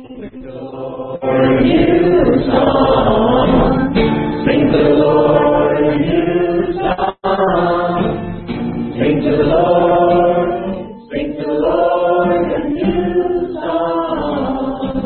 Sing to the Lord a new song. Sing to the Lord. Sing to the Lord a new song.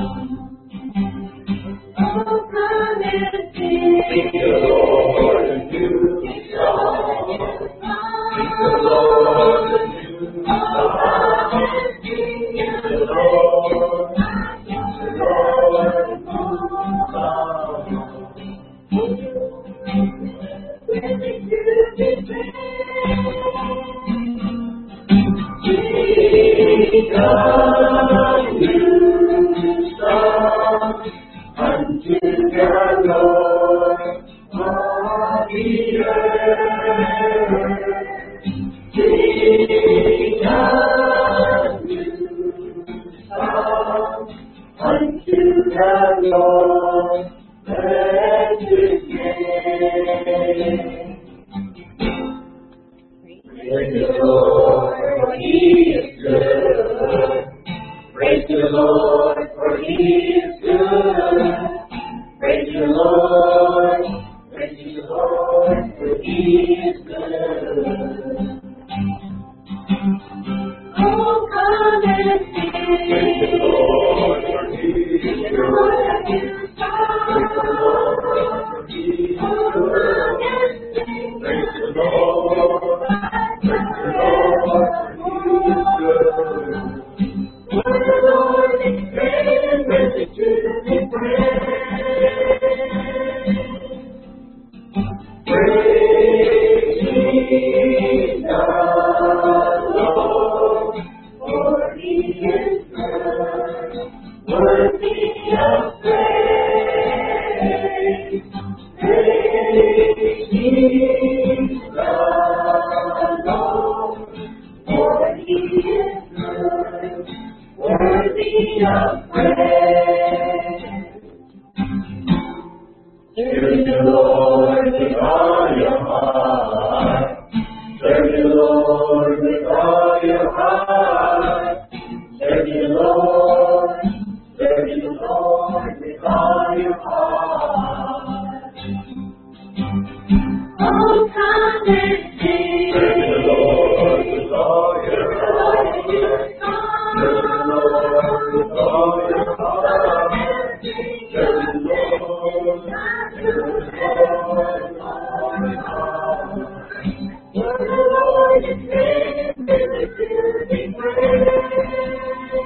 Oh, come and sing. Sing to the Lord a new song. Sing to the Lord a new song. Sing to the Lord. Sing to the Lord a new song. Unto the Lord of the earth, sing a new song unto the Lord, let His name. Praise the Lord, for He is good. Praise the Lord, for He is good. Praise the Lord, for He is good. Oh, come and sing. Praise the Lord, for He is good. Praise the Lord, for He is good. Praise the Lord, for He is good. The Lord is great and worthy to be praised. Praise ye the Lord, for He is good, worthy of praise. Praise ye the Lord, for He is good, worthy of praise. Serve the Lord with all your heart. Serve the Lord with all your heart. Serve the Lord with all your heart. Oh, come and sing. Serve the Lord with all your heart. Serve the Lord with all your heart. Serve the Lord with all your heart. For the Lord is great and worthy to be praised.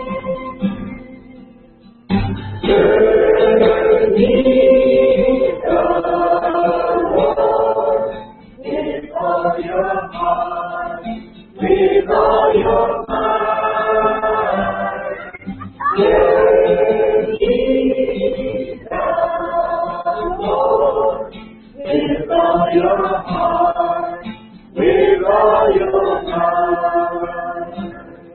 Serve ye the Lord with all your heart, with all your mind. Serve ye the Lord with all your heart, with all your mind.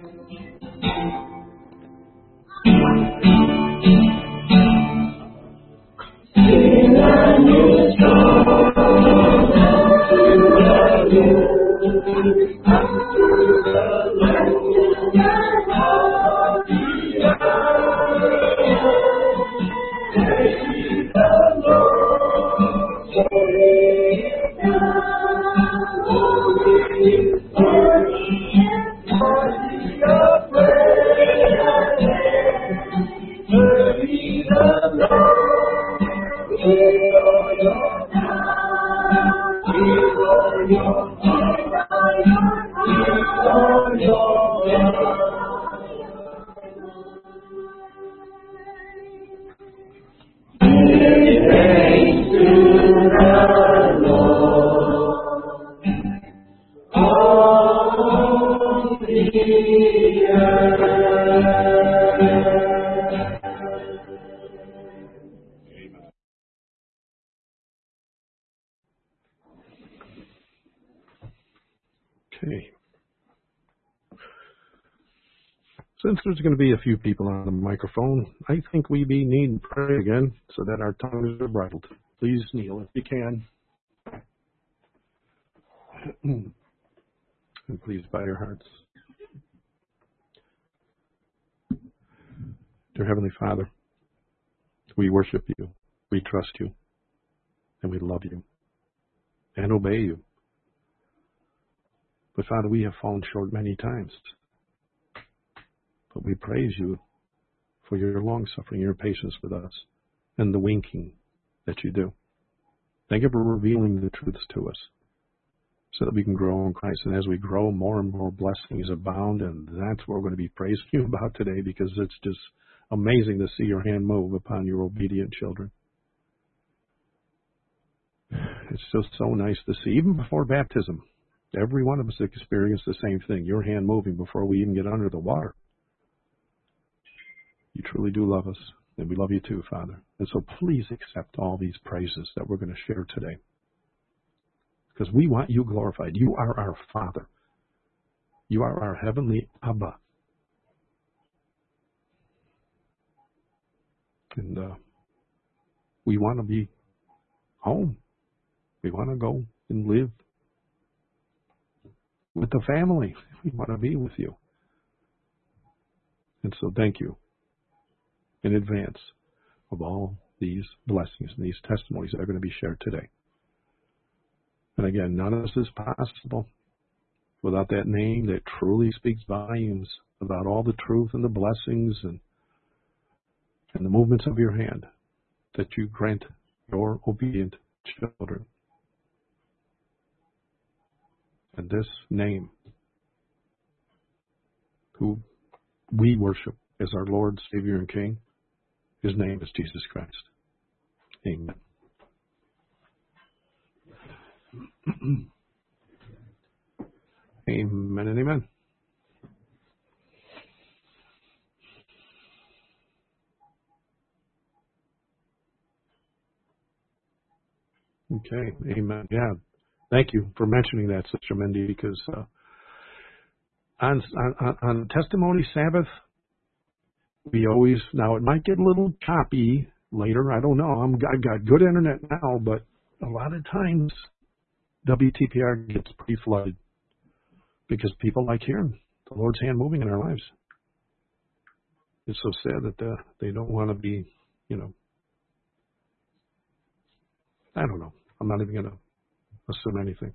Sing a new song unto the Lord, unto the Lord of the earth. Praise the Lord, for He is good, for He is worthy of praise. Praise the Lord with all your heart, with all your heart, with all your heart. Give thanks to the Lord, all the earth. Okay. Since there's going to be a few people on the microphone, I think we need to pray again so that our tongues are bridled. Please kneel if you can. And please bow your hearts. Dear Heavenly Father, we worship you, we trust you, and we love you and obey you. But Father, we have fallen short many times. But we praise you for your long-suffering, your patience with us, and the winking that you do. Thank you for revealing the truths to us so that we can grow in Christ. And as we grow, more and more blessings abound, and that's what we're going to be praising you about today, because it's just amazing to see your hand move upon your obedient children. It's just so nice to see. Even before baptism, every one of us experienced the same thing, your hand moving before we even get under the water. You truly do love us, and we love you too, Father. And so please accept all these praises that we're going to share today, because we want you glorified. You are our Father. You are our heavenly Abba. And we want to be home. We want to go and live with the family. We want to be with you. And so thank you in advance of all these blessings and these testimonies that are going to be shared today. And again, none of this is possible without that name that truly speaks volumes about all the truth and the blessings and the movements of your hand that you grant your obedient children. And this name, who we worship as our Lord, Savior, and King, his name is Jesus Christ. Amen. Amen and amen. Okay, amen. Yeah, thank you for mentioning that, Sister Mindy, because on Testimony Sabbath, we always, now it might get a little choppy later, I don't know. I've got good internet now, but a lot of times WTPR gets pretty flooded because people like hearing the Lord's hand moving in our lives. It's so sad that they don't want to be, I don't know. I'm not even going to assume anything.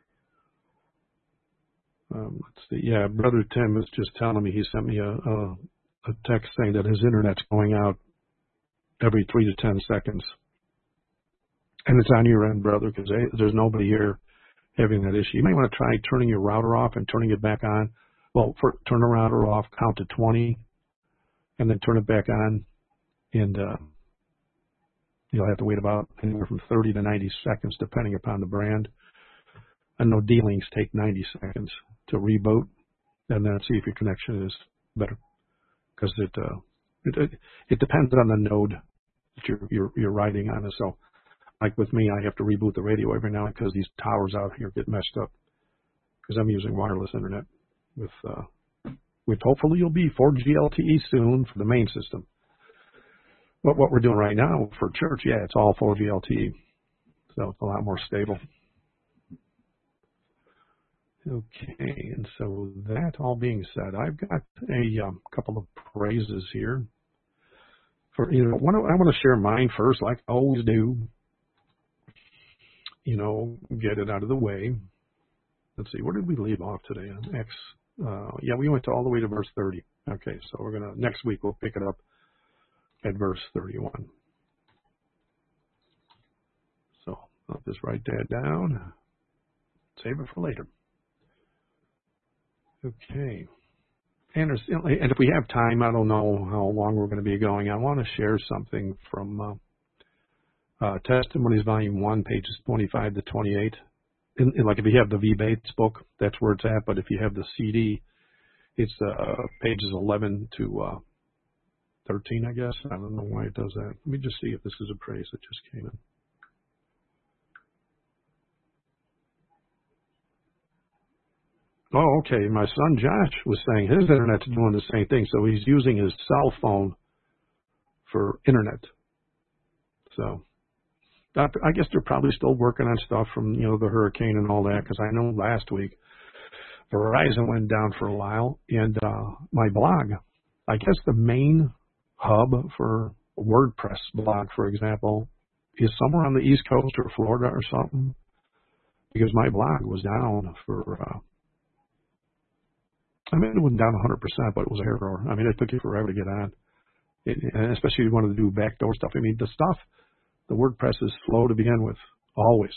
Let's see. Yeah, Brother Tim was just telling me, he sent me a text saying that his internet's going out every 3 to 10 seconds. And it's on your end, brother, because there's nobody here having that issue. You may want to try turning your router off and turning it back on. Well, turn the router off, count to 20, and then turn it back on. And you'll have to wait about anywhere from 30 to 90 seconds, depending upon the brand. I know D-Links take 90 seconds to reboot, and then see if your connection is better. Because it depends on the node that you're riding on. So, like with me, I have to reboot the radio every now and then because these towers out here get messed up. Because I'm using wireless internet with hopefully you'll be 4G LTE soon for the main system. But what we're doing right now for church, yeah, it's all 4G LTE, so it's a lot more stable. Okay, and so that all being said, I've got a couple of praises here. I want to share mine first, like I always do. Get it out of the way. Let's see, where did we leave off today on X? Yeah, we went all the way to verse 30. Okay, so next week we'll pick it up at verse 31. So I'll just write that down. Save it for later. Okay. And if we have time, I don't know how long we're going to be going. I want to share something from Testimonies Volume 1, pages 25 to 28. Like if you have the V. Bates book, that's where it's at. But if you have the CD, it's pages 11 to 13, I guess. I don't know why it does that. Let me just see if this is a praise that just came in. Oh, okay. My son Josh was saying his internet's doing the same thing, so he's using his cell phone for internet. So I guess they're probably still working on stuff from the hurricane and all that, because I know last week Verizon went down for a while, and my blog, I guess the main hub for a WordPress blog, for example, is somewhere on the East Coast or Florida or something, because my blog was down for, it wasn't down 100%, but it was a hair grower. It took you forever to get on, and especially if you wanted to do backdoor stuff. The WordPress is slow to begin with, always.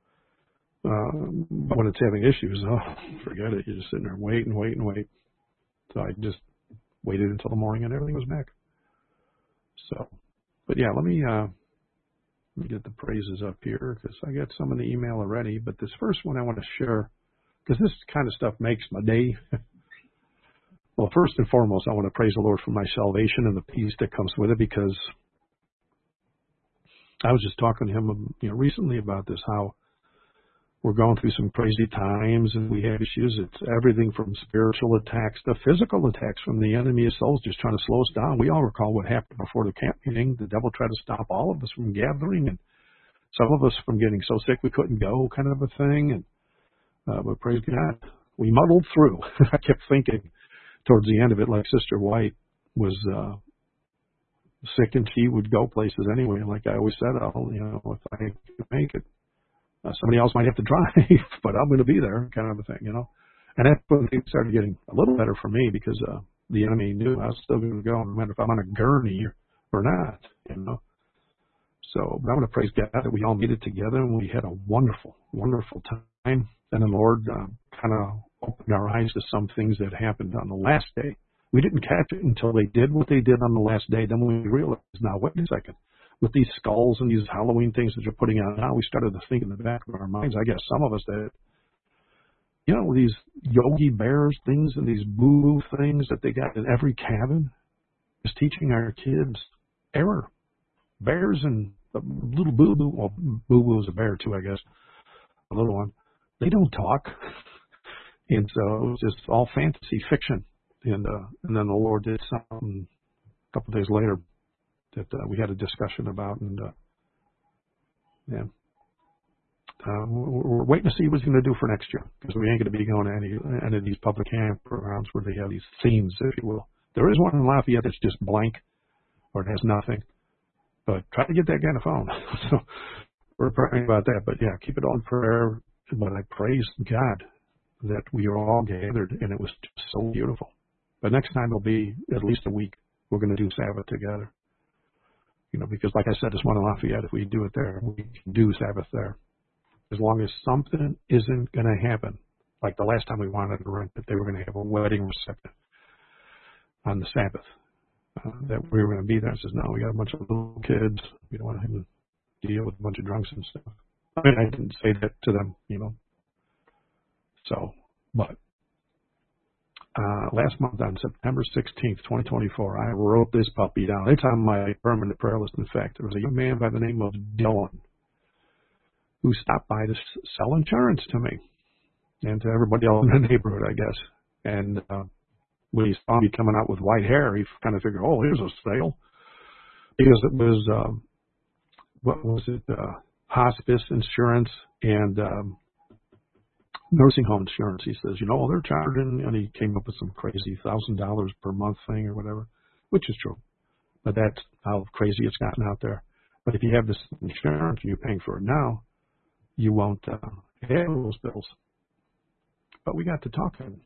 But when it's having issues, forget it. You're just sitting there wait. So I just waited until the morning and everything was back. So, but yeah, let me get the praises up here because I got some in the email already. But this first one I want to share because this kind of stuff makes my day. Well, first and foremost, I want to praise the Lord for my salvation and the peace that comes with it, because I was just talking to him, recently about this, how we're going through some crazy times and we have issues. It's everything from spiritual attacks to physical attacks from the enemy of souls just trying to slow us down. We all recall what happened before the camp meeting. The devil tried to stop all of us from gathering, and some of us from getting so sick we couldn't go, kind of a thing. And but praise God, we muddled through. I kept thinking towards the end of it, like Sister White was sick and she would go places anyway. And like I always said, if I can make it, somebody else might have to drive, but I'm going to be there, kind of a thing, And that's when things started getting a little better for me, because the enemy knew I was still going to go, no matter if I'm on a gurney or not, So, but I want to praise God that we all made it together and we had a wonderful, wonderful time. And the Lord kind of opened our eyes to some things that happened on the last day. We didn't catch it until they did what they did on the last day. Then we realized, now, wait a second. With these skulls and these Halloween things that you're putting out now, we started to think in the back of our minds, I guess some of us, that, these Yogi Bears things and these boo-boo things that they got in every cabin is teaching our kids error. Bears and a little boo-boo, well, boo-boo is a bear too, I guess, a little one. They don't talk. And so it was just all fantasy fiction. And then the Lord did something a couple of days later that we had a discussion about, and we're waiting to see what he's going to do for next year, because we ain't going to be going to any of these public campgrounds where they have these themes, if you will. There is one in Lafayette that's just blank, or it has nothing, but try to get that guy on the phone. So we're praying about that, but yeah, keep it all in prayer. But I praise God that we are all gathered, and it was just so beautiful. But next time it'll be at least a week. We're going to do Sabbath together. Because like I said, this one in Lafayette, if we do it there, we can do Sabbath there. As long as something isn't going to happen, like the last time we wanted to rent, that they were going to have a wedding reception on the Sabbath, that we were going to be there. It says, no, we got a bunch of little kids. We don't want to deal with a bunch of drunks and stuff. I didn't say that to them, So, but last month on September 16th, 2024, I wrote this puppy down. It's on my permanent prayer list. In fact, there was a young man by the name of Dylan who stopped by to sell insurance to me and to everybody else in the neighborhood, I guess. And when he saw me coming out with white hair, he kind of figured, oh, here's a sale. Because it was, hospice insurance and nursing home insurance. He says, they're charging, and he came up with some crazy $1,000 per month thing or whatever, which is true. But that's how crazy it's gotten out there. But if you have this insurance and you're paying for it now, you won't have those bills. But we got to talking.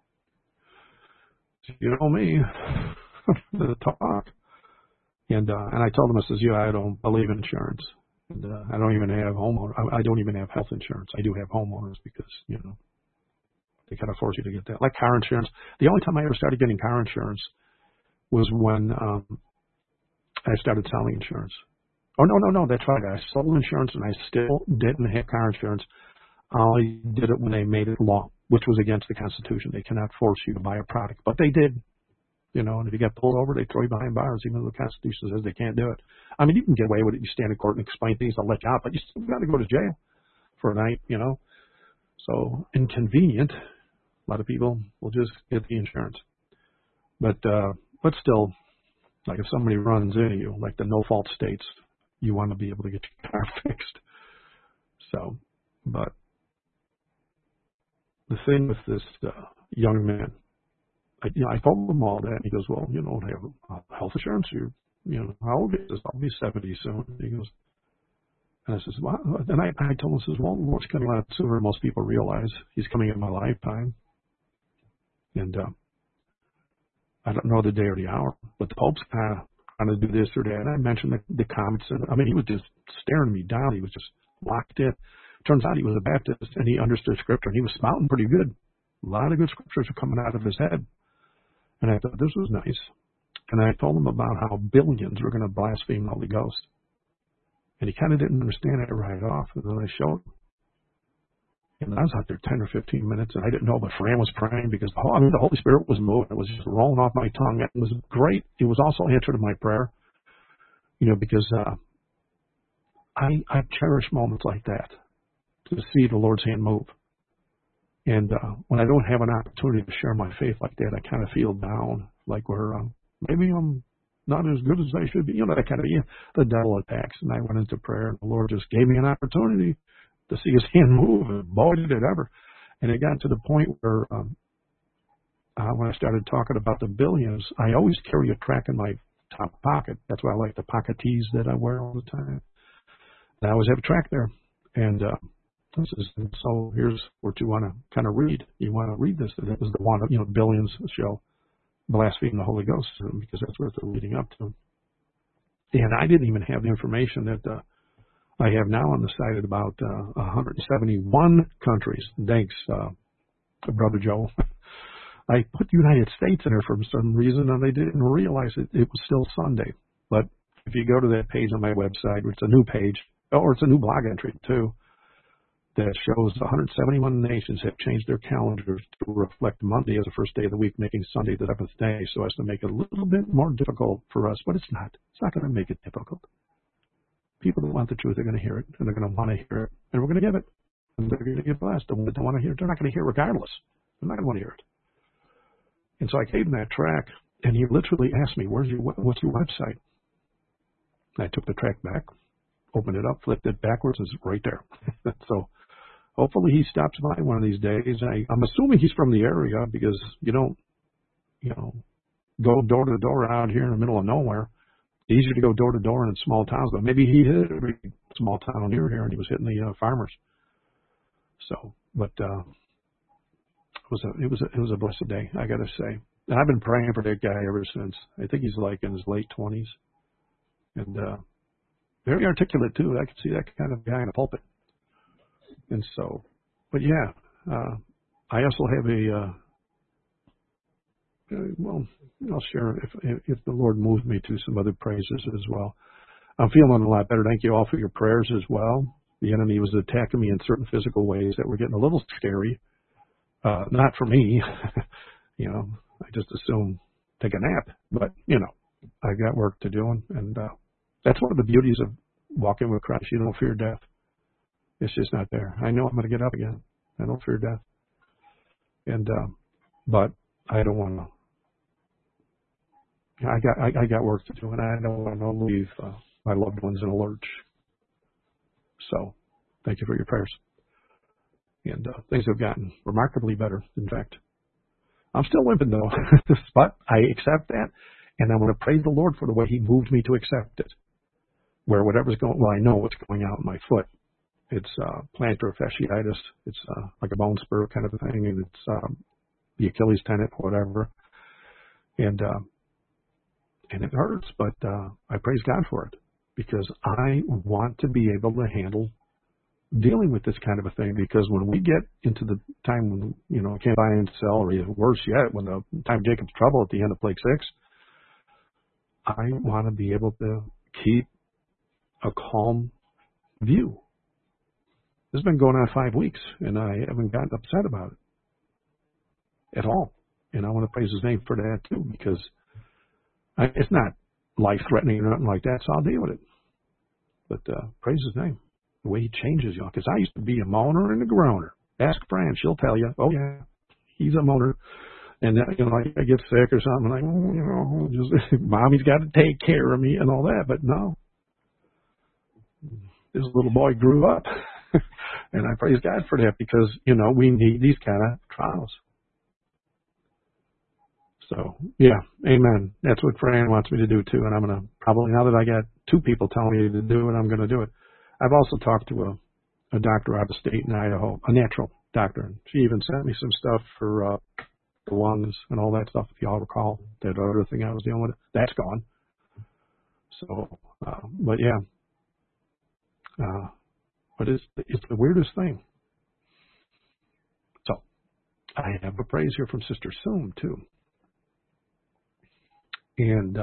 You know me, the talk. And I told him, I says, I don't believe in insurance. And I don't even have I don't even have health insurance. I do have homeowners because, they kind of force you to get that. Like car insurance. The only time I ever started getting car insurance was when I started selling insurance. Oh, no, that's right. I sold insurance and I still didn't have car insurance. I did it when they made it law, which was against the Constitution. They cannot force you to buy a product, but they did. And if you get pulled over, they throw you behind bars, even though the Constitution says they can't do it. You can get away with it. You stand in court and explain things, they'll let you out, but you still got to go to jail for a night, So inconvenient. A lot of people will just get the insurance. But still, like if somebody runs into you, like the no-fault states, you want to be able to get your car fixed. So, but the thing with this young man, I told him all that. And he goes, well, you don't have health insurance. How old is this? I'll be 70 soon. He goes, and I says, well, and I told him, well, the Lord's coming a lot sooner than most people realize. He's coming in my lifetime. And I don't know the day or the hour, but the Pope's kind of trying to do this or that. And I mentioned the comments. And, I mean, he was just staring me down. He was just locked in. Turns out he was a Baptist, and he understood Scripture, and he was spouting pretty good. A lot of good scriptures were coming out of his head. And I thought, this was nice. And I told him about how billions were going to blaspheme the Holy Ghost. And he kind of didn't understand it right off. And then I showed him. And I was out there 10 or 15 minutes, and I didn't know, but Fran was praying because the Holy Spirit was moving. It was just rolling off my tongue. It was great. It was also answer to my prayer, because I cherish moments like that, to see the Lord's hand move. And when I don't have an opportunity to share my faith like that, I kind of feel down, like where maybe I'm not as good as I should be. That kind of, the devil attacks. And I went into prayer, and the Lord just gave me an opportunity to see his hand move, and boy, did it ever. And it got to the point where when I started talking about the billions, I always carry a track in my top pocket. That's why I like the pocket tees that I wear all the time. And I always have a track there. And so here's what you want to kind of read. You want to read this. That was the one, billions shall blaspheme the Holy Ghost, because that's what they're leading up to. And I didn't even have the information that I have now on the site at about 171 countries. Thanks, Brother Joe. I put the United States in there for some reason, and I didn't realize it was still Sunday. But if you go to that page on my website, it's a new page, or it's a new blog entry too, that shows 171 nations have changed their calendars to reflect Monday as the first day of the week, making Sunday the 7th day, so as to make it a little bit more difficult for us. But it's not. It's not going to make it difficult. People that want the truth are going to hear it, and they're going to want to hear it, and we're going to give it. And they're going to get blessed. The ones that don't want to hear it, they're not going to hear it regardless. They're not going to want to hear it. And so I gave him that track, and he literally asked me, what's your website? And I took the track back, opened it up, flipped it backwards, and it's right there. So hopefully he stops by one of these days. I'm assuming he's from the area, because you don't, go door to door out here in the middle of nowhere. It's easier to go door to door in small towns, but maybe he hit every small town near here, and he was hitting the farmers. So, but it was a blessed day, I got to say. And I've been praying for that guy ever since. I think he's like in his late 20s, and very articulate too. I could see that kind of guy in a pulpit. And so, but yeah, I also have I'll share if the Lord moves me to some other praises as well. I'm feeling a lot better. Thank you all for your prayers as well. The enemy was attacking me in certain physical ways that were getting a little scary. Not for me. I just assume take a nap. But, I got work to do. And that's one of the beauties of walking with Christ. You don't fear death. It's just not there. I know I'm going to get up again. I don't fear death. And but I don't want to. I got work to do, and I don't want to leave my loved ones in a lurch. So, thank you for your prayers. And things have gotten remarkably better. In fact, I'm still limping though, but I accept that, and I'm going to praise the Lord for the way He moved me to accept it. Where whatever's going, I know what's going out in my foot. It's plantar fasciitis. It's like a bone spur kind of a thing, and it's the Achilles tendon, whatever. And it hurts, but I praise God for it, because I want to be able to handle dealing with this kind of a thing, because when we get into the time when, can't buy and sell, or even worse yet, when the time of Jacob's trouble at the end of Plague 6, I want to be able to keep a calm view. This has been going on 5 weeks, and I haven't gotten upset about it at all. And I want to praise His name for that too, because it's not life-threatening or nothing like that, so I'll deal with it. But praise His name, the way He changes you. Because I used to be a moaner and a groaner. Ask Fran, she'll tell you, oh yeah, he's a moaner. And I get sick or something, like, just Mommy's got to take care of me and all that. But no, this little boy grew up. And I praise God for that, because, we need these kind of trials. So, yeah, amen. That's what Fran wants me to do, too. And I'm going to probably, now that I got 2 people telling me to do it, I'm going to do it. I've also talked to a doctor out of state in Idaho, a natural doctor. And she even sent me some stuff for the lungs and all that stuff, if y'all recall. That other thing I was dealing with, that's gone. So, but yeah. But it's the weirdest thing. So, I have a praise here from Sister Soom, too. And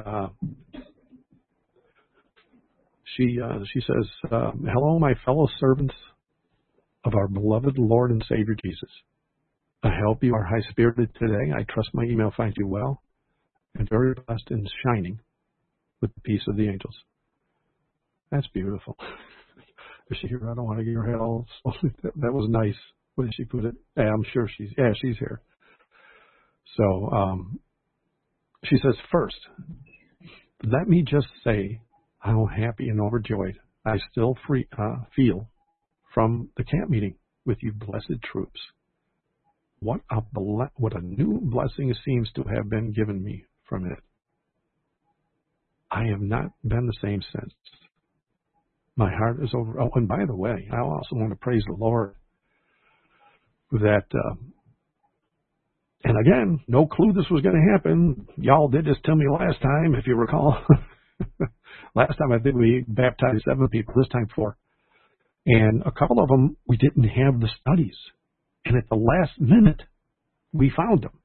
she says, hello, my fellow servants of our beloved Lord and Savior Jesus. I hope you are high-spirited today. I trust my email finds you well and very blessed and shining with the peace of the angels. That's beautiful. Is she here? I don't want to get her head all swollen. That was nice. Where did she put it? Yeah, I'm sure she's here. So, she says, first, let me just say how happy and overjoyed I still feel from the camp meeting with you blessed troops. What a new blessing seems to have been given me from it. I have not been the same since. My heart is over. Oh, and by the way, I also want to praise the Lord that, and again, no clue this was going to happen. Y'all did this to me last time, if you recall. Last time I think we baptized 7 people, this time 4. And a couple of them, we didn't have the studies. And at the last minute, we found them.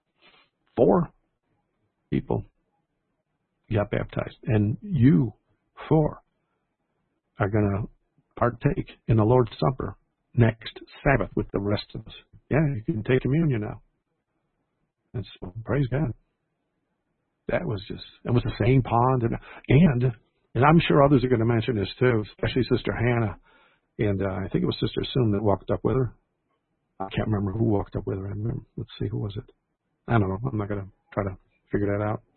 4 people got baptized. And you 4 are going to partake in the Lord's Supper next Sabbath with the rest of us. Yeah, you can take communion now. And so, praise God. It was the same pond. And I'm sure others are going to mention this too, especially Sister Hannah. And I think it was Sister Soom that walked up with her. I can't remember who walked up with her. Let's see, who was it? I don't know. I'm not going to try to figure that out.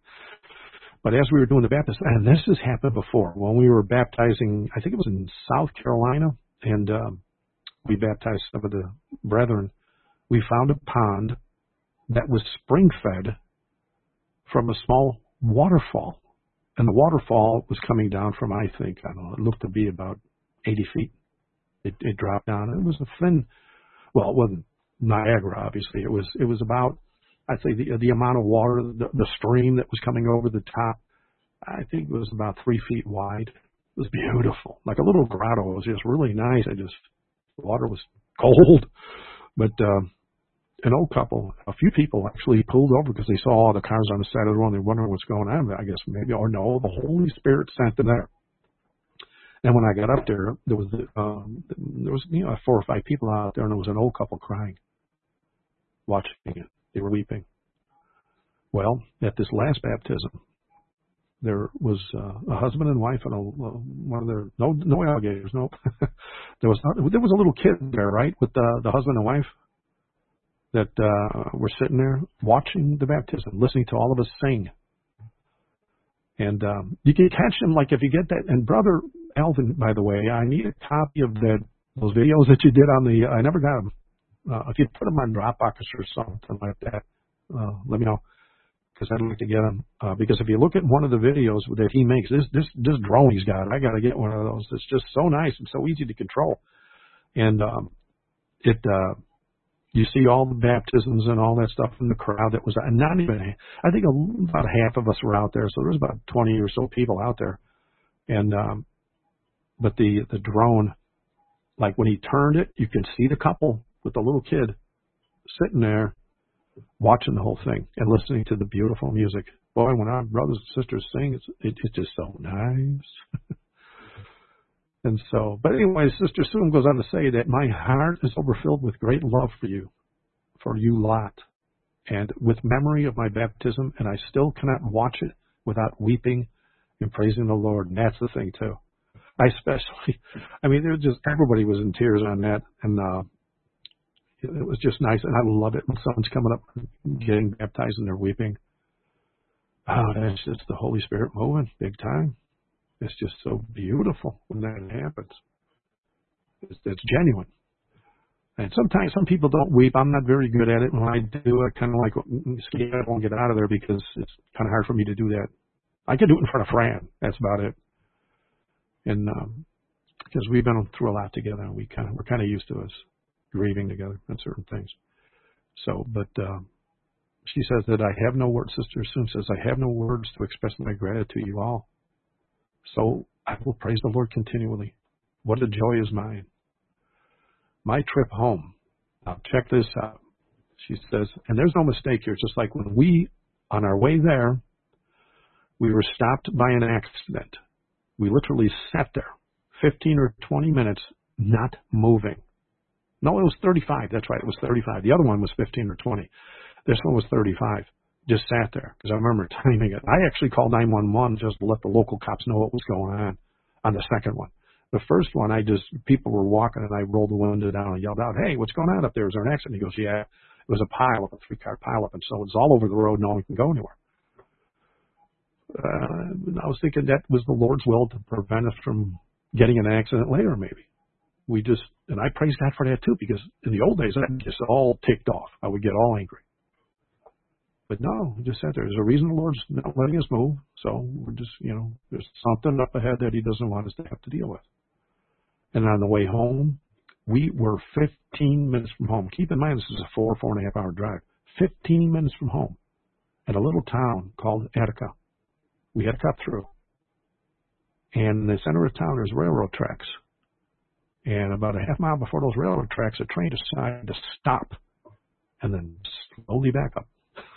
But as we were doing the baptism, and this has happened before, when we were baptizing, I think it was in South Carolina, and we baptized some of the brethren, we found a pond that was spring-fed from a small waterfall. And the waterfall was coming down from, I don't know, it looked to be about 80 feet. It dropped down. It was a thin, well, it wasn't Niagara, obviously. It was about, I'd say, the amount of water, the stream that was coming over the top, I think it was about 3 feet wide. It was beautiful, like a little grotto. It was just really nice. The water was cold, but an old couple, a few people actually pulled over because they saw all the cars on the side of the road and they were wondering what's going on. I guess maybe, or no, the Holy Spirit sent them there. And when I got up there, there was 4 or 5 people out there, and there was an old couple crying, watching it. They were weeping. Well, at this last baptism, there was a husband and wife and one of their no alligators, no. there was a little kid there, right, with the husband and wife that were sitting there watching the baptism, listening to all of us sing. And you can catch them, like, if you get that. And Brother Alvin, by the way, I need a copy of those videos that you did on the. I never got them. If you put them on Dropbox or something like that, let me know, because I'd like to get them. Because if you look at one of the videos that he makes, this drone he's got, I got to get one of those. It's just so nice and so easy to control. And you see all the baptisms and all that stuff in the crowd that was, not even, I think about half of us were out there, so there was about 20 or so people out there. And but the drone, like when he turned it, you can see the couple with the little kid sitting there watching the whole thing and listening to the beautiful music. Boy, when our brothers and sisters sing, it's just so nice. And so, but anyway, Sister Soom goes on to say that my heart is overfilled with great love for you lot, and with memory of my baptism, and I still cannot watch it without weeping and praising the Lord. And that's the thing too. There was just, everybody was in tears on that, and it was just nice, and I love it when someone's coming up and getting baptized and they're weeping. That's just the Holy Spirit moving big time. It's just so beautiful when that happens. It's genuine. And sometimes some people don't weep. I'm not very good at it. When I do, I kind of like scared I won't get out of there because it's kind of hard for me to do that. I can do it in front of Fran. That's about it. And because we've been through a lot together, and we're kind of used to us grieving together and certain things. So, but she says that I have no words. Sister Sue says I have no words to express my gratitude to you all. So I will praise the Lord continually. What a joy is mine. My trip home. Now check this out. She says, and there's no mistake here. Just like when we, on our way there, we were stopped by an accident. We literally sat there 15 or 20 minutes not moving. No, it was 35. That's right. It was 35. The other one was 15 or 20. This one was 35. Just sat there because I remember timing it. I actually called 911 just to let the local cops know what was going on the second one. The first one, people were walking and I rolled the window down and yelled out, "Hey, what's going on up there? Is there an accident?" He goes, "Yeah, it was a pileup, a 3-car pileup." And so it's all over the road. No one can go anywhere. I was thinking that was the Lord's will to prevent us from getting an accident later, maybe. And I praise God for that too, because in the old days, I'd just all ticked off. I would get all angry. But no, we just sat there. There's a reason the Lord's not letting us move. So we're just, there's something up ahead that he doesn't want us to have to deal with. And on the way home, we were 15 minutes from home. Keep in mind, this is a 4.5 hour drive. 15 minutes from home at a little town called Attica. We had to cut through. And in the center of town, there's railroad tracks. And about a half mile before those railroad tracks, a train decided to stop and then slowly back up.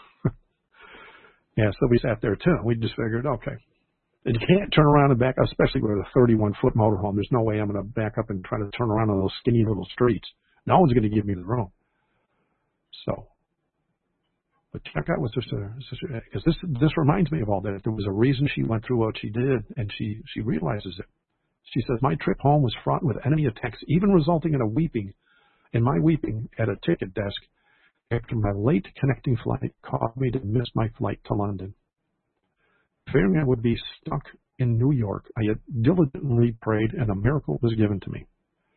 Yeah, so we sat there too. We just figured, okay. And you can't turn around and back up, especially with a 31-foot motorhome. There's no way I'm going to back up and try to turn around on those skinny little streets. No one's going to give me the room. So, but check out what Sister, because this reminds me of all that. There was a reason she went through what she did, and she realizes it. She says, my trip home was fraught with enemy attacks, even resulting in my weeping at a ticket desk after my late connecting flight caused me to miss my flight to London. Fearing I would be stuck in New York, I had diligently prayed and a miracle was given to me.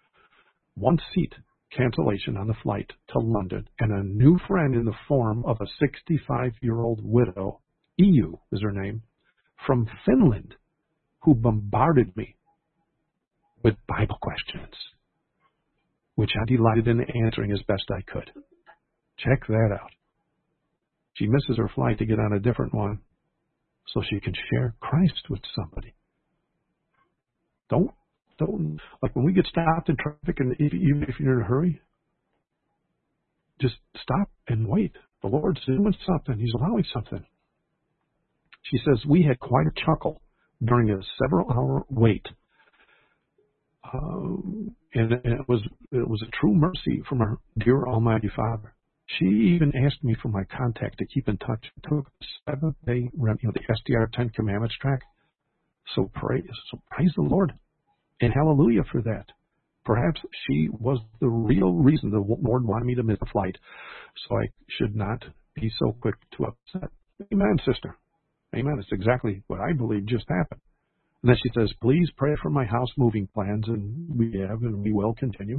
1 seat cancellation on the flight to London and a new friend in the form of a 65-year-old widow, EU is her name, from Finland, who bombarded me with Bible questions, which I delighted in answering as best I could. Check that out. She misses her flight to get on a different one so she can share Christ with somebody. Don't, like when we get stopped in traffic, and even if you're in a hurry, just stop and wait. The Lord's doing something. He's allowing something. She says, we had quite a chuckle during a several-hour wait. And it was a true mercy from our dear Almighty Father. She even asked me for my contact to keep in touch. It took a 7-day, the SDR 10 Commandments track. So praise the Lord and hallelujah for that. Perhaps she was the real reason the Lord wanted me to miss the flight, so I should not be so quick to upset. Amen, sister. Amen. It's exactly what I believe just happened. And then she says, please pray for my house moving plans, and we have, and we will continue.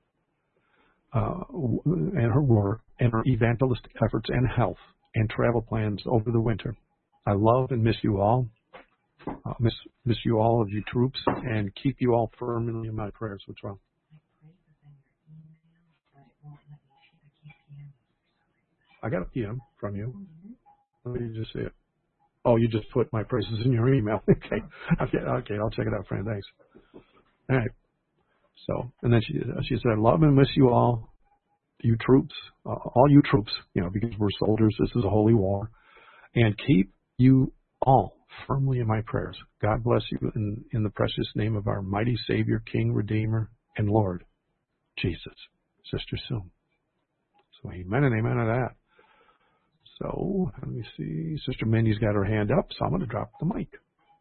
And her work, and her evangelistic efforts, and health, and travel plans over the winter. I love and miss you all. Miss you all of you troops, and keep you all firmly in my prayers. What's wrong? I got a PM from you. Let me just see it. Oh, you just put my praises in your email. Okay, I'll check it out, friend. Thanks. All right. So, and then she said, I love and miss you all, you troops, all you troops, because we're soldiers. This is a holy war. And keep you all firmly in my prayers. God bless you in the precious name of our mighty Savior, King, Redeemer, and Lord, Jesus. Sister Sue. So amen and amen to that. So let me see. Sister Mindy's got her hand up, so I'm going to drop the mic.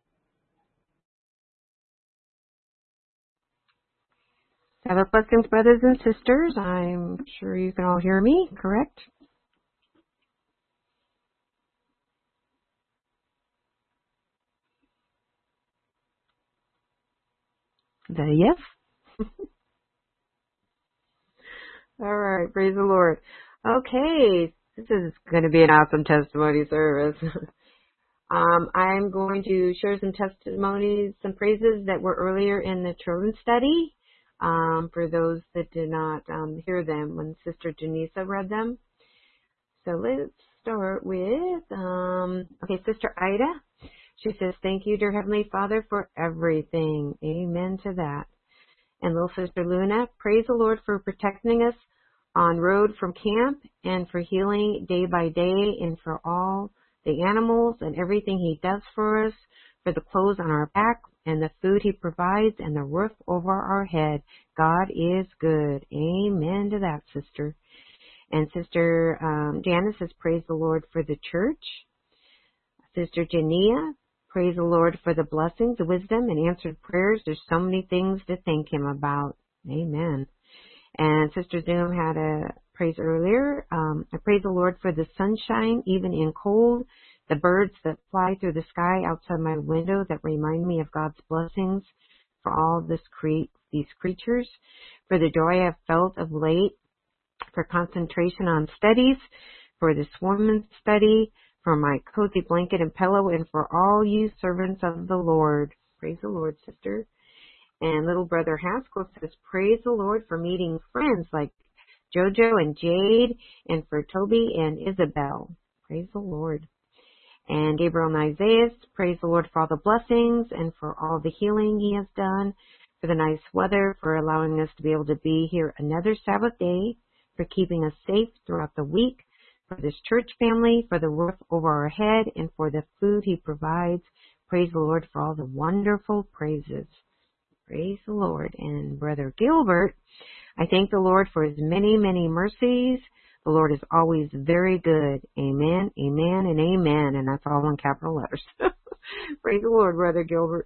Sabbath blessings, brothers and sisters. I'm sure you can all hear me, correct? Is that a yes? All right, praise the Lord. Okay, this is going to be an awesome testimony service. I'm going to share some testimonies, some praises that were earlier in the children's study, for those that did not hear them when Sister Janisa read them. So let's start with, Sister Ida. She says, thank you, dear Heavenly Father, for everything. Amen to that. And little Sister Luna, praise the Lord for protecting us on road from camp and for healing day by day and for all the animals and everything He does for us, for the clothes on our back and the food He provides and the roof over our head. God is good. Amen to that, Sister. And Sister Janice says, praise the Lord for the church. Sister Jania, praise the Lord for the blessings, the wisdom, and answered prayers. There's so many things to thank Him about. Amen. And Sister Zoom had a praise earlier. I praise the Lord for the sunshine, even in cold, the birds that fly through the sky outside my window that remind me of God's blessings for all these creatures, for the joy I've felt of late, for concentration on studies, for this woman's study, for my cozy blanket and pillow, and for all you servants of the Lord. Praise the Lord, Sister. And little brother Haskell says, praise the Lord for meeting friends like Jojo and Jade, and for Toby and Isabel. Praise the Lord. And Gabriel and Isaiah, praise the Lord for all the blessings and for all the healing He has done, for the nice weather, for allowing us to be able to be here another Sabbath day, for keeping us safe throughout the week, for this church family, for the roof over our head, and for the food He provides. Praise the Lord for all the wonderful praises. Praise the Lord. And Brother Gilbert, I thank the Lord for His many, many mercies. The Lord is always very good. Amen, amen, and amen. And that's all in capital letters. Praise the Lord, Brother Gilbert.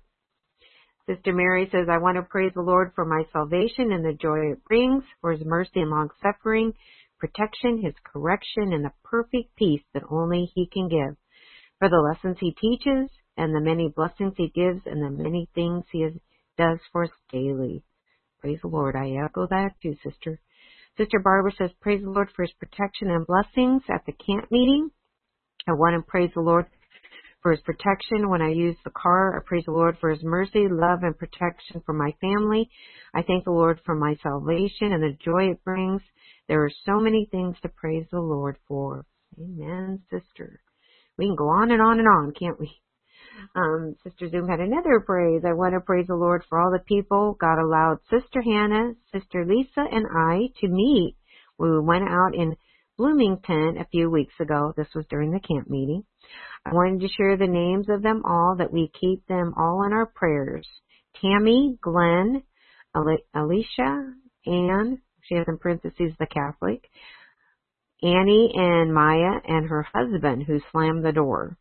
Sister Mary says, I want to praise the Lord for my salvation and the joy it brings, for His mercy and long-suffering, protection, His correction, and the perfect peace that only He can give, for the lessons He teaches and the many blessings He gives and the many things He does for us daily. Praise the Lord. I echo that too, Sister. Sister Barbara says, praise the Lord for His protection and blessings at the camp meeting. I want to praise the Lord for His protection when I use the car. I praise the Lord for His mercy, love, and protection for my family. I thank the Lord for my salvation and the joy it brings. There are so many things to praise the Lord for. Amen, Sister. We can go on and on and on, can't we? Sister Zoom had another praise. I want to praise the Lord for all the people God allowed Sister Hannah, Sister Lisa, and I to meet when we went out in Bloomington a few weeks ago. This was during the camp meeting. I wanted to share the names of them all, that we keep them all in our prayers. Tammy, Glenn, Alicia, Ann, she has in parentheses the Catholic, Annie and Maya, and her husband who slammed the door.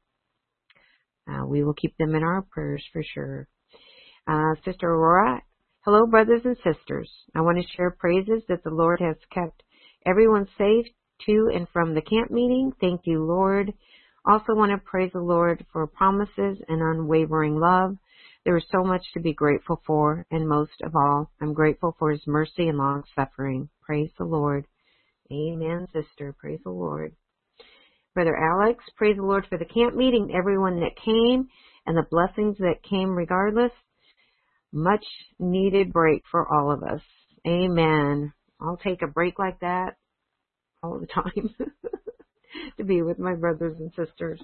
We will keep them in our prayers for sure. Sister Aurora, hello, brothers and sisters. I want to share praises that the Lord has kept everyone safe to and from the camp meeting. Thank you, Lord. Also want to praise the Lord for promises and unwavering love. There is so much to be grateful for, and most of all, I'm grateful for His mercy and long suffering. Praise the Lord. Amen, sister. Praise the Lord. Brother Alex, praise the Lord for the camp meeting, everyone that came, and the blessings that came regardless. Much needed break for all of us. Amen. I'll take a break like that all the time to be with my brothers and sisters.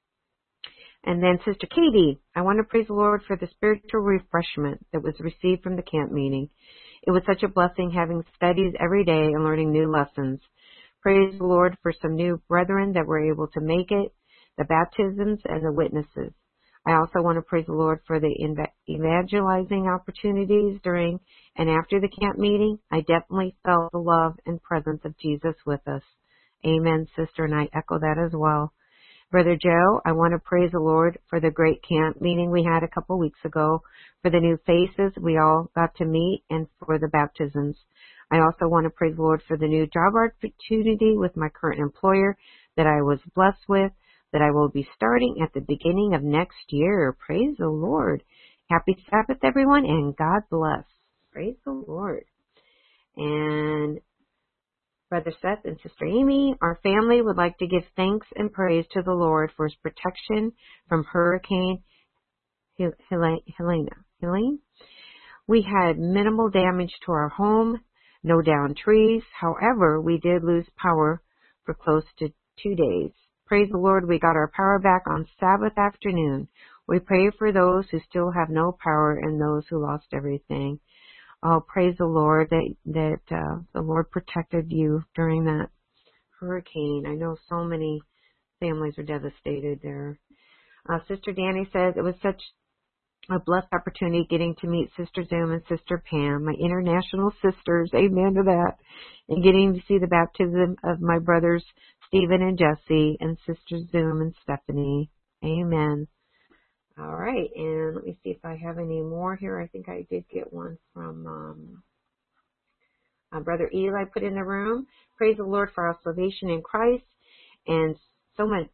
And then Sister Katie, I want to praise the Lord for the spiritual refreshment that was received from the camp meeting. It was such a blessing having studies every day and learning new lessons. Praise the Lord for some new brethren that were able to make it, the baptisms, and the witnesses. I also want to praise the Lord for the evangelizing opportunities during and after the camp meeting. I definitely felt the love and presence of Jesus with us. Amen, sister, and I echo that as well. Brother Joe, I want to praise the Lord for the great camp meeting we had a couple weeks ago, for the new faces we all got to meet, and for the baptisms. I also want to praise the Lord for the new job opportunity with my current employer that I was blessed with, that I will be starting at the beginning of next year. Praise the Lord. Happy Sabbath, everyone, and God bless. Praise the Lord. And Brother Seth and Sister Amy, our family would like to give thanks and praise to the Lord for his protection from Hurricane Helene. We had minimal damage to our home, no downed trees. However, we did lose power for close to 2 days. Praise the Lord, we got our power back on Sabbath afternoon. We pray for those who still have no power and those who lost everything. Oh, praise the Lord that the Lord protected you during that hurricane. I know so many families are devastated there. Sister Danny says it was such a blessed opportunity getting to meet Sister Zoom and Sister Pam, my international sisters. Amen to that. And getting to see the baptism of my brothers Stephen and Jesse and Sister Zoom and Stephanie. Amen. All right, and let me see if I have any more here. I think I did get one from Brother Eli put in the room. Praise the Lord for our salvation in Christ, and so much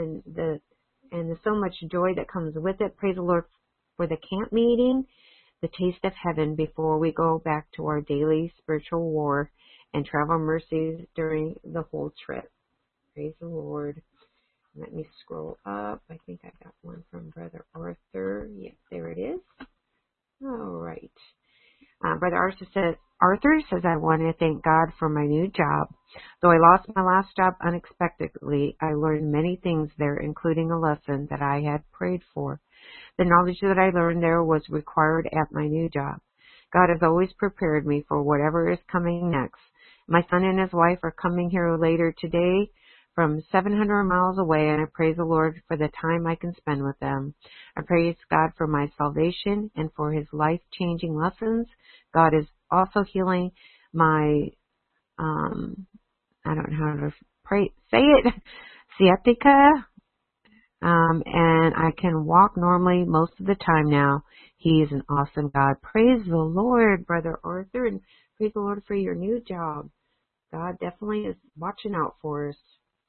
so much joy that comes with it. Praise the Lord for the camp meeting, the taste of heaven before we go back to our daily spiritual war, and travel mercies during the whole trip. Praise the Lord. Let me scroll up. I think I got one from Brother Arthur. Yes, there it is. All right. Brother Arthur says, I want to thank God for my new job. Though I lost my last job unexpectedly, I learned many things there, including a lesson that I had prayed for. The knowledge that I learned there was required at my new job. God has always prepared me for whatever is coming next. My son and his wife are coming here later today from 700 miles away, and I praise the Lord for the time I can spend with them. I praise God for my salvation and for his life-changing lessons. God is also healing my, I don't know how to say it, sciatica, and I can walk normally most of the time now. He is an awesome God. Praise the Lord, Brother Arthur, and praise the Lord for your new job. God definitely is watching out for us.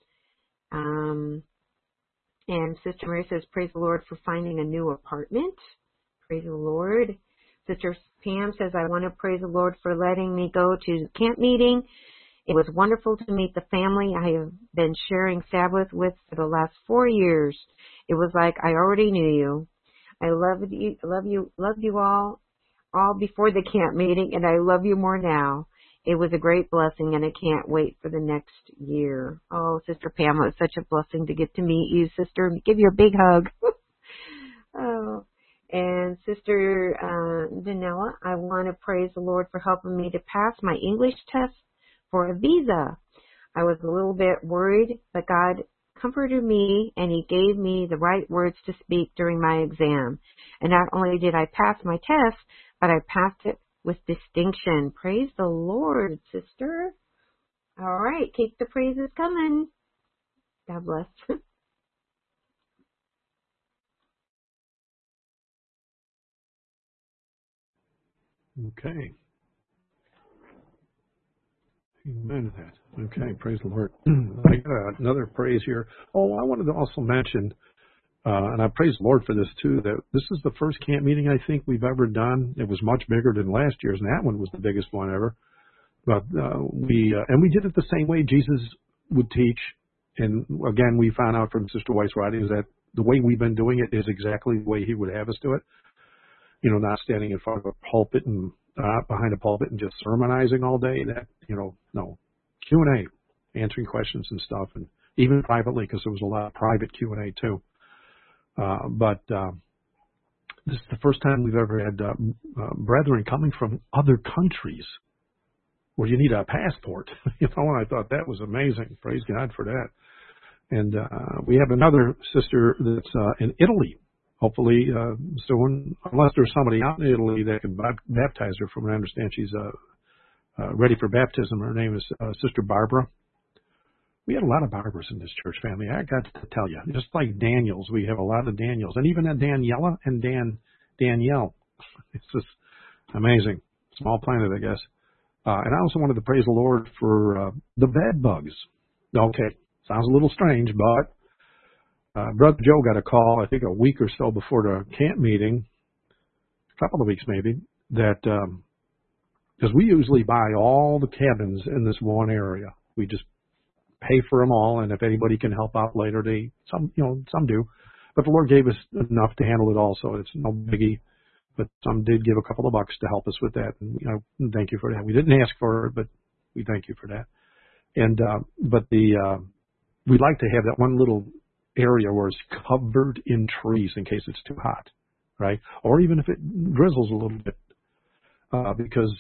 And Sister Mary says, praise the Lord for finding a new apartment. Praise the Lord. Sister Pam says, I want to praise the Lord for letting me go to camp meeting. It was wonderful to meet the family I have been sharing Sabbath with for the last 4 years. It was like I already knew you. I loved you all before the camp meeting, and I love you more now. It was a great blessing, and I can't wait for the next year. Oh, Sister Pam, it was such a blessing to get to meet you, sister. Give you a big hug. Oh, and Sister Danella, I want to praise the Lord for helping me to pass my English test for a visa. I was a little bit worried, but God comforted me, and he gave me the right words to speak during my exam. And not only did I pass my test, but I passed it with distinction. Praise the Lord, sister. All right, keep the praises coming. God bless. Okay. Amen to that. Okay, praise the Lord. I got another praise here. Oh, I wanted to also mention, and I praise the Lord for this too, that this is the first camp meeting I think we've ever done. It was much bigger than last year's, and that one was the biggest one ever. But we did it the same way Jesus would teach. And again, we found out from Sister White's writings that the way we've been doing it is exactly the way he would have us do it. You know, not standing in front of a pulpit and behind a pulpit and just sermonizing all day. That, no, Q&A, answering questions and stuff, and even privately, because there was a lot of private Q&A too. But this is the first time we've ever had brethren coming from other countries where you need a passport. And I thought that was amazing. Praise God for that. And we have another sister that's in Italy. Hopefully soon, unless there's somebody out in Italy that can baptize her. From what I understand, she's ready for baptism. Her name is Sister Barbara. We had a lot of Barbaras in this church family. I got to tell you, just like Daniels, we have a lot of Daniels, and even a Daniela and Danielle. It's just amazing. Small planet, I guess. And I also wanted to praise the Lord for the bed bugs. Okay, sounds a little strange, but Brother Joe got a call, I think a week or so before the camp meeting, a couple of weeks maybe, that because we usually buy all the cabins in this one area, We just pay for them all, and if anybody can help out later, some do. But the Lord gave us enough to handle it all, so it's no biggie. But some did give a couple of bucks to help us with that, and thank you for that. We didn't ask for it, but we thank you for that. And we'd like to have that one little area where it's covered in trees in case it's too hot, right? Or even if it drizzles a little bit, because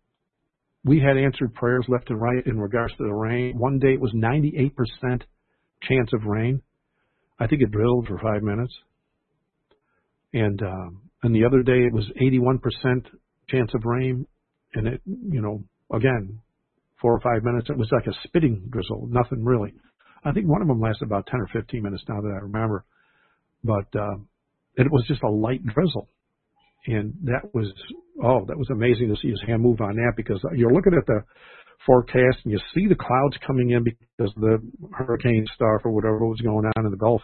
we had answered prayers left and right in regards to the rain. One day it was 98% chance of rain. I think it drizzled for 5 minutes. And the other day it was 81% chance of rain. And it, again, 4 or 5 minutes, it was like a spitting drizzle, nothing really. I think one of them lasted about 10 or 15 minutes now that I remember. But it was just a light drizzle. And that was amazing to see his hand move on that, because you're looking at the forecast and you see the clouds coming in because of the hurricane stuff or whatever was going on in the Gulf.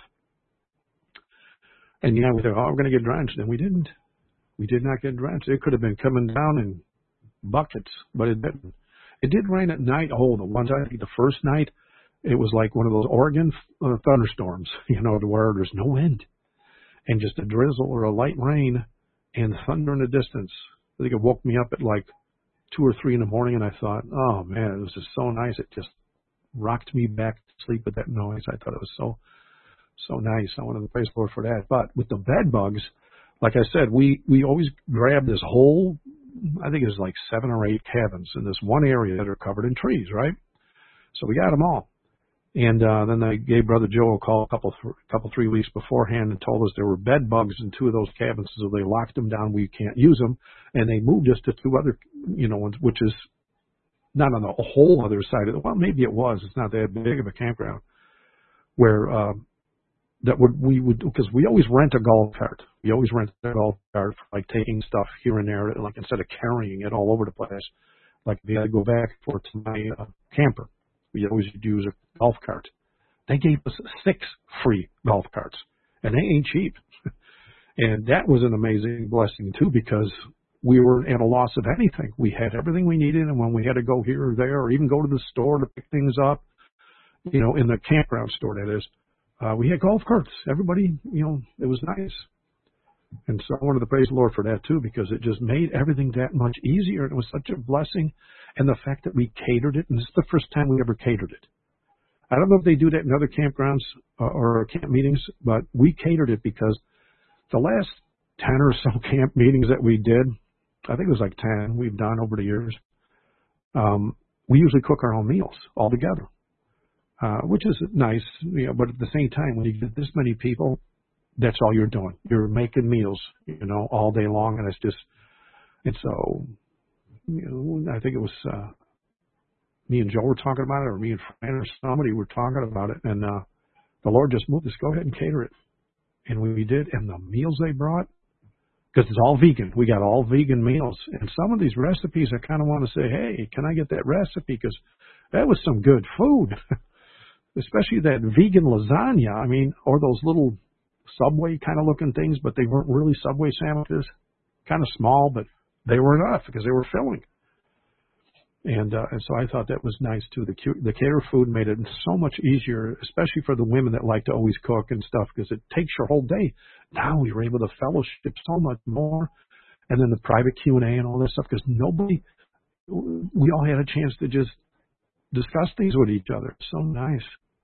And we thought, we're going to get drenched. And we didn't. We did not get drenched. It could have been coming down in buckets, but it didn't. It did rain at night. Oh, I think the first night, it was like one of those Oregon thunderstorms, to where there's no wind and just a drizzle or a light rain and thunder in the distance. I think it woke me up at like 2 or 3 in the morning, and I thought, oh man, it was just so nice. It just rocked me back to sleep with that noise. I thought it was so nice. I wanted to praise the Lord for that. But with the bed bugs, like I said, we always grab this whole, I think it was like 7 or 8 cabins in this one area that are covered in trees, right? So we got them all. And then I gave Brother Joe a call a 3 weeks beforehand and told us there were bed bugs in 2 of those cabins, so they locked them down. We can't use them, and they moved us to 2 other, ones, which is not on the whole other side of it. Well, maybe it was. It's not that big of a campground where we would, because we always rent a golf cart. We always rent a golf cart for like taking stuff here and there, like instead of carrying it all over the place. Like if I had to go back to my camper, we always use a golf cart. They gave us 6 free golf carts, and they ain't cheap. And that was an amazing blessing too, because we were at a loss of anything. We had everything we needed, and when we had to go here or there, or even go to the store to pick things up, in the campground store, that is, we had golf carts. Everybody, it was nice. And so I wanted to praise the Lord for that too, because it just made everything that much easier. And it was such a blessing. And the fact that we catered it, and this is the first time we ever catered it. I don't know if they do that in other campgrounds or camp meetings, but we catered it because the last 10 or so camp meetings that we did, I think it was like 10 we've done over the years, we usually cook our own meals all together, which is nice, but at the same time, when you get this many people, that's all you're doing. You're making meals, all day long, and so, I think it was me and Joe were talking about it, or me and Fran or somebody were talking about it, and the Lord just moved us, go ahead and cater it. And we did, and the meals they brought, because it's all vegan. We got all vegan meals. And some of these recipes, I kind of want to say, hey, can I get that recipe? Because that was some good food, especially that vegan lasagna. I mean, or those little Subway kind of looking things, but they weren't really Subway sandwiches. Kind of small, but they were enough because they were filling. And so I thought that was nice too. The cater food made it so much easier, especially for the women that like to always cook and stuff, because it takes your whole day. Now we were able to fellowship so much more, and then the private Q&A and all this stuff, because we all had a chance to just discuss things with each other. So nice.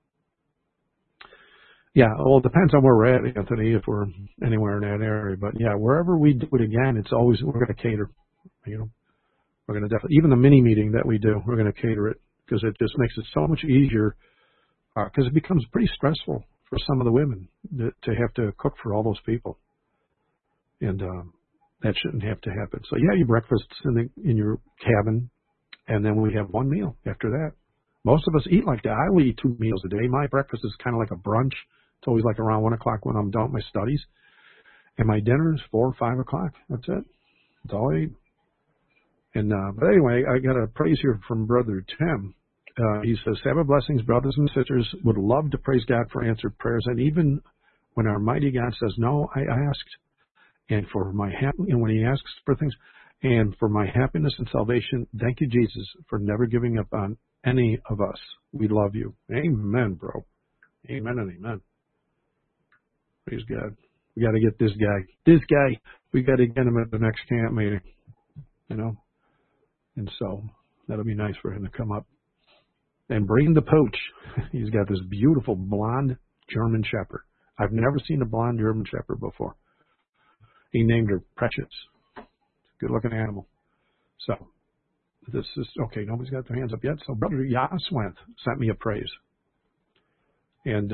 Yeah, well, it depends on where we're at, Anthony, if we're anywhere in that area. But yeah, wherever we do it again, it's always, we're going to cater, We're going to definitely, even the mini meeting that we do, we're going to cater it, because it just makes it so much easier, because it becomes pretty stressful for some of the women to have to cook for all those people. And that shouldn't have to happen. So yeah, your breakfast's in your cabin, and then we have one meal after that. Most of us eat like that. I only eat 2 meals a day. My breakfast is kind of like a brunch. It's always like around 1 o'clock when I'm done with my studies. And my dinner is 4 or 5 o'clock. That's it. That's all I eat. And but anyway, I got a praise here from Brother Tim. He says, Sabbath blessings, brothers and sisters. Would love to praise God for answered prayers. And even when our mighty God says no, I asked. And when he asks for things, and for my happiness and salvation, thank you, Jesus, for never giving up on any of us. We love you. Amen, bro. Amen and amen. Praise God. We got to get this guy. We got to get him at the next camp meeting, you know. And so that'll be nice for him to come up. And bring the pooch. He's got this beautiful blonde German Shepherd. I've never seen a blonde German Shepherd before. He named her Precious. Good-looking animal. So, this is, okay, nobody's got their hands up yet. So, Brother Yaswant sent me a praise. And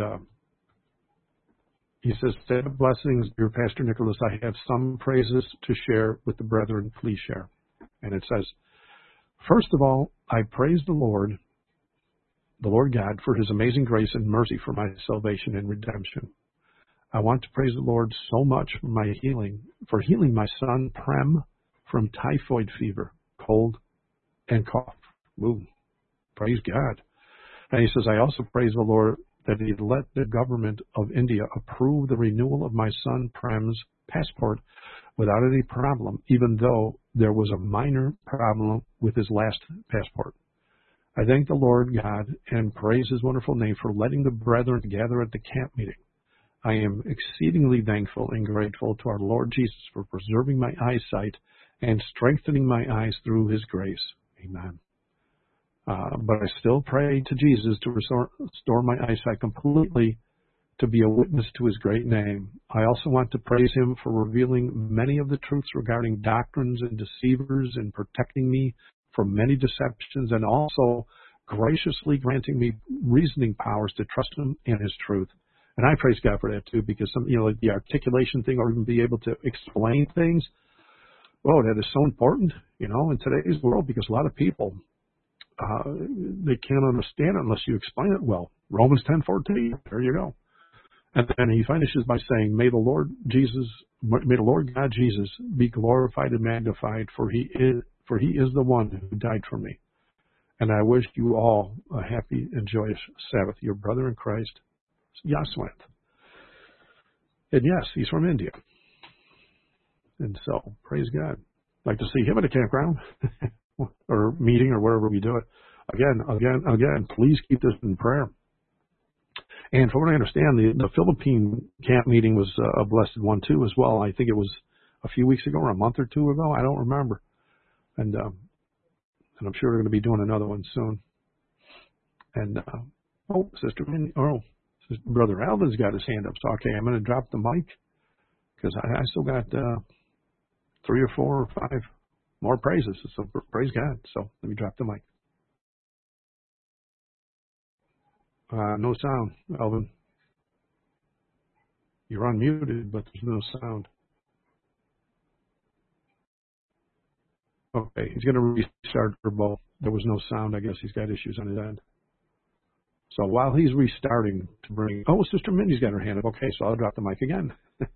he says, "Set of blessings, dear Pastor Nicholas. I have some praises to share with the brethren. Please share." And it says, "First of all, I praise the Lord God, for his amazing grace and mercy for my salvation and redemption. I want to praise the Lord so much for healing my son Prem from typhoid fever, cold, and cough." Ooh, praise God. And he says, "I also praise the Lord that he let the government of India approve the renewal of my son Prem's passport without any problem, even though there was a minor problem with his last passport. I thank the Lord God and praise his wonderful name for letting the brethren gather at the camp meeting. I am exceedingly thankful and grateful to our Lord Jesus for preserving my eyesight and strengthening my eyes through his grace. Amen. But I still pray to Jesus to restore my eyesight completely to be a witness to his great name. I also want to praise him for revealing many of the truths regarding doctrines and deceivers and protecting me from many deceptions, and also graciously granting me reasoning powers to trust him and his truth." And I praise God for that too, because some, like the articulation thing, or even be able to explain things. Oh, that is so important, in today's world, because a lot of people, they can't understand it unless you explain it well. Romans 10:14. There you go. And then he finishes by saying, may the Lord God Jesus be glorified and magnified, for he is the one who died for me. And I wish you all a happy and joyous Sabbath. Your brother in Christ, Yaswant. And yes, he's from India. And so, praise God. Like to see him at a campground or meeting or wherever we do it. Again, please keep this in prayer. And from what I understand, the Philippine camp meeting was a blessed one too as well. I think it was a few weeks ago or a month or two ago. I don't remember. And I'm sure we're going to be doing another one soon. And, Brother Alvin's got his hand up. So, okay, I'm going to drop the mic because I still got 3 or 4 or 5 more praises. So, praise God. So, let me drop the mic. No sound, Alvin. You're unmuted, but there's no sound. Okay, he's going to restart for both. There was no sound. I guess he's got issues on his end. So while he's restarting to bring... Oh, Sister Mindy's got her hand up. Okay, so I'll drop the mic again.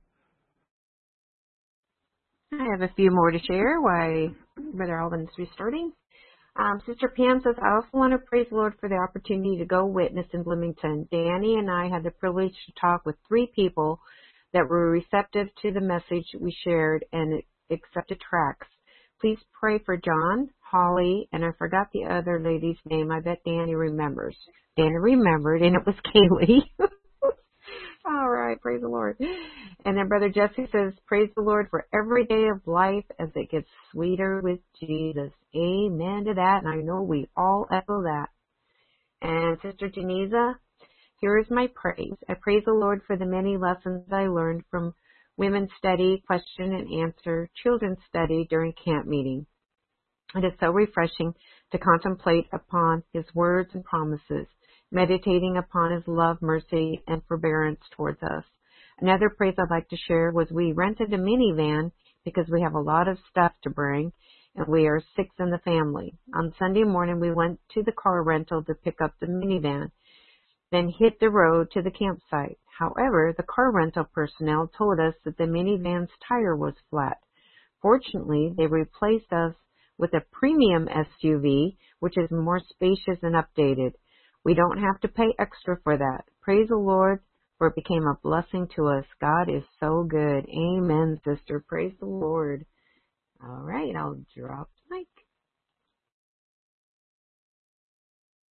I have a few more to share while Brother Alvin's restarting. Sister Pam says, I also want to praise the Lord for the opportunity to go witness in Bloomington. Danny and I had the privilege to talk with 3 people that were receptive to the message we shared and accepted tracts. Please pray for John, Holly, and I forgot the other lady's name. I bet Danny remembers. Danny remembered, and it was Kaylee. All right, praise the Lord. And then Brother Jesse says, praise the Lord for every day of life as it gets sweeter with Jesus. Amen to that, and I know we all echo that. And Sister Geneza, here is my praise. I praise the Lord for the many lessons I learned from women's study, question and answer, children's study during camp meeting. It is so refreshing to contemplate upon his words and promises, meditating upon his love, mercy, and forbearance towards us. Another praise I'd like to share was we rented a minivan because we have a lot of stuff to bring, and we are 6 in the family. On Sunday morning, we went to the car rental to pick up the minivan, then hit the road to the campsite. However, the car rental personnel told us that the minivan's tire was flat. Fortunately, they replaced us with a premium SUV, which is more spacious and updated. We don't have to pay extra for that. Praise the Lord, for it became a blessing to us. God is so good. Amen, sister. Praise the Lord. All right, I'll drop the mic.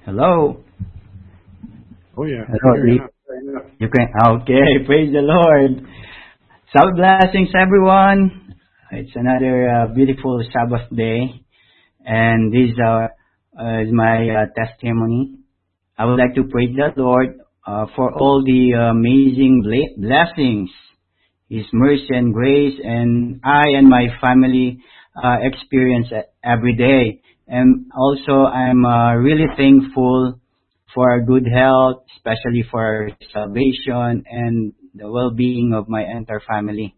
Hello. Oh yeah. Hello. You can. Okay. Praise the Lord. Sabbath blessings, everyone. It's another beautiful Sabbath day, and this is my testimony. I would like to praise the Lord for all the amazing blessings, His mercy and grace, and I and my family experience every day. And also, I'm really thankful for our good health, especially for our salvation and the well-being of my entire family.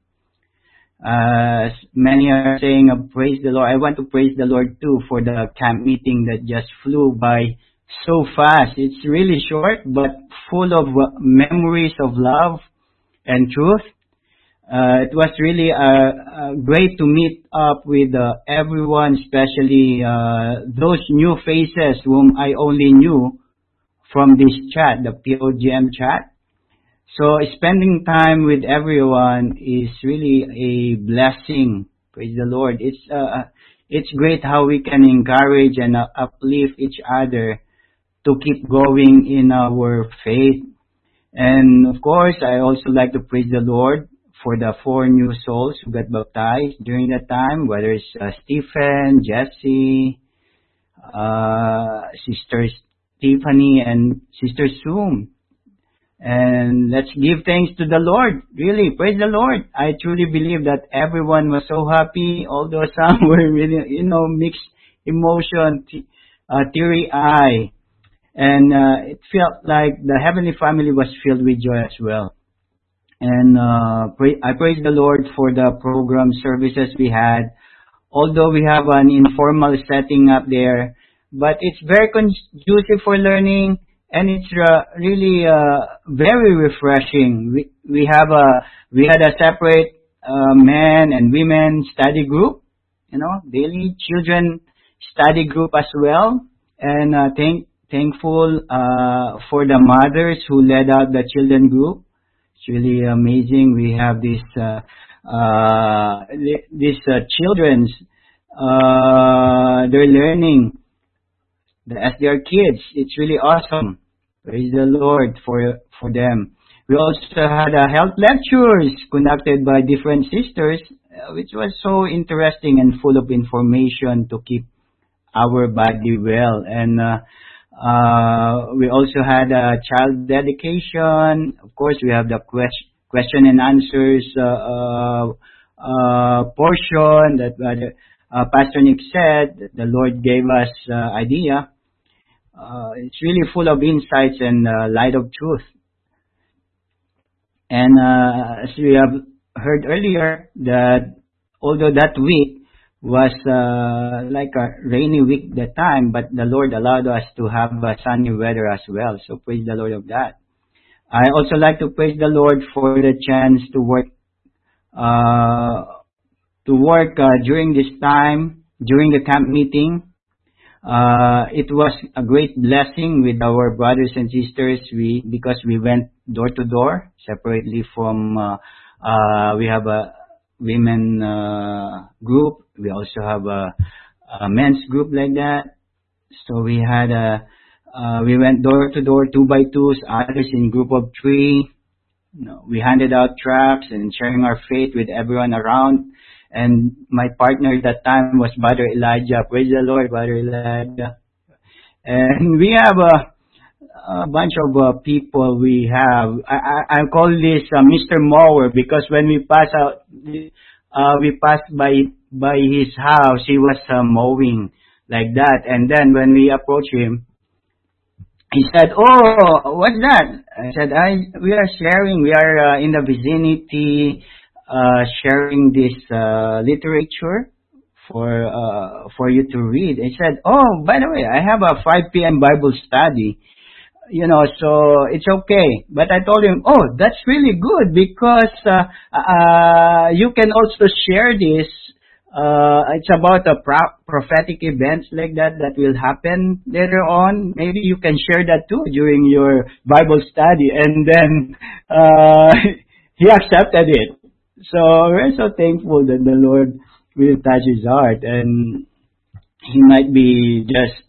Many are saying, praise the Lord. I want to praise the Lord too for the camp meeting that just flew by so fast. It's really short, but full of memories of love and truth. It was really great to meet up with everyone, especially those new faces whom I only knew from this chat, the POGM chat. So spending time with everyone is really a blessing. Praise the Lord. It's great how we can encourage and uplift each other to keep going in our faith. And of course, I also like to praise the Lord for the 4 new souls who got baptized during that time, whether it's Stephen, Jesse, Sister Tiffany, and Sister Sue. And let's give thanks to the Lord. Really, praise the Lord. I truly believe that everyone was so happy, although some were really, mixed emotion, teary eye. And it felt like the Heavenly Family was filled with joy as well. And I praise the Lord for the program services we had. Although we have an informal setting up there, but it's very conducive for learning, and it's really very refreshing. We had a separate men and women study group, daily children study group as well, and thankful for the mothers who led out the children group. It's really amazing. We have these children's they're learning as their kids. It's really awesome. Praise the Lord for them. We also had health lectures conducted by different sisters, which was so interesting and full of information to keep our body well. And we also had a child dedication. Of course, we have the question and answers portion that Pastor Nick said. The Lord gave us idea. It's really full of insights and light of truth. And as we have heard earlier, that although that week was like a rainy week that time, but the Lord allowed us to have sunny weather as well. So praise the Lord of that. I also like to praise the Lord for the chance to work during this time, during the camp meeting. It was a great blessing with our brothers and sisters. Because we went door to door separately from. We have a women group. We also have a men's group like that. So we had we went door to door, 2 by 2s, others in group of 3. We handed out tracts and sharing our faith with everyone around. And my partner at that time was Brother Elijah. Praise the Lord, Brother Elijah. And we have a bunch of people we have. I call this Mr. Mower, because when we pass out, we passed by his house, he was mowing like that. And then when we approach him, he said, "Oh, what's that?" I said, "We are sharing. We are in the vicinity, sharing this literature for you to read." He said, "Oh, by the way, I have a 5 p.m. Bible study. So it's okay." But I told him, "Oh, that's really good, because you can also share this. It's about a prophetic events like that will happen later on. Maybe you can share that too during your Bible study." And then he accepted it. So we're so thankful that the Lord will touch his heart, and he might be just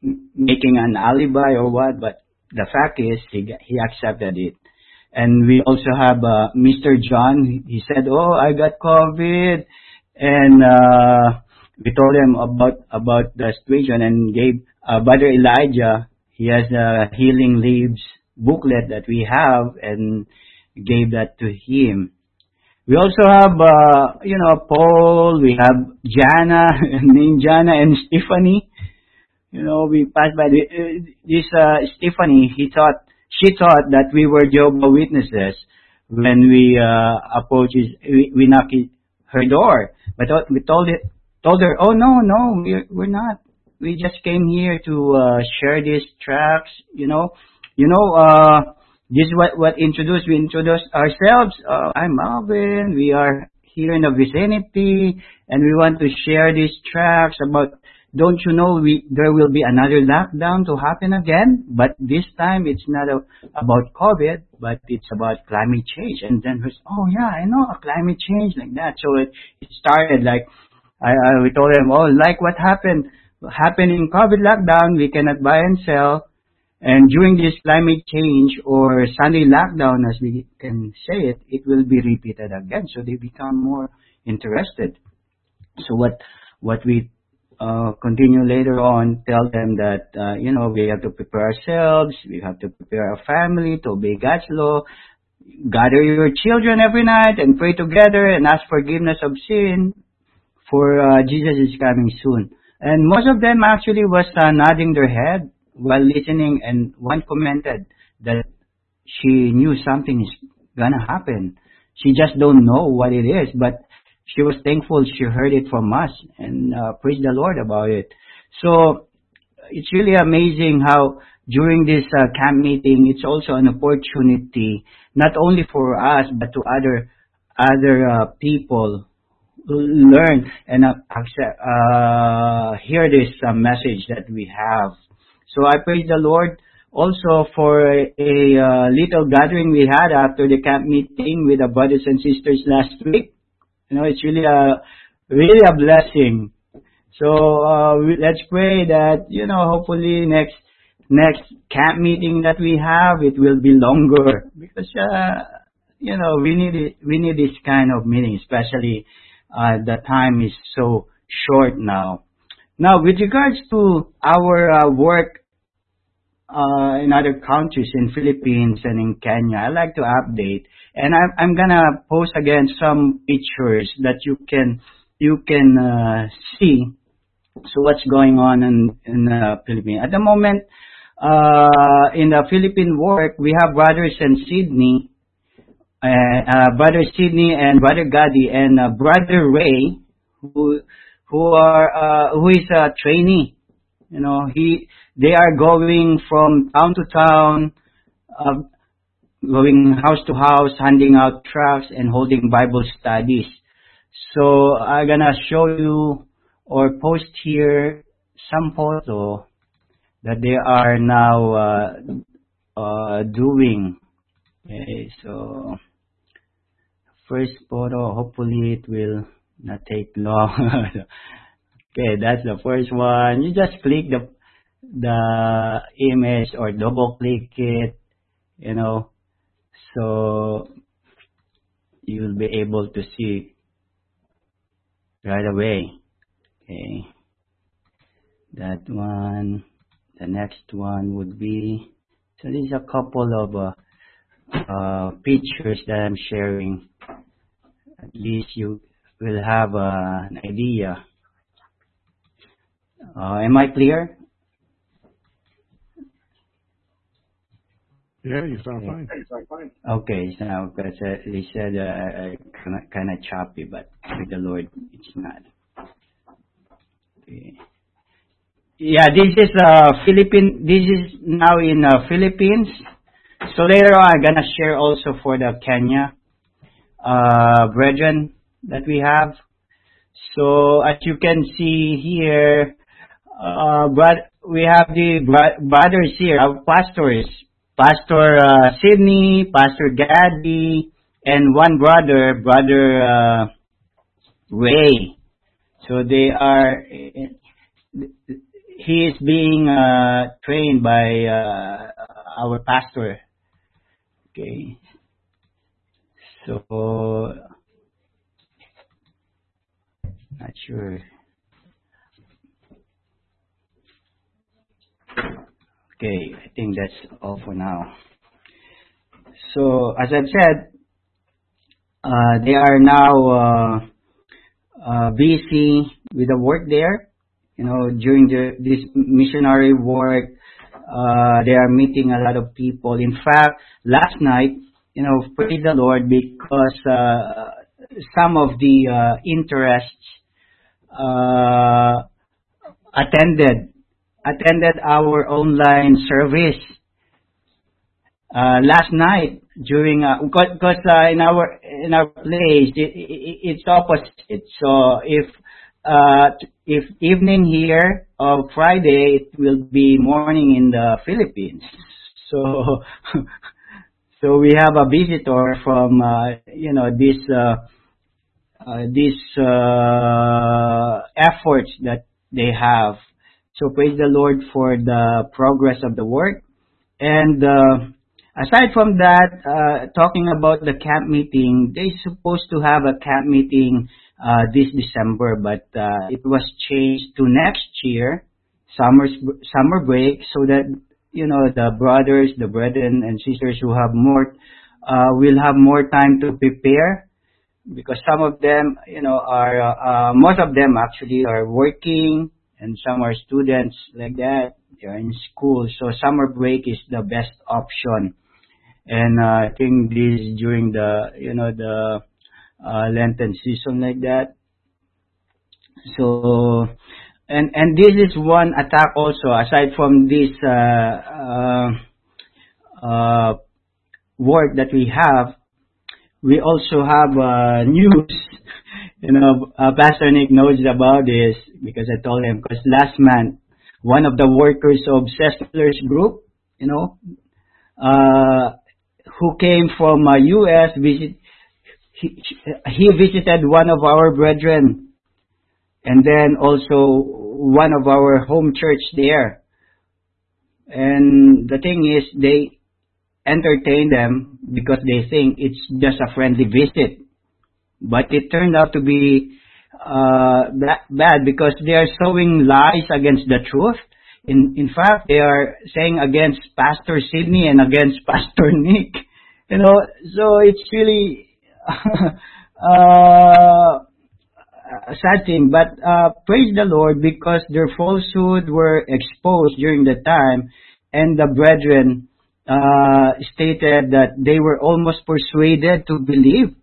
making an alibi or what, but the fact is he accepted it. And we also have Mr. John. He said, "Oh, I got COVID," and we told him about the situation and gave Brother Elijah. He has the Healing Leaves booklet that we have and gave that to him. We also have, Paul. We have Jana, named Jana, and Stephanie. We passed by this Stephanie. She thought that we were Jehovah's Witnesses when we approached. We knocked her door, but we told her, "Oh no, we're not. We just came here to share these tracts. This is what we introduced ourselves. I'm Alvin. We are here in the vicinity, and we want to share these tracts about. Don't you know there will be another lockdown to happen again? But this time it's not about COVID, but it's about climate change." And then "Oh yeah, I know, climate change," like that. So it started like we told them, "Oh, like what happened in COVID lockdown, we cannot buy and sell. And during this climate change or Sunday lockdown, as we can say it will be repeated again." So they become more interested. So what we continue later on, tell them that, we have to prepare ourselves, we have to prepare our family to obey God's law, gather your children every night and pray together and ask forgiveness of sin, for Jesus is coming soon. And most of them actually was nodding their head while listening, and one commented that she knew something is gonna happen. She just don't know what it is, but she was thankful she heard it from us, and praise the Lord about it. So it's really amazing how during this camp meeting, it's also an opportunity not only for us but to other people who learn and hear this message that we have. So I praise the Lord also for a little gathering we had after the camp meeting with the brothers and sisters last week. It's really a blessing. So let's pray that hopefully next camp meeting that we have, it will be longer, because we need this kind of meeting, especially the time is so short now. Now, with regards to our work in other countries, in Philippines and in Kenya, I like to update, and I'm gonna post again some pictures that you can see. So what's going on in the Philippines at the moment? In the Philippine work, we have Brother Sydney and Brother Gadi and Brother Ray, who is a trainee. They are going from town to town, going house to house, handing out tracts and holding Bible studies. So I'm gonna show you or post here some photo that they are now doing. Okay, so first photo, hopefully it will not take long. Okay, that's the first one. You just click the image or double click it, so you will be able to see right away. Okay, that one. The next one would be, so there's a couple of pictures that I'm sharing. At least you will have an idea. Am I clear? Yeah, you sound fine. Okay, so now because they said kind of choppy, but with the Lord, it's not. Okay. Yeah, this is Philippine. This is now in Philippines. So later on, I'm gonna share also for the Kenya brethren that we have. So as you can see here, we have the brothers here, our pastors, Pastor Sydney, Pastor Gadi, and one brother, Brother Ray. So they are he is being trained by our pastor. Okay. So, not sure. Okay, I think that's all for now. So, as I've said, they are now busy with the work there. During this missionary work, they are meeting a lot of people. In fact, last night, praise the Lord, because some of the interests attended our online service last night during because in our place it's opposite. So if evening here of Friday, it will be morning in the Philippines. So so we have a visitor from these efforts that they have. So praise the Lord for the progress of the work. And aside from that, talking about the camp meeting, they're supposed to have a camp meeting this December, but it was changed to next year, summer break, so that the brothers, the brethren and sisters who have more will have more time to prepare, because some of them are most of them actually are working, and some are students like that. They're in school, so summer break is the best option. And I think this is during the Lenten season like that. So, and this is one attack also. Aside from this work that we have, we also have news. Pastor Nick knows about this because I told him. Because last month, one of the workers of Settlers Group, who came from U.S. He visited one of our brethren, and then also one of our home church there. And the thing is, they entertain them because they think it's just a friendly visit. But it turned out to be bad, because they are sowing lies against the truth. In fact, they are saying against Pastor Sidney and against Pastor Nick. So it's really a sad thing. But praise the Lord, because their falsehood were exposed during the time, and the brethren stated that they were almost persuaded to believe.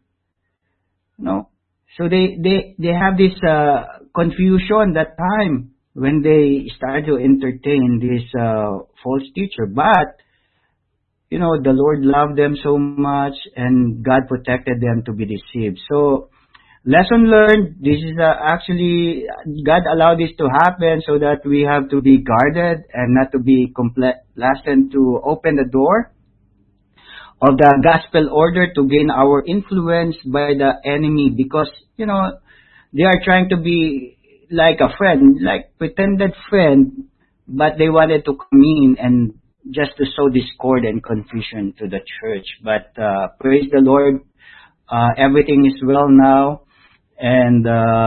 So they have this confusion that time when they started to entertain this false teacher. But the Lord loved them so much, and God protected them to be deceived. So lesson learned. This is actually God allowed this to happen so that we have to be guarded and not to be complacent, to open the door of the gospel order to gain our influence by the enemy, because they are trying to be like a friend, like pretended friend, but they wanted to come in and just to sow discord and confusion to the church. But praise the Lord, everything is well now, and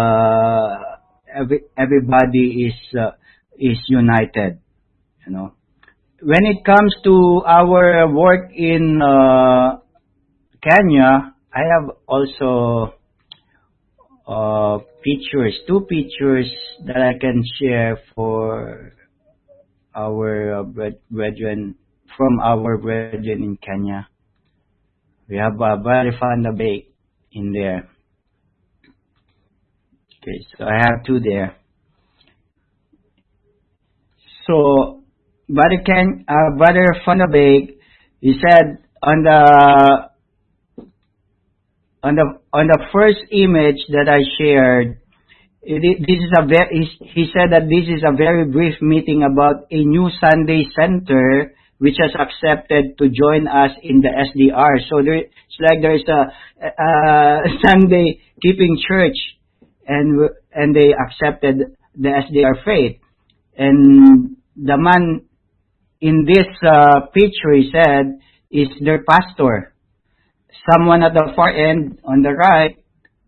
everybody is united. When it comes to our work in Kenya, I have also two pictures that I can share for our brethren, from our brethren in Kenya. We have Brother Van der Beek in there. Okay, so I have two there. So Brother Van der Beek, he said on the first image that I shared, he said that this is a very brief meeting about a new Sunday center which has accepted to join us in the SDR. So it's like there's a Sunday keeping church, and they accepted the SDR faith. And the man in this picture, he said, is their pastor. Someone at the far end on the right,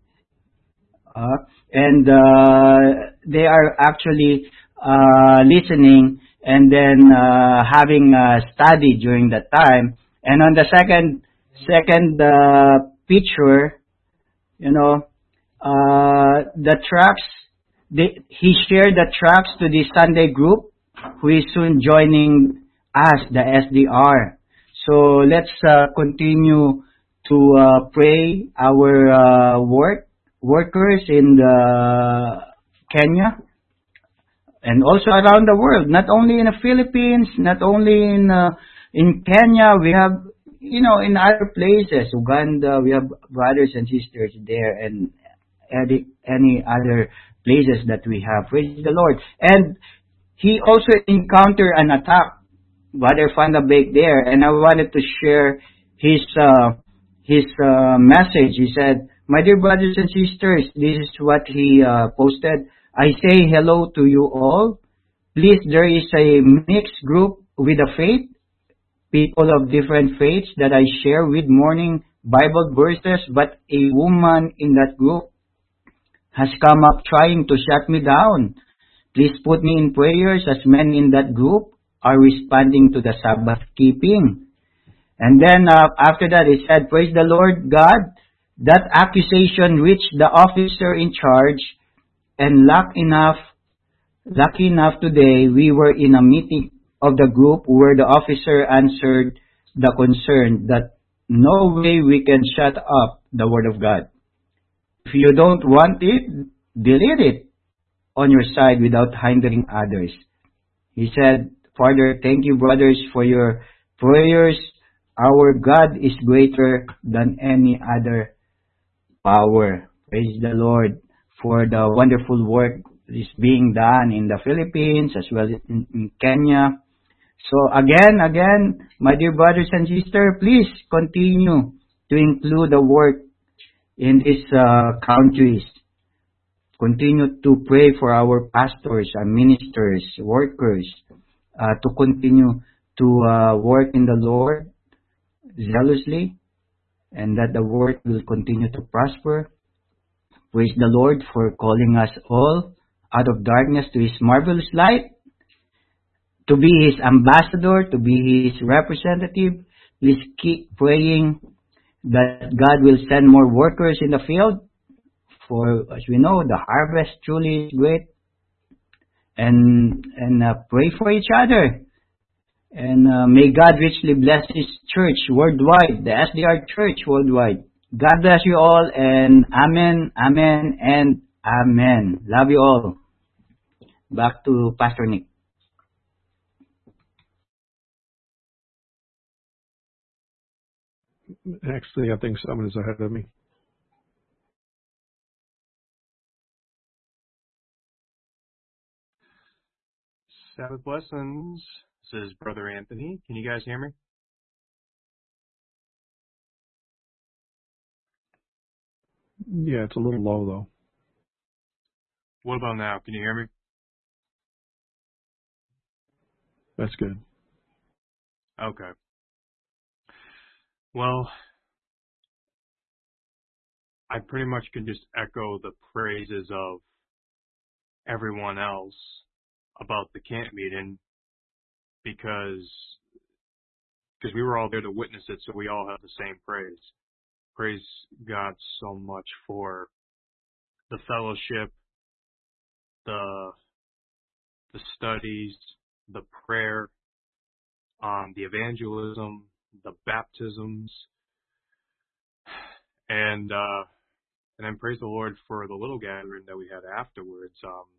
and they are actually listening and then having a study during that time. And on the second picture, you know, the tracks, he shared the tracks to the Sunday group, who is soon joining us, the SDR. So let's continue to pray our workers in the Kenya and also around the world, not only in the Philippines, not only in Kenya. We have, you know, in other places, Uganda, we have brothers and sisters there, and any other places that we have. Praise the Lord. And he also encountered an attack, Brother Van der Beek there, and I wanted to share his message. He said, "My dear brothers and sisters," this is what he posted. "I say hello to you all. Please, there is a mixed group with a faith, people of different faiths that I share with morning Bible verses, but a woman in that group has come up trying to shut me down. Please put me in prayers as men in that group are responding to the Sabbath keeping." And then after that, he said, "Praise the Lord God. That accusation reached the officer in charge, and lucky enough today, we were in a meeting of the group where the officer answered the concern that no way we can shut up the Word of God. If you don't want it, delete it on your side without hindering others." He said, "Father, thank you, brothers, for your prayers. Our God is greater than any other power." Praise the Lord for the wonderful work that is being done in the Philippines as well as in Kenya. So again, my dear brothers and sisters, please continue to include the work in these countries. Continue to pray for our pastors, our ministers, workers, to continue to work in the Lord zealously, and that the work will continue to prosper. Praise the Lord for calling us all out of darkness to His marvelous light, to be His ambassador, to be His representative. Please keep praying that God will send more workers in the field, for as we know, the harvest truly is great. And pray for each other. And may God richly bless His church worldwide, the SDR church worldwide. God bless you all, and amen, amen, and amen. Love you all. Back to Pastor Nick. Actually, I think someone is ahead of me. Sabbath blessings. This is Brother Anthony. Can you guys hear me? Yeah, it's a little low though. What about now? Can you hear me? That's good. Okay. Well, I pretty much can just echo the praises of everyone else about the camp meeting because we were all there to witness it, so we all have the same praise. Praise God so much for the fellowship, the studies, the prayer, the evangelism, the baptisms, and then praise the Lord for the little gathering that we had afterwards.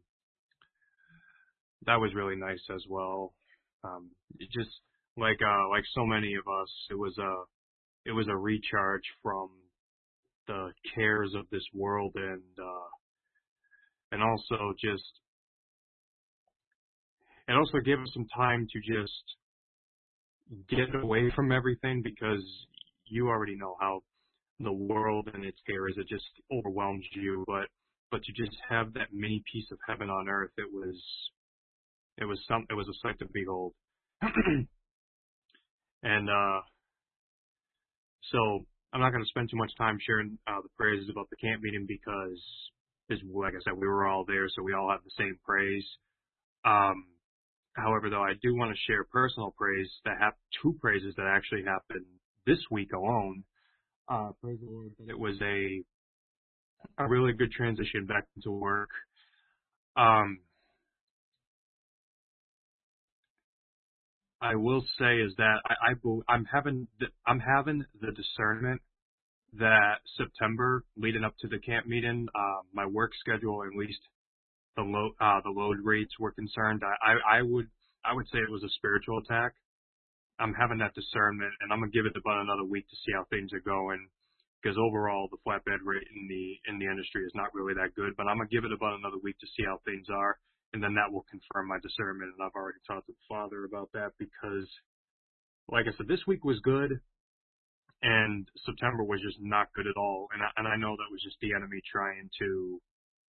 That was really nice as well. It just like so many of us, it was a recharge from the cares of this world, and also just it also gave us some time to just get away from everything, because you already know how the world and its cares, it just overwhelms you, but to just have that mini piece of heaven on earth, it was It was a sight to behold. And so I'm not going to spend too much time sharing the praises about the camp meeting because, like I said, we were all there, so we all have the same praise. However, though, I do want to share personal praise two praises that actually happened this week alone. Praise the Lord that it was a really good transition back into work. I will say is that I'm having the discernment that September leading up to the camp meeting, my work schedule, at least the load rates were concerned. I would say it was a spiritual attack. I'm having that discernment, and I'm gonna give it about another week to see how things are going, because overall the flatbed rate in the industry is not really that good. But I'm gonna give it about another week to see how things are, and then that will confirm my discernment. And I've already talked to the Father about that because, like I said, this week was good, and September was just not good at all. And I know that was just the enemy trying to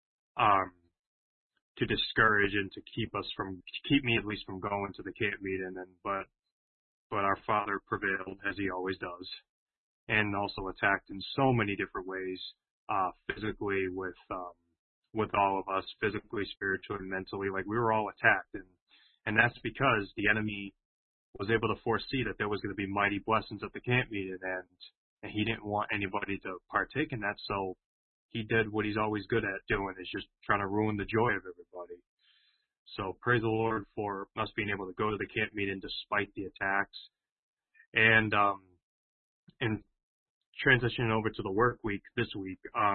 discourage and to keep me at least from going to the camp meeting. But our Father prevailed, as He always does, and also attacked in so many different ways, physically with all of us, physically, spiritually, mentally. Like, we were all attacked, and that's because the enemy was able to foresee that there was going to be mighty blessings at the camp meeting, and he didn't want anybody to partake in that, so he did what he's always good at doing, is just trying to ruin the joy of everybody. So praise the Lord for us being able to go to the camp meeting despite the attacks. And transitioning over to the work week this week,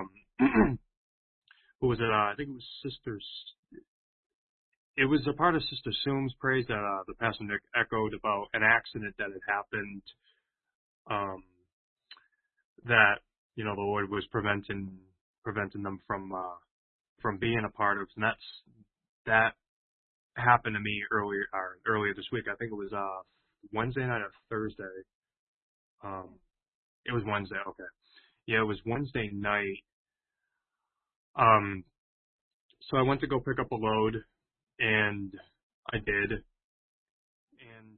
who was it? I think it was it was a part of Sister Soom's praise that the Pastor Nick echoed about an accident that had happened, that, the Lord was preventing them from being a part of, and that happened to me earlier this week. I think it was Wednesday night or Thursday. It was Wednesday. Okay, yeah, it was Wednesday night. So I went to go pick up a load, and I did, and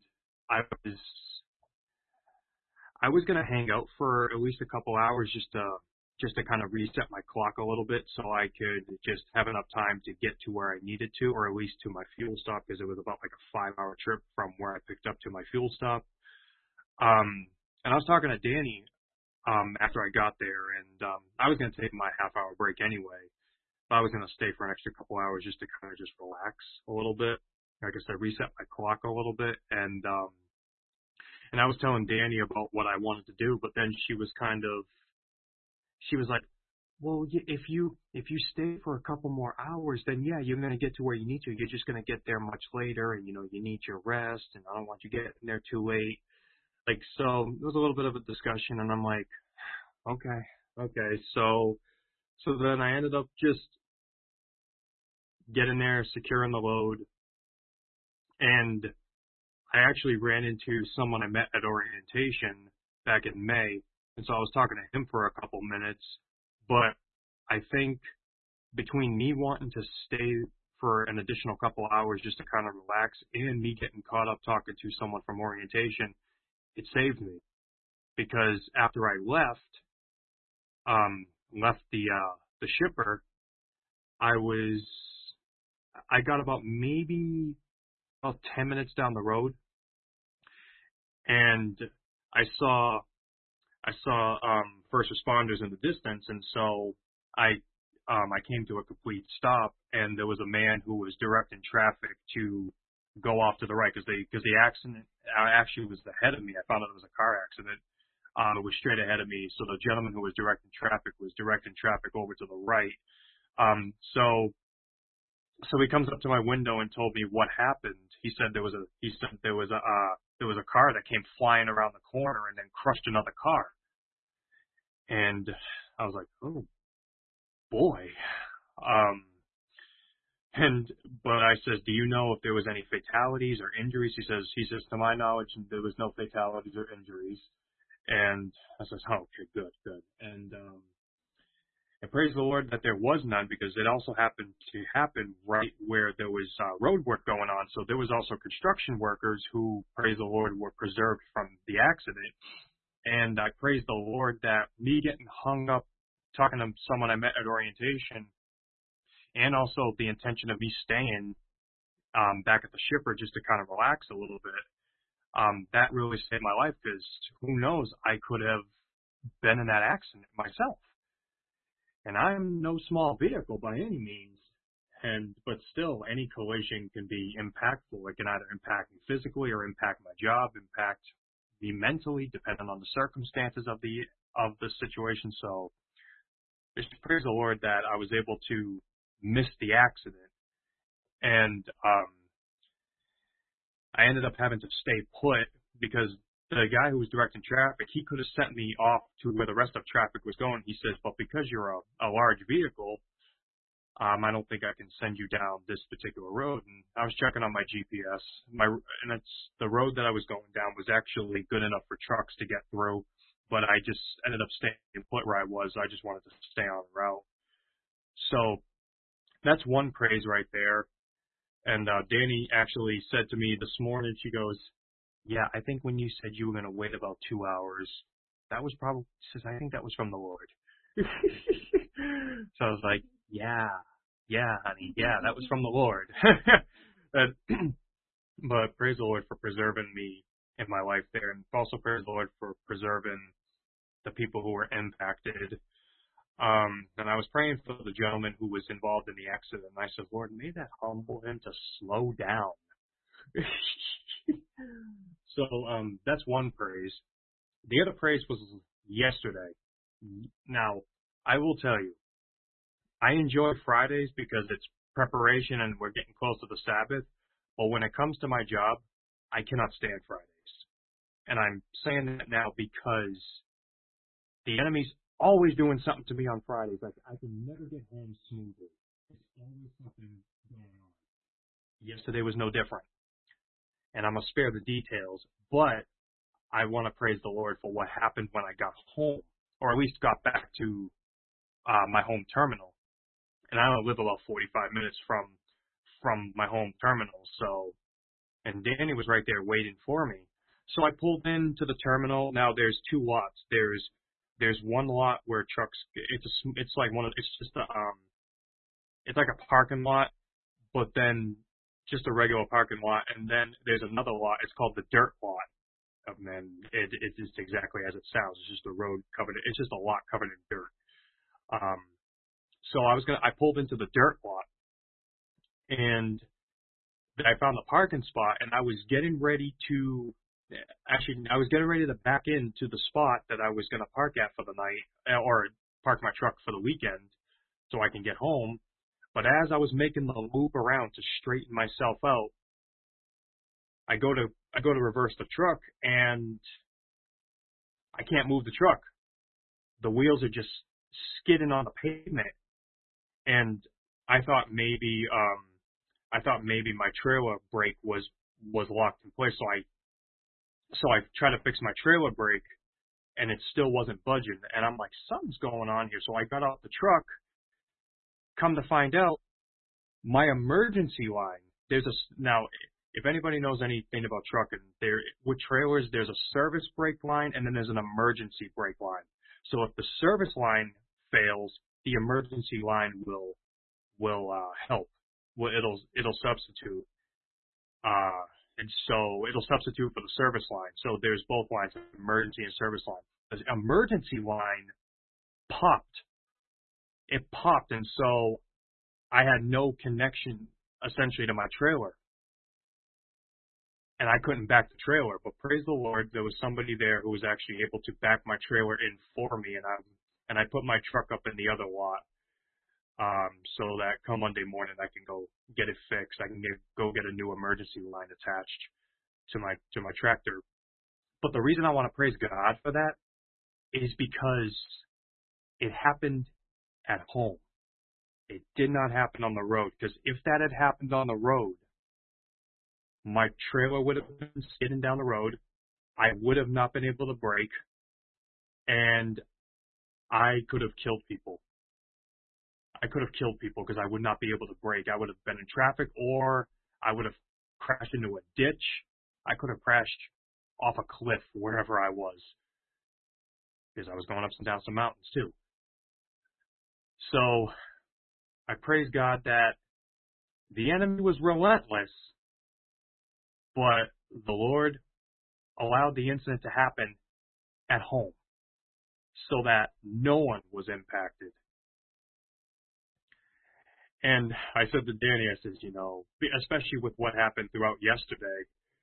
I was gonna hang out for at least a couple hours just to kind of reset my clock a little bit, so I could just have enough time to get to where I needed to, or at least to my fuel stop, because it was about like a 5-hour trip from where I picked up to my fuel stop. And I was talking to Danny after I got there, and I was going to take my half-hour break anyway. But I was going to stay for an extra couple hours just to kind of just relax a little bit. Like I said, reset my clock a little bit, and I was telling Danny about what I wanted to do, but then she was like, well, if you stay for a couple more hours, then yeah, you're going to get to where you need to. You're just going to get there much later, and you need your rest, and I don't want you getting there too late. Like, so it was a little bit of a discussion, and I'm like, okay. So then I ended up just getting there, securing the load, and I actually ran into someone I met at orientation back in May, and so I was talking to him for a couple minutes, but I think between me wanting to stay for an additional couple hours just to kind of relax, and me getting caught up talking to someone from orientation, it saved me. Because after I left the shipper, I got about 10 minutes down the road, and I saw first responders in the distance, and so I came to a complete stop, and there was a man who was directing traffic to go off to the right, because the accident actually was ahead of me. I found out it was a car accident. It was straight ahead of me, so the gentleman who was directing traffic over to the right. So he comes up to my window and told me what happened. He said there was a car that came flying around the corner and then crushed another car. And I was like, oh boy. But I says, do you know if there was any fatalities or injuries? He says, to my knowledge, there was no fatalities or injuries. And I says, oh, okay, good. And I praise the Lord that there was none, because it also happened to happen right where there was road work going on. So there was also construction workers who, praise the Lord, were preserved from the accident. And I praise the Lord that me getting hung up talking to someone I met at orientation, and also the intention of me staying back at the shipper just to kind of relax a little bit, that really saved my life, because who knows, I could have been in that accident myself. And I'm no small vehicle by any means, but still, any collision can be impactful. It can either impact me physically or impact my job, impact me mentally, depending on the circumstances of the situation. So just praise the Lord that I was able to miss the accident. And I ended up having to stay put, because the guy who was directing traffic, he could have sent me off to where the rest of traffic was going. He says, but because you're a large vehicle, I don't think I can send you down this particular road. And I was checking on my GPS, and it's the road that I was going down was actually good enough for trucks to get through, but I just ended up staying put where I was. I just wanted to stay on the route. So that's one praise right there. And Danny actually said to me this morning, she goes, yeah, I think when you said you were going to wait about 2 hours, that was probably, she says, I think that was from the Lord. So I was like, yeah, honey, yeah, that was from the Lord. But praise the Lord for preserving me in my life there, and also praise the Lord for preserving the people who were impacted. And I was praying for the gentleman who was involved in the accident, and I said, Lord, may that humble him to slow down. So that's one praise. The other praise was yesterday. Now, I will tell you, I enjoy Fridays because it's preparation and we're getting close to the Sabbath. But when it comes to my job, I cannot stand Fridays. And I'm saying that now because the enemy's always doing something to me on Fridays. Like, I can never get home smoothly. There's always something going on. Yesterday was no different. And I'm going to spare the details, but I want to praise the Lord for what happened when I got home, or at least got back to my home terminal. And I only live about 45 minutes from my home terminal, so, and Danny was right there waiting for me. So I pulled into the terminal. Now there's two lots. There's one lot where trucks, it's like it's like a parking lot, but then just a regular parking lot. And then there's another lot. It's called the dirt lot. And then it's just exactly as it sounds. It's just a road covered. It's just a lot covered in dirt. So I pulled into the dirt lot, and I found the parking spot, and I was getting ready to back into the spot that I was going to park at for the night, or park my truck for the weekend so I can get home. But as I was making the loop around to straighten myself out, I go to reverse the truck, and I can't move the truck. The wheels are just skidding on the pavement, and I thought maybe my trailer brake was locked in place. So I tried to fix my trailer brake, and it still wasn't budging. And I'm like, something's going on here. So I got out the truck. Come to find out, my emergency line. Now, if anybody knows anything about trucking, with trailers, there's a service brake line, and then there's an emergency brake line. So if the service line fails, the emergency line will help. Well, it'll substitute. And so it'll substitute for the service line. So there's both lines, emergency and service line. The emergency line popped. It popped, and so I had no connection essentially to my trailer. And I couldn't back the trailer, but praise the Lord, there was somebody there who was actually able to back my trailer in for me, and I put my truck up in the other lot, so that come Monday morning I can go get it fixed. I can go get a new emergency line attached to my tractor. But the reason I want to praise God for that is because it happened at home. It did not happen on the road, because if that had happened on the road, my trailer would have been skidding down the road. I would have not been able to brake, and I could have killed people. I could have killed people because I would not be able to brake. I would have been in traffic, or I would have crashed into a ditch. I could have crashed off a cliff wherever I was, because I was going up and down some mountains too. So I praise God that the enemy was relentless, but the Lord allowed the incident to happen at home so that no one was impacted. And I said to Danny, I said, especially with what happened throughout yesterday,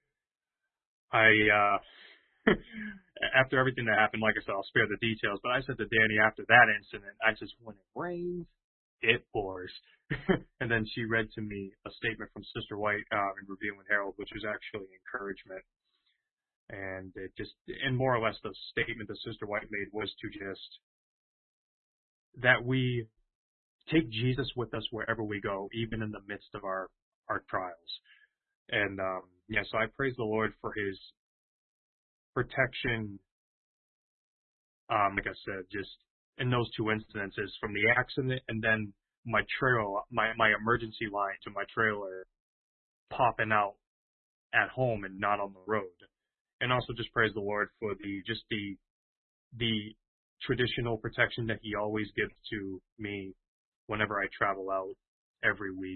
after everything that happened, like I said, I'll spare the details, but I said to Danny after that incident, I said, when it rains, it pours. And then she read to me a statement from Sister White in Review and Herald, which was actually encouragement. And and more or less the statement that Sister White made was to just, that we take Jesus with us wherever we go, even in the midst of our trials. And, so I praise the Lord for His protection, like I said, just in those two incidences, from the accident and then my emergency line to my trailer popping out at home and not on the road. And also just praise the Lord for the traditional protection that He always gives to me whenever I travel out every week.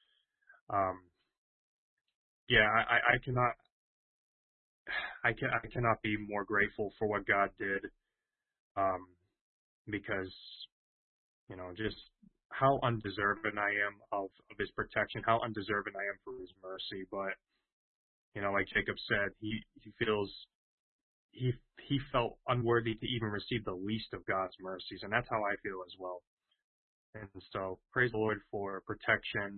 I cannot be more grateful for what God did, because, just how undeserving I am of His protection, how undeserving I am for His mercy. But, like Jacob said, he felt unworthy to even receive the least of God's mercies, and that's how I feel as well. And so, praise the Lord for protection.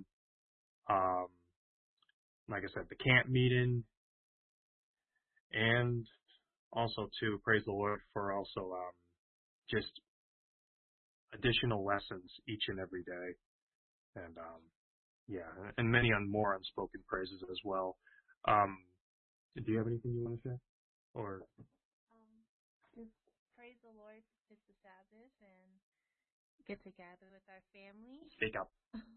Like I said, the camp meeting, and also to praise the Lord for also just additional lessons each and every day, and and many more unspoken praises as well. Do you have anything you want to share? Or just praise the Lord. It's the Sabbath and get to gather with our family. Speak up.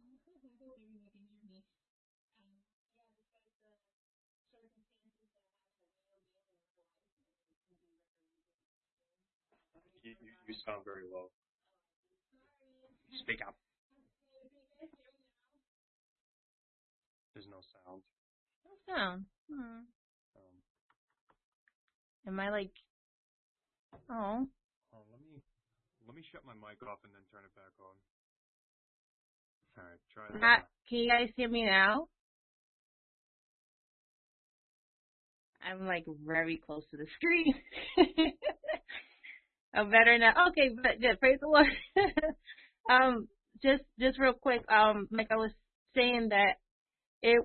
You sound very low. Speak up. There's no sound. No sound. Am I like? Oh. Let me shut my mic off and then turn it back on. All right, try that. Can you guys hear me now? I'm like very close to the screen. I'm better now. Okay, but good. Praise the Lord. Just real quick. Like I was saying that it.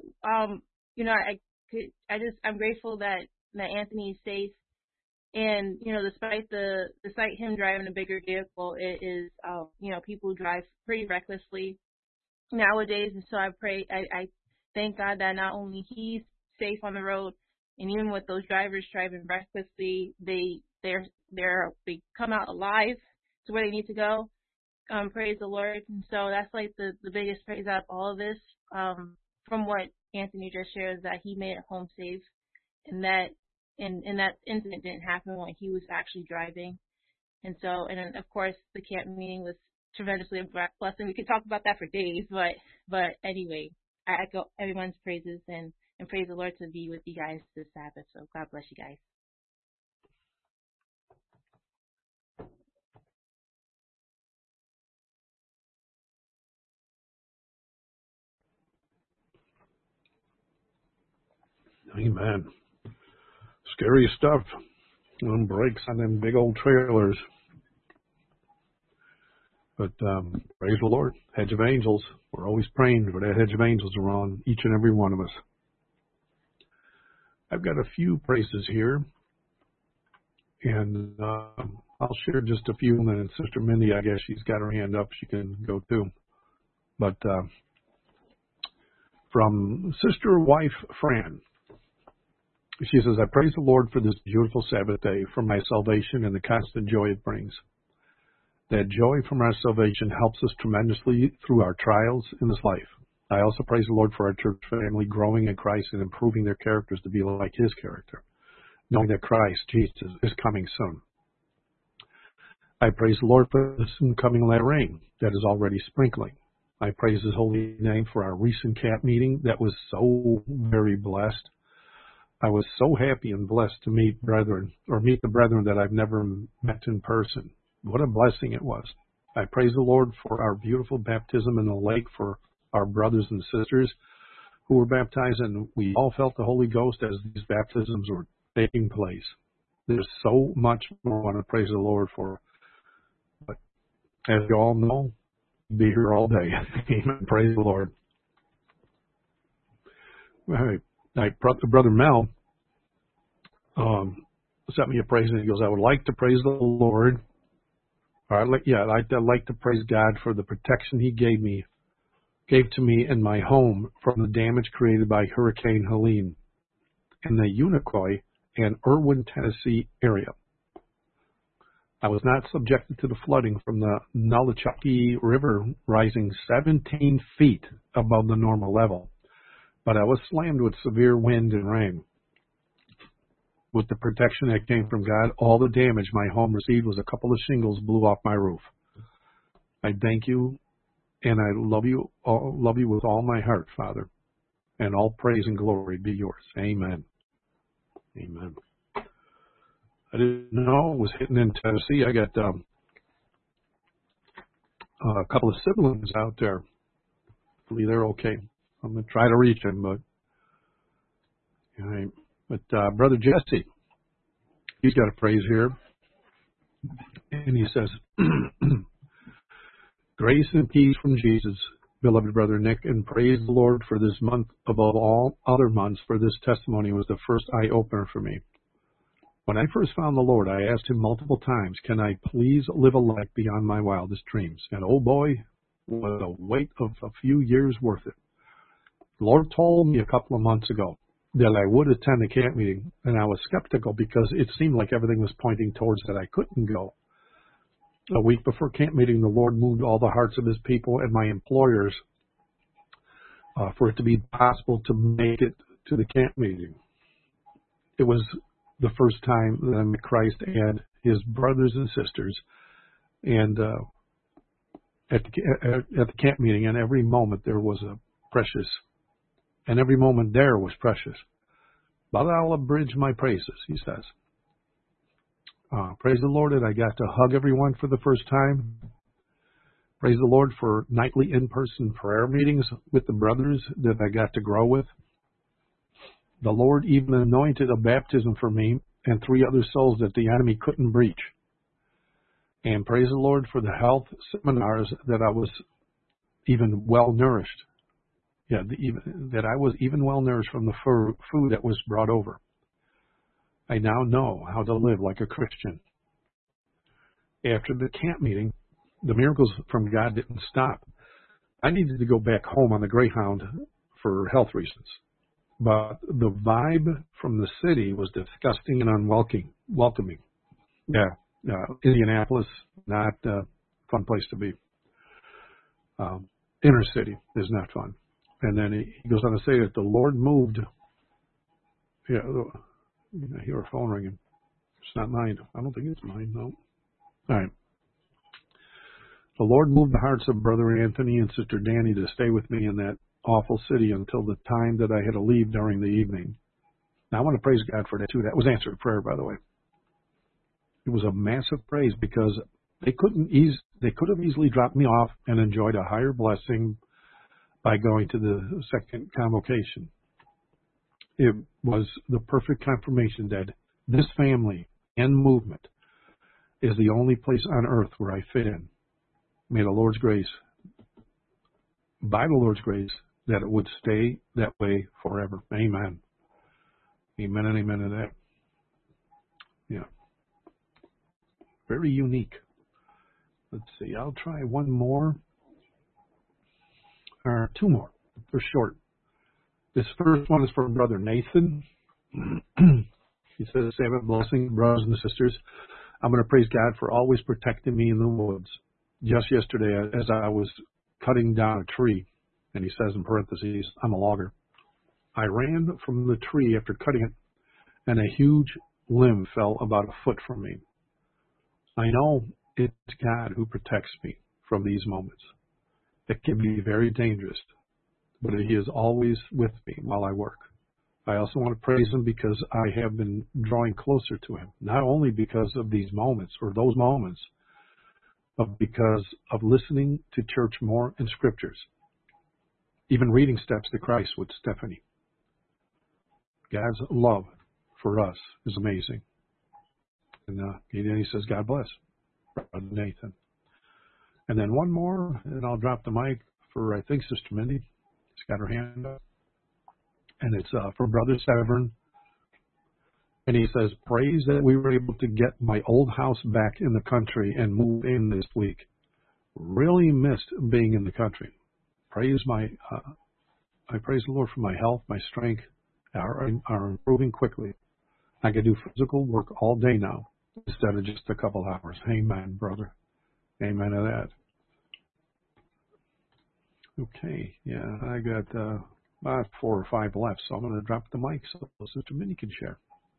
I'm grateful that Anthony is safe, and despite him driving a bigger vehicle, it is people drive pretty recklessly nowadays, and so I thank God that not only he's safe on the road, and even with those drivers driving recklessly, they come out alive to where they need to go. Praise the Lord. And so that's like the biggest praise out of all of this. From what Anthony just shared, is that he made it home safe, and that incident didn't happen when he was actually driving. And so, and then of course the camp meeting was tremendously a blessing. We could talk about that for days, but anyway, I echo everyone's praises and praise the Lord to be with you guys this Sabbath. So God bless you guys. Amen. Scary stuff. Them brakes on them big old trailers. But praise the Lord. Hedge of angels. We're always praying for that hedge of angels around each and every one of us. I've got a few praises here. And I'll share just a few. And then Sister Mindy, I guess she's got her hand up. She can go too. But from Sister Wife Fran. She says, I praise the Lord for this beautiful Sabbath day, for my salvation and the constant joy it brings. That joy from our salvation helps us tremendously through our trials in this life. I also praise the Lord for our church family growing in Christ and improving their characters to be like His character, knowing that Christ, Jesus, is coming soon. I praise the Lord for the soon coming latter rain that is already sprinkling. I praise His holy name for our recent camp meeting that was so very blessed. I was so happy and blessed to meet the brethren that I've never met in person. What a blessing it was. I praise the Lord for our beautiful baptism in the lake for our brothers and sisters who were baptized, and we all felt the Holy Ghost as these baptisms were taking place. There's so much more I want to praise the Lord for. But as you all know, I'll be here all day. Amen. Praise the Lord. All right. Brother Mel sent me a praise, and he goes, I would like to praise the Lord. I'd like to praise God for the protection He gave to me in my home from the damage created by Hurricane Helene in the Unicoi and Irwin, Tennessee area. I was not subjected to the flooding from the Nolichucky River rising 17 feet above the normal level, but I was slammed with severe wind and rain. With the protection that came from God, all the damage my home received was a couple of shingles blew off my roof. I thank you, and I love you with all my heart, Father, and all praise and glory be yours. Amen. Amen. I didn't know it was hitting in Tennessee. I got a couple of siblings out there. Hopefully they're okay. I'm going to try to reach them, but Brother Jesse, he's got a praise here. And he says, grace and peace from Jesus, beloved Brother Nick, and praise the Lord for this month above all other months, for this testimony was the first eye-opener for me. When I first found the Lord, I asked Him multiple times, can I please live a life beyond my wildest dreams? And oh boy, was the wait of a few years worth it. The Lord told me a couple of months ago that I would attend the camp meeting, and I was skeptical because it seemed like everything was pointing towards that I couldn't go. A week before camp meeting, the Lord moved all the hearts of His people and my employers for it to be possible to make it to the camp meeting. It was the first time that I met Christ and His brothers and sisters, and at the camp meeting, and every moment there was precious. But I'll abridge my praises, he says. Praise the Lord that I got to hug everyone for the first time. Praise the Lord for nightly in-person prayer meetings with the brothers that I got to grow with. The Lord even anointed a baptism for me and 3 other souls that the enemy couldn't breach. And praise the Lord for the health seminars that I was even well-nourished. That I was even well-nourished from the food that was brought over. I now know how to live like a Christian. After the camp meeting, the miracles from God didn't stop. I needed to go back home on the Greyhound for health reasons. But the vibe from the city was disgusting and unwelcoming. Indianapolis, not a fun place to be. Inner city is not fun. And then he goes on to say that the Lord moved. I hear a phone ringing. It's not mine. I don't think it's mine, no. All right. The Lord moved the hearts of Brother Anthony and Sister Danny to stay with me in that awful city until the time that I had to leave during the evening. Now, I want to praise God for that, too. That was answered prayer, by the way. It was a massive praise because they could have easily dropped me off and enjoyed a higher blessing by going to the second convocation. It was the perfect confirmation that this family and movement is the only place on earth where I fit in. May the Lord's grace, by the Lord's grace, that it would stay that way forever. Amen. Amen and amen to that. Yeah. Very unique. Let's see. I'll try one more. Or 2 more. They're short. This first one is from Brother Nathan. He says, Sabbath blessing, brothers and sisters. I'm going to praise God for always protecting me in the woods. Just yesterday, as I was cutting down a tree, and he says in parentheses, I'm a logger, I ran from the tree after cutting it, and a huge limb fell about a foot from me. I know it's God who protects me from these moments. It can be very dangerous, but he is always with me while I work. I also want to praise him because I have been drawing closer to him, not only because of these moments or those moments, but because of listening to church more and scriptures, even reading Steps to Christ with Stephanie. God's love for us is amazing. And he says, God bless, Brother Nathan. And then one more, and I'll drop the mic for, I think, Sister Mindy. She's got her hand up. And it's for Brother Severn. And he says, praise that we were able to get my old house back in the country and move in this week. Really missed being in the country. I praise the Lord for my health, my strength are improving quickly. I can do physical work all day now instead of just a couple hours. Amen, brother. Amen to that. Okay, yeah, I got about 4 or 5 left, so I'm going to drop the mic so Sister Minnie can share.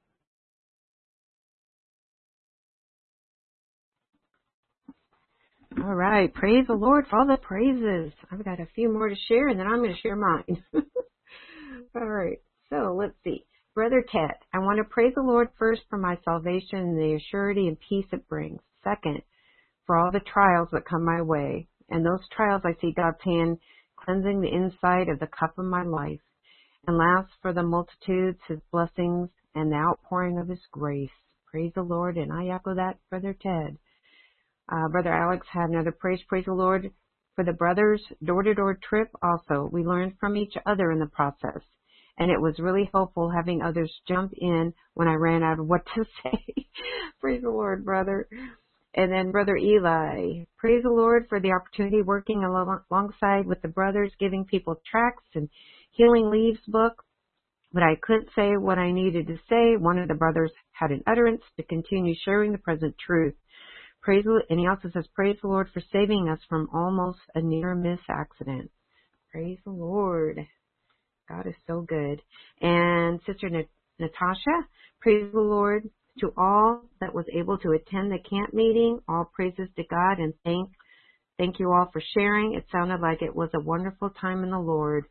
All right. Praise the Lord for all the praises. I've got a few more to share, and then I'm going to share mine. All right. So let's see. Brother Ted, I want to praise the Lord first for my salvation and the assurity and peace it brings. Second, for all the trials that come my way. And those trials, I see God's hand cleansing the inside of the cup of my life. And last, for the multitudes, his blessings, and the outpouring of his grace. Praise the Lord, and I echo that, Brother Ted. Brother Alex had another praise the Lord for the brothers' door-to-door trip also. We learned from each other in the process. And it was really helpful having others jump in when I ran out of what to say. Praise the Lord, brother. And then Brother Eli, praise the Lord for the opportunity working alongside with the brothers, giving people tracts and Healing Leaves book. But I couldn't say what I needed to say. One of the brothers had an utterance to continue sharing the present truth. And he also says, praise the Lord for saving us from almost a near-miss accident. Praise the Lord. God is so good. And Sister Natasha, praise the Lord to all that was able to attend the camp meeting. All praises to God, and thank you all for sharing. It sounded like it was a wonderful time in the Lord.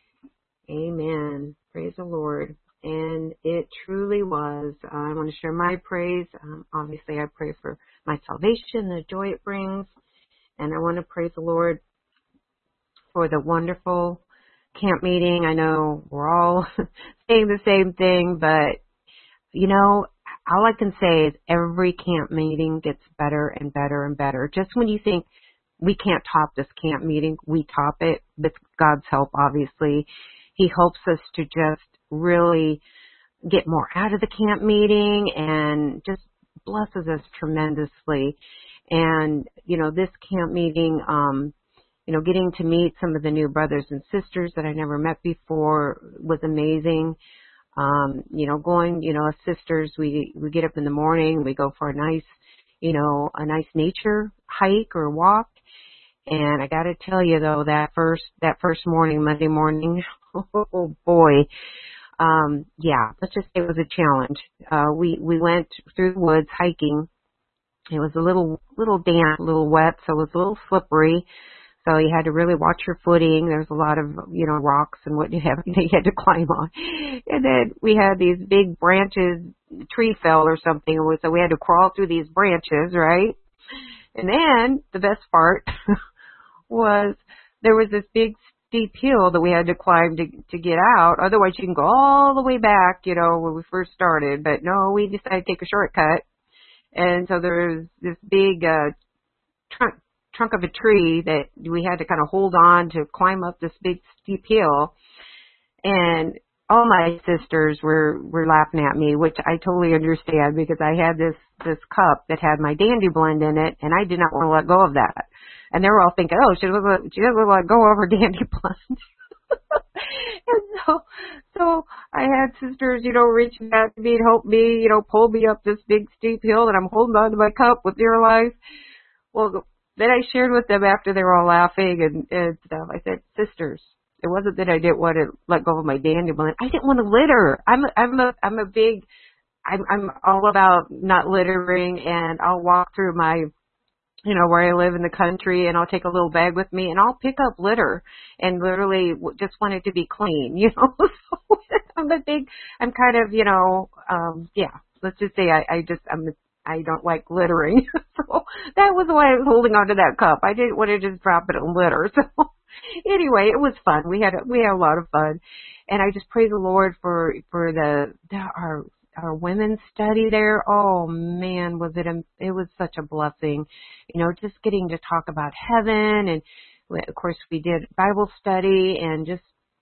Amen. Praise the Lord. And it truly was. I want to share my praise. Obviously, I pray for my salvation, the joy it brings. And I want to praise the Lord for the wonderful camp meeting. I know we're all saying the same thing, but, you know, all I can say is every camp meeting gets better and better and better. Just when you think we can't top this camp meeting, we top it with God's help, obviously. He helps us to just really get more out of the camp meeting and just blesses us tremendously. And, you know, this camp meeting, you know, getting to meet some of the new brothers and sisters that I never met before was amazing. You know, going, you know, as sisters, we get up in the morning, we go for a nice nature hike or walk. And I got to tell you though, that first morning, Monday morning, oh boy. Yeah, let's just say it was a challenge. We went through the woods hiking. It was a little damp, a little wet, so it was a little slippery. So you had to really watch your footing. There's a lot of, you know, rocks and what you had to climb on. And then we had these big branches, tree fell or something, so we had to crawl through these branches, right? And then the best part was there was this big steep hill that we had to climb to get out. Otherwise you can go all the way back, you know, when we first started. But no, we decided to take a shortcut. And so there was this big trunk of a tree that we had to kind of hold on to climb up this big steep hill. And all my sisters were laughing at me, which I totally understand because I had this cup that had my Dandy Blend in it, and I did not want to let go of that. And they were all thinking, oh, she doesn't let go of her Dandy Blend. And so I had sisters, reaching out to me to help me, pull me up this big steep hill, and I'm holding on to my cup with dear life. Well, then I shared with them after they were all laughing and stuff. I said, sisters, it wasn't that I didn't want to let go of my dandelion. I didn't want to litter. I'm all about not littering, and I'll walk through my, where I live in the country, and I'll take a little bag with me, and I'll pick up litter, and literally just want it to be clean, So I'm kind of, let's just say I don't like littering. So that was why I was holding on to that cup. I didn't want to just drop it in litter. So anyway, it was fun. We had a lot of fun, and I just praise the Lord for our women's study there. Oh man, it was such a blessing, just getting to talk about heaven, and of course we did Bible study, and just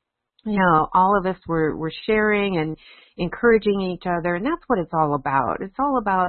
all of us were sharing and encouraging each other, and that's what it's all about. It's all about,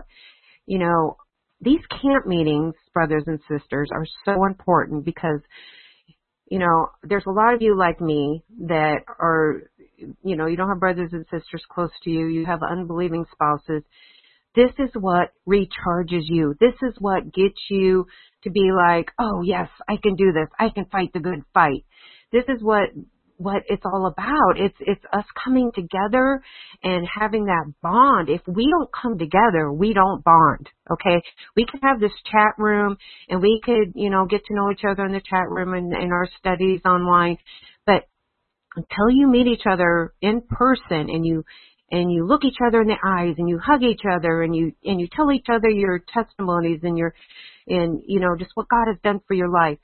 these camp meetings, brothers and sisters, are so important because, there's a lot of you like me that are, you don't have brothers and sisters close to you. You have unbelieving spouses. This is what recharges you. This is what gets you to be like, oh yes, I can do this. I can fight the good fight. This is what it's all about. It's us coming together and having that bond. If we don't come together, we don't bond. Okay. We could have this chat room, and we could, get to know each other in the chat room and in our studies online. But until you meet each other in person, and you look each other in the eyes, and you hug each other, and you tell each other your testimonies and just what God has done for your life,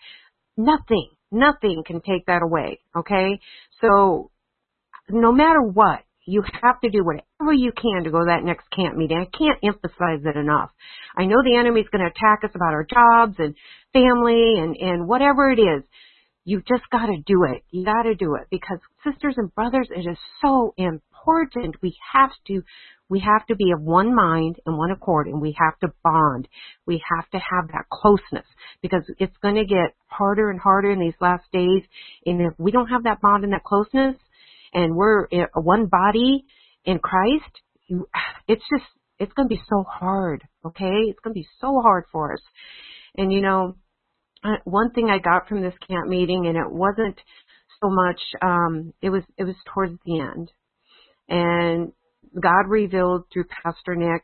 nothing can take that away. Okay. So no matter what, you have to do whatever you can to go to that next camp meeting. I can't emphasize it enough. I know the enemy's going to attack us about our jobs and family and whatever it is. You just got to do it. You got to do it, because sisters and brothers, it is so important. We have to be of one mind and one accord, and we have to bond. We have to have that closeness, because it's going to get harder and harder in these last days. And if we don't have that bond and that closeness, and we're one body in Christ, it's going to be so hard. Okay. It's going to be so hard for us. And one thing I got from this camp meeting, and it wasn't so much, it was towards the end, and God revealed through Pastor Nick,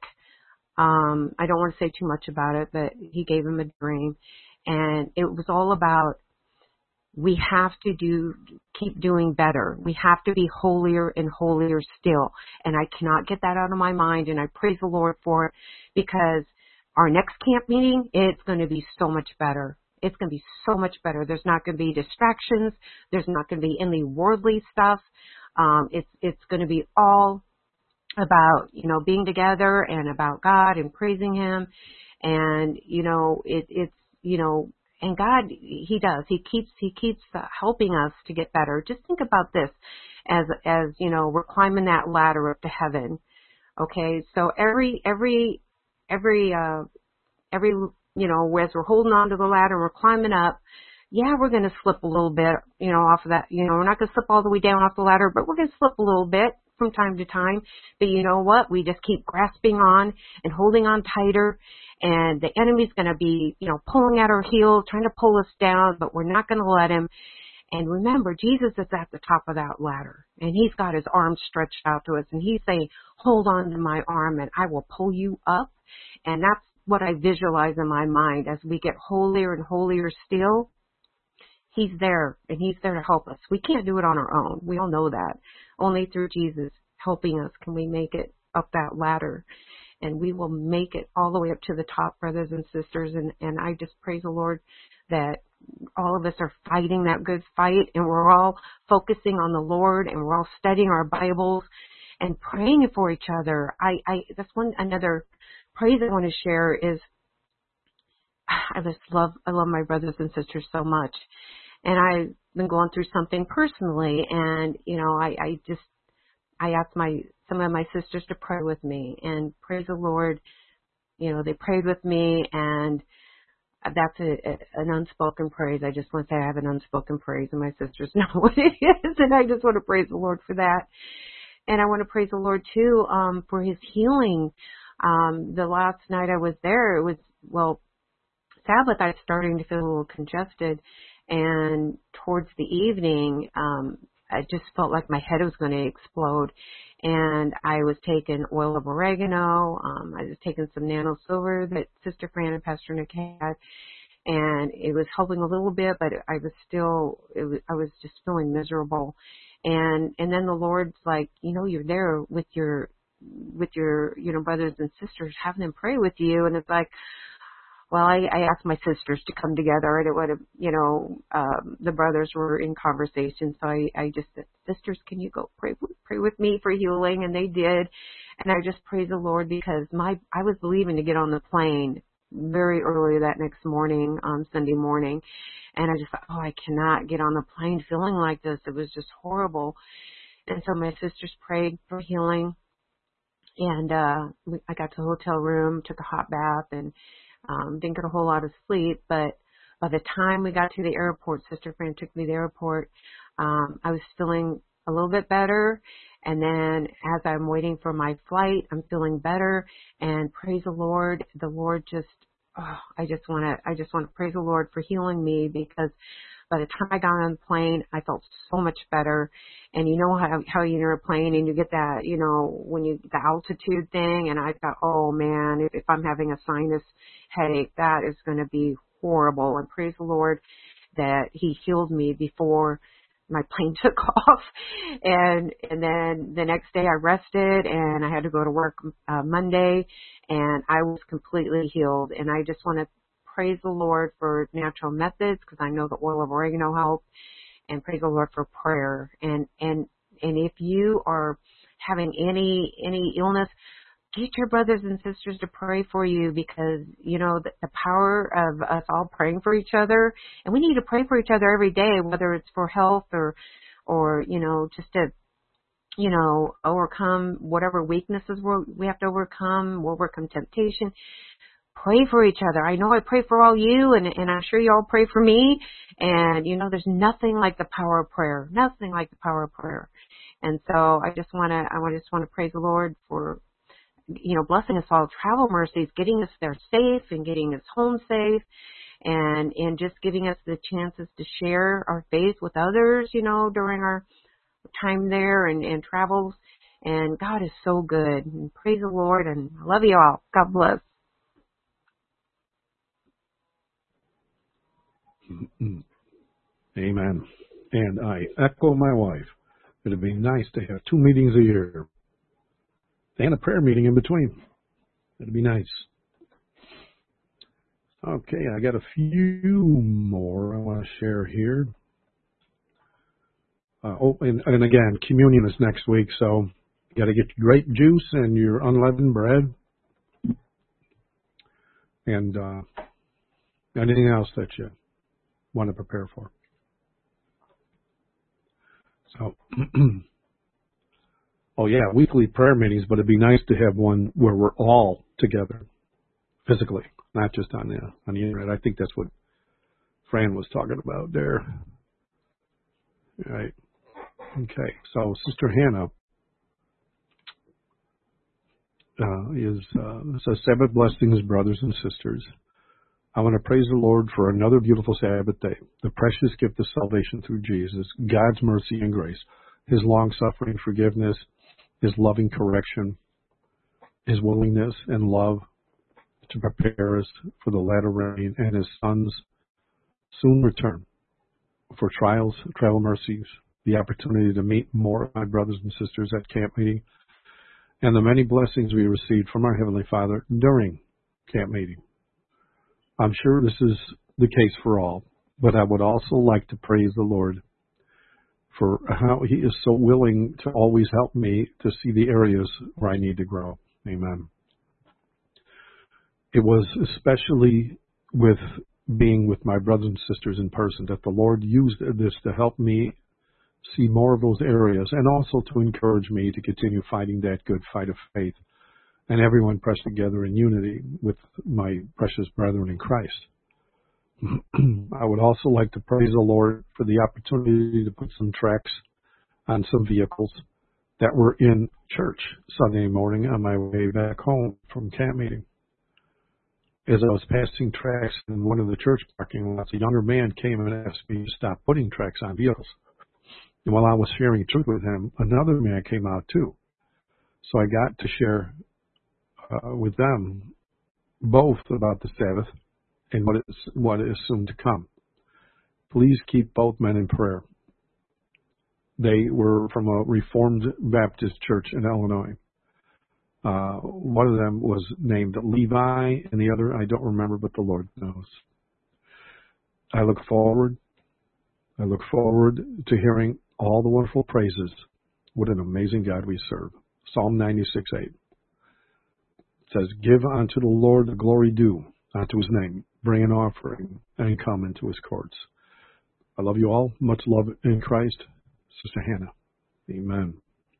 I don't want to say too much about it, but he gave him a dream, and it was all about, we have to keep doing better. We have to be holier and holier still. And I cannot get that out of my mind, and I praise the Lord for it, because our next camp meeting, it's going to be so much better. It's going to be so much better. There's not going to be distractions. There's not going to be any worldly stuff. It's going to be all about, being together and about God and praising Him. And, and God, He does. He keeps helping us to get better. Just think about this as we're climbing that ladder up to heaven. Okay. So every as we're holding on to the ladder, we're climbing up. Yeah, we're going to slip a little bit, off of that. We're not going to slip all the way down off the ladder, but we're going to slip a little bit from time to time. But you know what? We just keep grasping on and holding on tighter. And the enemy's going to be, pulling at our heels, trying to pull us down, but we're not going to let him. And remember, Jesus is at the top of that ladder, and He's got His arms stretched out to us, and He's saying, hold on to my arm and I will pull you up. And that's what I visualize in my mind as we get holier and holier still. He's there, and He's there to help us. We can't do it on our own. We all know that. Only through Jesus helping us can we make it up that ladder. And we will make it all the way up to the top, brothers and sisters. And I just praise the Lord that all of us are fighting that good fight, and we're all focusing on the Lord, and we're all studying our Bibles and praying for each other. That's another praise I want to share is I love my brothers and sisters so much. And I've been going through something personally, and I asked some of my sisters to pray with me, and praise the Lord, they prayed with me, and that's an unspoken praise. I just want to say I have an unspoken praise, and my sisters know what it is, and I just want to praise the Lord for that. And I want to praise the Lord too for His healing. The last night I was there, it was, well, Sabbath, I was starting to feel a little congested, and towards the evening, I just felt like my head was going to explode. And I was taking oil of oregano. I was taking some nano silver that Sister Fran and Pastor Nick had, and it was helping a little bit, but I was just feeling miserable. And then the Lord's like, you're there with your brothers and sisters, having them pray with you. And it's like, well, I asked my sisters to come together, and it would have, the brothers were in conversation. So I just said, sisters, can you go pray with me for healing? And they did. And I just praise the Lord because I was leaving to get on the plane very early that next morning, Sunday morning. And I just thought, I cannot get on the plane feeling like this. It was just horrible. And so my sisters prayed for healing. And I got to the hotel room, took a hot bath, and didn't get a whole lot of sleep. But by the time we got to the airport, Sister Fran took me to the airport, I was feeling a little bit better. And then as I'm waiting for my flight, I'm feeling better. And praise the Lord just, I just want to praise the Lord for healing me, because by the time I got on the plane, I felt so much better. And you know how you're in a plane and you get that, when you the altitude thing. And I thought, oh man, if I'm having a sinus headache, that is going to be horrible. And praise the Lord that He healed me before my plane took off. And then the next day I rested, and I had to go to work Monday, and I was completely healed. And I just want to praise the Lord for natural methods, because I know the oil of oregano helps, and praise the Lord for prayer. And if you are having any illness, get your brothers and sisters to pray for you, because the power of us all praying for each other, and we need to pray for each other every day, whether it's for health or just to overcome whatever weaknesses we have to overcome. We'll overcome temptation. Pray for each other. I know I pray for all you, and I'm sure you all pray for me. And there's nothing like the power of prayer. Nothing like the power of prayer. And so I just want to praise the Lord for blessing us all, travel mercies, getting us there safe and getting us home safe, and just giving us the chances to share our faith with others, during our time there and travels. And God is so good. And praise the Lord, and I love you all. God bless. Amen. And I echo my wife. It'd be nice to have 2 meetings a year and a prayer meeting in between. It'd be nice. Okay, I got a few more I want to share here. And again, communion is next week, so you got to get your grape juice and your unleavened bread, and anything else that you want to prepare for. So, weekly prayer meetings, but it'd be nice to have one where we're all together physically, not just on the internet. I think that's what Fran was talking about there. All right. Okay. So Sister Hannah says, Sabbath blessings, brothers and sisters. I want to praise the Lord for another beautiful Sabbath day, the precious gift of salvation through Jesus, God's mercy and grace, His long-suffering forgiveness, His loving correction, His willingness and love to prepare us for the latter rain, and His Son's soon return for trials, travel mercies, the opportunity to meet more of my brothers and sisters at camp meeting, and the many blessings we received from our Heavenly Father during camp meeting. I'm sure this is the case for all, but I would also like to praise the Lord for how He is so willing to always help me to see the areas where I need to grow. Amen. It was especially with being with my brothers and sisters in person that the Lord used this to help me see more of those areas, and also to encourage me to continue fighting that good fight of faith, and everyone pressed together in unity with my precious brethren in Christ. I would also like to praise the Lord for the opportunity to put some tracks on some vehicles that were in church Sunday morning on my way back home from camp meeting. As I was passing tracks in one of the church parking lots, a younger man came and asked me to stop putting tracks on vehicles. And while I was sharing truth with him, another man came out too. So I got to share with them both about the Sabbath and what is soon to come. Please keep both men in prayer. They were from a Reformed Baptist church in Illinois. One of them was named Levi, and the other I don't remember, but the Lord knows. I look forward to hearing all the wonderful praises. What an amazing God we serve. Psalm 96:8 says, "Give unto the Lord the glory due unto his name. Bring an offering and come into his courts." I love you all. Much love in Christ. Sister Hannah. Amen.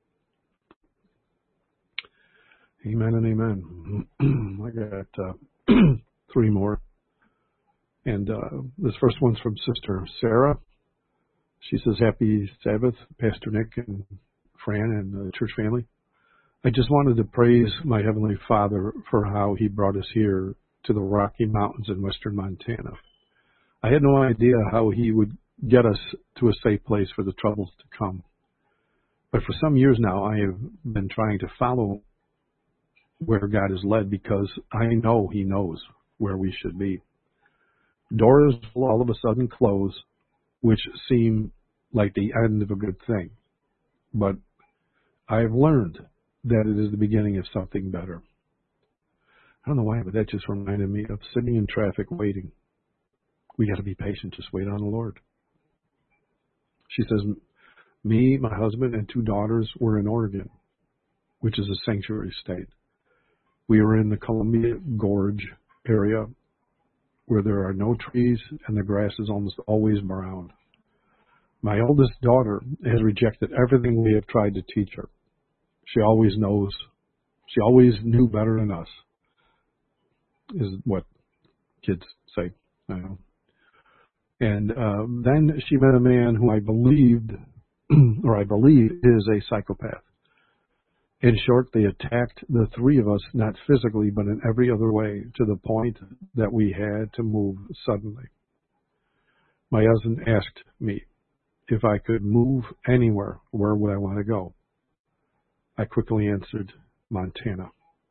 Amen and amen. I got 3 more. And this first one's from Sister Sarah. She says, "Happy Sabbath, Pastor Nick and Fran and the church family. I just wanted to praise my Heavenly Father for how he brought us here to the Rocky Mountains in western Montana. I had no idea how he would get us to a safe place for the troubles to come. But for some years now, I have been trying to follow where God is led because I know he knows where we should be. Doors will all of a sudden close, which seem like the end of a good thing. But I have learned that it is the beginning of something better. I don't know why, but that just reminded me of sitting in traffic waiting. We got to be patient. Just wait on the Lord. She says, me, my husband, and 2 daughters were in Oregon, which is a sanctuary state. We were in the Columbia Gorge area where there are no trees and the grass is almost always brown. My oldest daughter has rejected everything we have tried to teach her. She always knew better than us, is what kids say, I know. And then she met a man who I believe is a psychopath. In short, they attacked the 3 of us, not physically, but in every other way, to the point that we had to move suddenly. My husband asked me if I could move anywhere, where would I want to go? I quickly answered, Montana.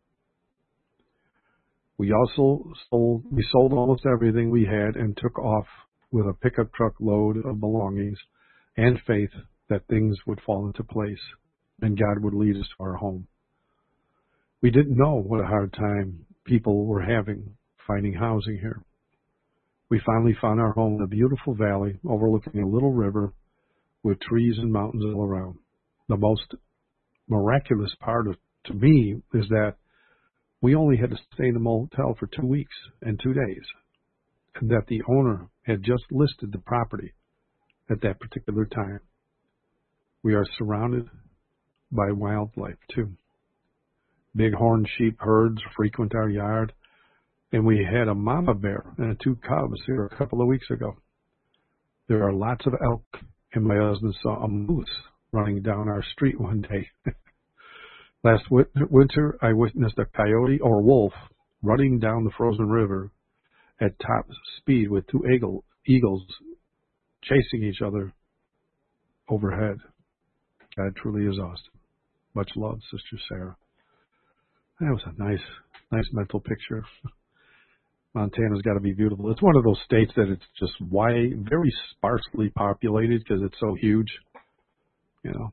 We sold almost everything we had and took off with a pickup truck load of belongings and faith that things would fall into place and God would lead us to our home. We didn't know what a hard time people were having finding housing here. We finally found our home in a beautiful valley overlooking a little river with trees and mountains all around. The most miraculous part to me is that we only had to stay in the motel for 2 weeks and 2 days, and that the owner had just listed the property at that particular time. We are surrounded by wildlife, too. Bighorn sheep herds frequent our yard, and we had a mama bear and 2 cubs here a couple of weeks ago. There are lots of elk, and my husband saw a moose running down our street one day. Last winter, I witnessed a coyote or wolf running down the frozen river at top speed with 2 eagles chasing each other overhead. God truly is awesome. Much love, Sister Sarah. That was a nice mental picture. Montana's got to be beautiful. It's one of those states that it's just very sparsely populated because it's so huge. You know,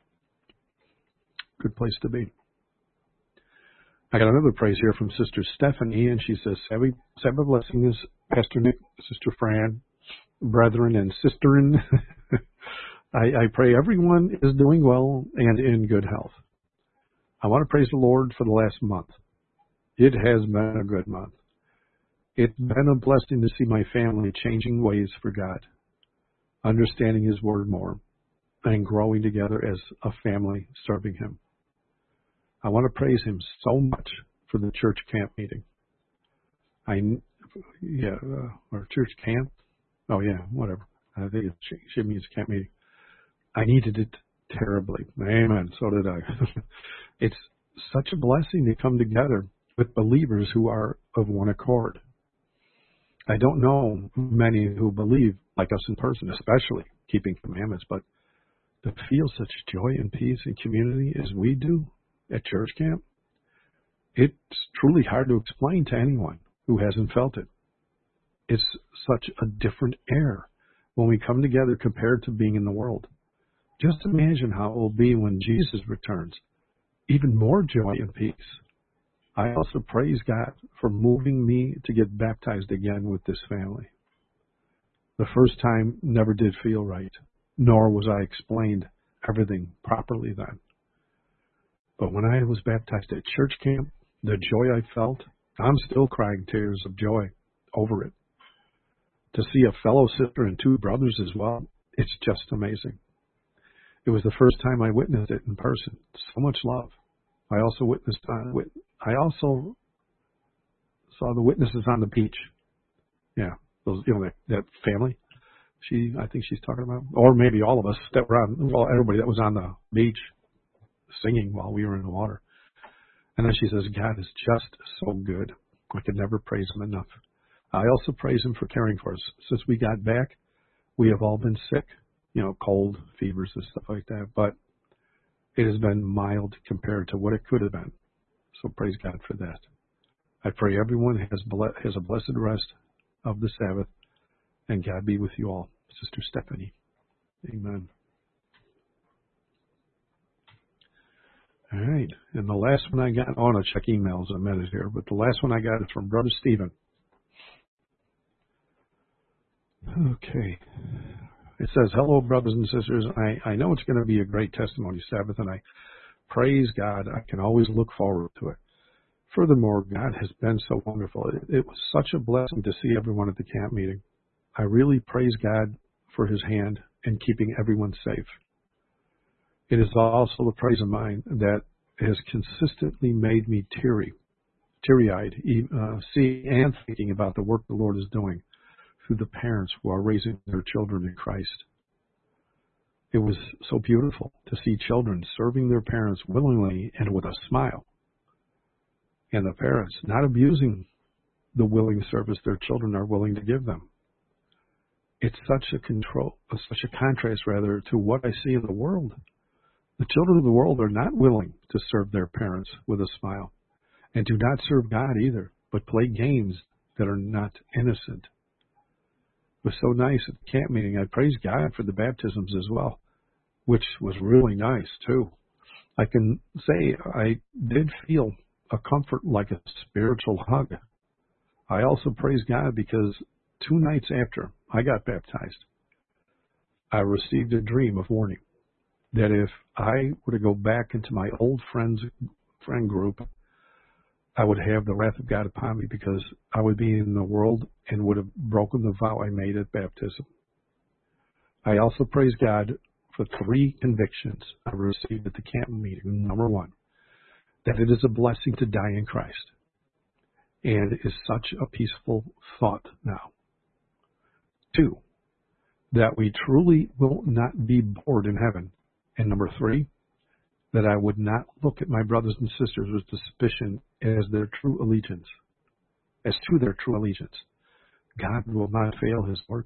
good place to be. I got another praise here from Sister Stephanie, and she says, Sabbath blessings, Pastor Nick, Sister Fran, brethren, and sisterin. I pray everyone is doing well and in good health. I want to praise the Lord for the last month. It has been a good month. It's been a blessing to see my family changing ways for God, understanding His Word more, and growing together as a family serving Him. I want to praise Him so much for the church camp meeting. or church camp. Oh yeah, whatever. I think it should mean camp meeting. I needed it terribly. Amen. So did I. It's such a blessing to come together with believers who are of one accord. I don't know many who believe like us in person, especially keeping commandments, but to feel such joy and peace and community as we do at church camp, it's truly hard to explain to anyone who hasn't felt it. It's such a different air when we come together compared to being in the world. Just imagine how it will be when Jesus returns. Even more joy and peace. I also praise God for moving me to get baptized again with this family. The first time never did feel right, nor was I explained everything properly then. But when I was baptized at church camp, the joy I felt, I'm still crying tears of joy over it. To see a fellow sister and two brothers as well, it's just amazing. It was the first time I witnessed it in person. So much love. I also saw the witnesses on the beach. Yeah, those, that family. I think she's talking about, or maybe all of us that were everybody that was on the beach singing while we were in the water. And then she says, God is just so good. I could never praise him enough. I also praise him for caring for us. Since we got back, we have all been sick, cold, fevers and stuff like that. But it has been mild compared to what it could have been. So praise God for that. I pray everyone has a blessed rest of the Sabbath, and God be with you all. Sister Stephanie. Amen. All right. And the last one I got, I want to check emails in a minute here, but the last one I got is from Brother Stephen. Okay. It says, hello, brothers and sisters. I know it's going to be a great testimony Sabbath, and I praise God. I can always look forward to it. Furthermore, God has been so wonderful. It was such a blessing to see everyone at the camp meeting. I really praise God for his hand in keeping everyone safe. It is also a praise of mine that has consistently made me teary-eyed, seeing and thinking about the work the Lord is doing through the parents who are raising their children in Christ. It was so beautiful to see children serving their parents willingly and with a smile, and the parents not abusing the willing service their children are willing to give them. It's such a contrast to what I see in the world. The children of the world are not willing to serve their parents with a smile, and do not serve God either, but play games that are not innocent. It was so nice at the camp meeting. I praise God for the baptisms as well, which was really nice too. I can say I did feel a comfort like a spiritual hug. I also praise God because 2 nights after I got baptized, I received a dream of warning that if I were to go back into my old friend group, I would have the wrath of God upon me because I would be in the world and would have broken the vow I made at baptism. I also praise God for 3 convictions I received at the camp meeting. Number 1, that it is a blessing to die in Christ, and it is such a peaceful thought now. 2, that we truly will not be bored in heaven. And number 3, that I would not look at my brothers and sisters with suspicion as to their true allegiance. God will not fail in his work,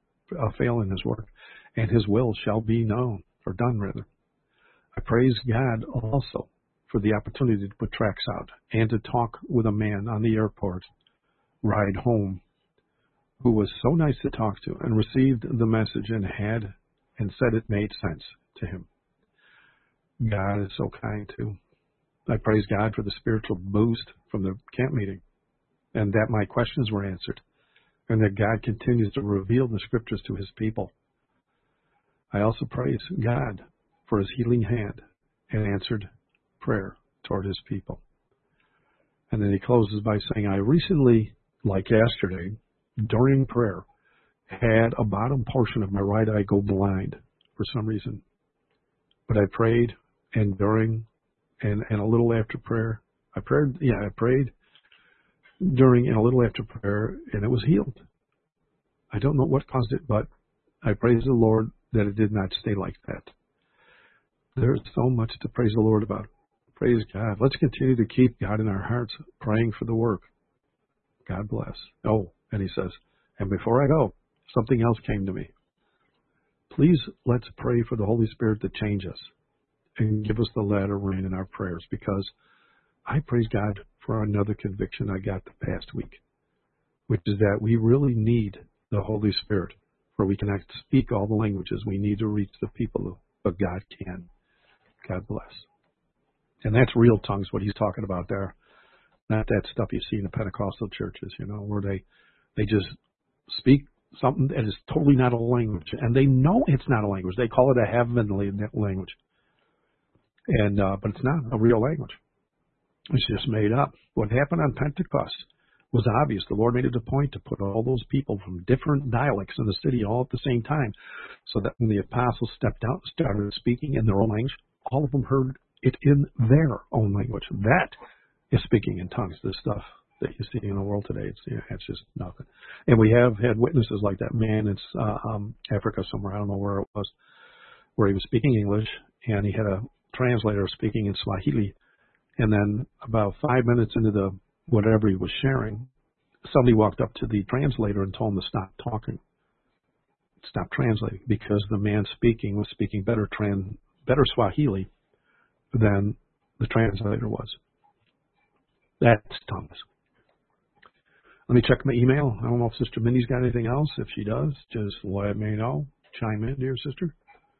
and his will shall be known, or done rather. I praise God also for the opportunity to put tracts out and to talk with a man on the airport ride home who was so nice to talk to and received the message and said it made sense to him. God is so kind too. I praise God for the spiritual boost from the camp meeting, and that my questions were answered, and that God continues to reveal the scriptures to his people. I also praise God for his healing hand and answered prayer toward his people. And then he closes by saying, I recently, like yesterday, during prayer, had a bottom portion of my right eye go blind for some reason. But I prayed, and during and a little after prayer, I prayed during and a little after prayer, and it was healed. I don't know what caused it, but I praise the Lord that it did not stay like that. There's so much to praise the Lord about. Praise God. Let's continue to keep God in our hearts, praying for the work. God bless. Oh, and he says, and before I go, something else came to me. Please, let's pray for the Holy Spirit to change us and give us the latter rain in our prayers, because I praise God for another conviction I got the past week, which is that we really need the Holy Spirit, for we can speak all the languages we need to reach the people, but God can. God bless. And that's real tongues, what he's talking about there. Not that stuff you see in the Pentecostal churches, where they just speak something that is totally not a language. And they know it's not a language. They call it a heavenly language. And but it's not a real language. It's just made up. What happened on Pentecost was obvious. The Lord made it a point to put all those people from different dialects in the city all at the same time, so that when the apostles stepped out and started speaking in their own language, all of them heard it in their own language. That is speaking in tongues. This stuff that you see in the world today, it's just nothing. And we have had witnesses like that man in Africa somewhere, I don't know where it was, where he was speaking English, and he had a translator speaking in Swahili. And then about 5 minutes into the whatever he was sharing, somebody walked up to the translator and told him to stop talking, stop translating, because the man speaking was speaking better Swahili than the translator was. That's tongues. Let me check my email. I don't know if Sister Mindy's got anything else. If she does, just let me know. Chime in, dear sister.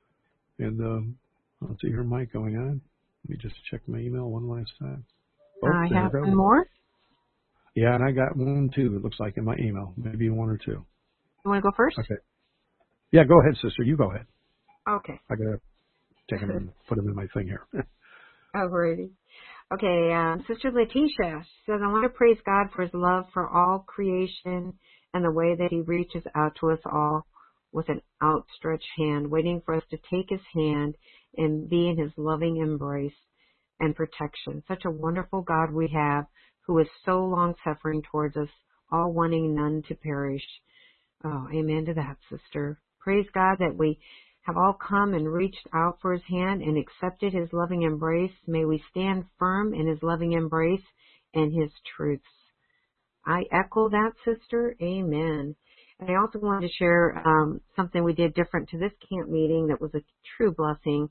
And I don't see her mic going on. Let me just check my email one last time. Oh, I have one more. Yeah, and I got one too, it looks like, in my email. Maybe one or two. You want to go first? Okay. Yeah, go ahead, sister. You go ahead. Okay. I got to take them and put them in my thing here. Alrighty. Okay, Sister Letitia says, I want to praise God for his love for all creation and the way that he reaches out to us all with an outstretched hand, waiting for us to take his hand and be in his loving embrace and protection. Such a wonderful God we have, who is so long-suffering towards us, all wanting none to perish. Oh, amen to that, sister. Praise God that we have all come and reached out for his hand and accepted his loving embrace. May we stand firm in his loving embrace and his truths. I echo that, sister. Amen. And I also wanted to share something we did different to this camp meeting that was a true blessing.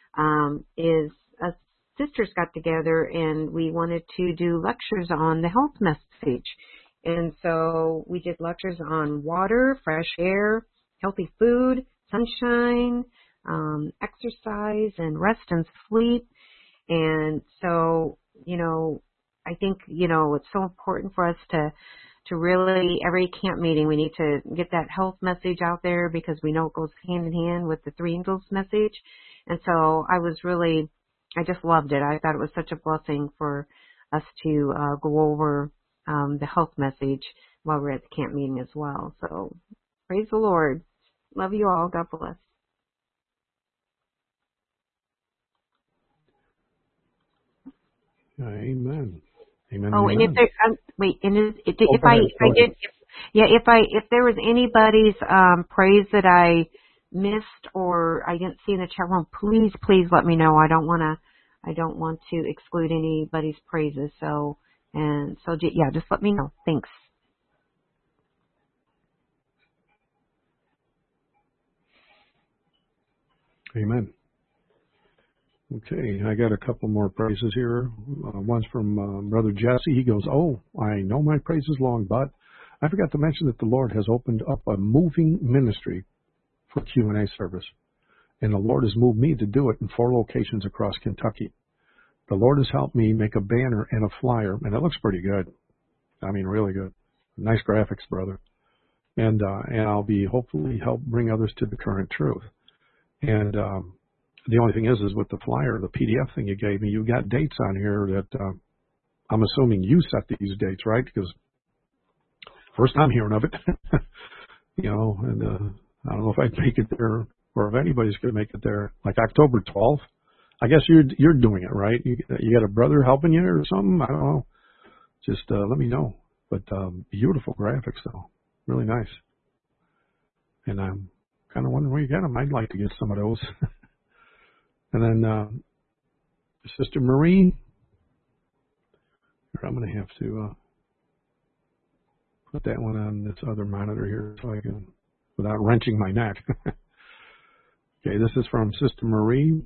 Is us sisters got together and we wanted to do lectures on the health message. And so we did lectures on water, fresh air, healthy food, sunshine, exercise, and rest and sleep. And so, I think, it's so important for us to really, every camp meeting, we need to get that health message out there, because we know it goes hand in hand with the Three Angels message. And so I just loved it. I thought it was such a blessing for us to go over the health message while we're at the camp meeting as well. So praise the Lord. Love you all. God bless. Amen. Amen. Oh, amen. and if there, if there was anybody's praise that I missed or I didn't see in the chat room, please let me know. I don't want to exclude anybody's praises. So just let me know. Thanks. Amen. Okay, I got a couple more praises here. One's from Brother Jesse. He goes, "Oh, I know my praise is long, but I forgot to mention that the Lord has opened up a moving ministry for Q&A service, and the Lord has moved me to do it in 4 locations across Kentucky. The Lord has helped me make a banner and a flyer, and it looks pretty good. I mean, really good. Nice graphics, brother. And I'll be hopefully help bring others to the current truth. And the only thing is with the flyer, the PDF thing you gave me, you got dates on here that I'm assuming you set these dates, right? Because first time hearing of it, and I don't know if I'd make it there or if anybody's going to make it there. Like October 12th, I guess you're doing it, right? You got a brother helping you or something? I don't know. Just let me know. But beautiful graphics, though. Really nice. And I'm kind of wondering where you got them. I'd like to get some of those. And then Sister Marie. I'm going to have to put that one on this other monitor here so I can, without wrenching my neck. Okay, this is from Sister Marie.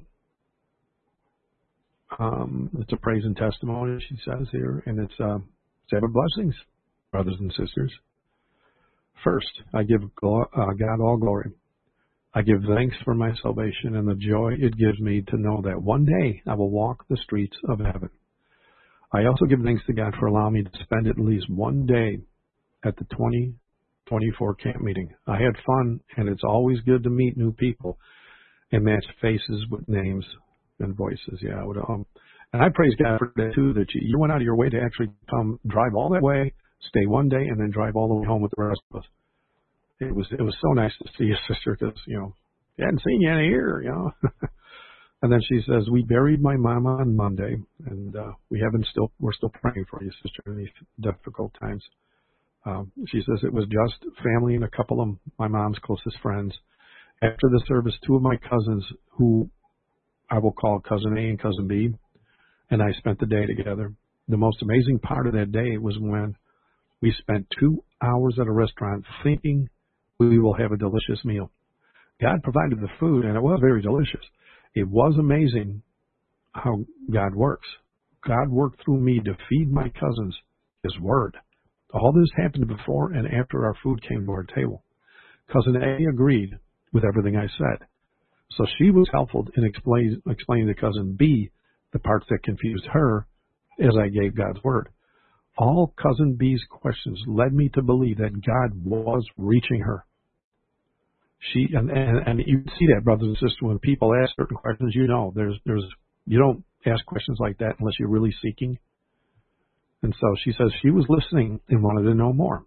It's a praise and testimony, she says here, and it's 7 blessings, brothers and sisters. First, I give God all glory. I give thanks for my salvation and the joy it gives me to know that one day I will walk the streets of heaven. I also give thanks to God for allowing me to spend at least one day at the 2024 camp meeting. I had fun, and it's always good to meet new people and match faces with names and voices. Yeah, and I praise God for that too, that you went out of your way to actually come drive all that way, stay one day, and then drive all the way home with the rest of us. It was so nice to see you, sister, because I hadn't seen you in a year, And then she says, we buried my mama on Monday, and we're still praying for you, sister, in these difficult times. She says it was just family and a couple of my mom's closest friends. After the service, 2 of my cousins, who I will call Cousin A and Cousin B, and I spent the day together. The most amazing part of that day was when we spent 2 hours at a restaurant thinking we will have a delicious meal. God provided the food, and it was very delicious. It was amazing how God works. God worked through me to feed my cousins His Word. All this happened before and after our food came to our table. Cousin A agreed with everything I said. So she was helpful in explaining to Cousin B the parts that confused her as I gave God's Word. All Cousin B's questions led me to believe that God was reaching her. And you see that, brothers and sisters, when people ask certain questions, you don't ask questions like that unless you're really seeking. And so she says she was listening and wanted to know more.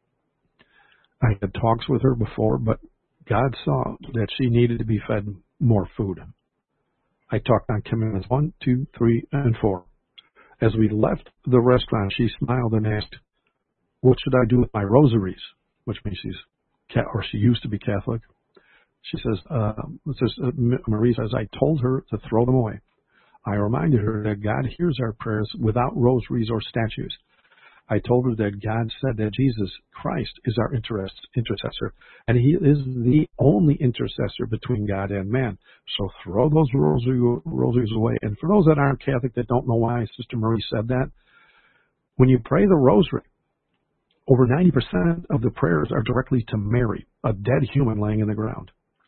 I had talks with her before, but God saw that she needed to be fed more food. I talked on commandments 1, 2, 3, and 4. As we left the restaurant, she smiled and asked, what should I do with my rosaries? Which means she used to be Catholic. She says, Marie says, I told her to throw them away. I reminded her that God hears our prayers without rosaries or statues. I told her that God said that Jesus Christ is our intercessor, and He is the only intercessor between God and man. So throw those rosaries away. And for those that aren't Catholic that don't know why Sister Marie said that, when you pray the rosary, over 90% of the prayers are directly to Mary, a dead human laying in the ground.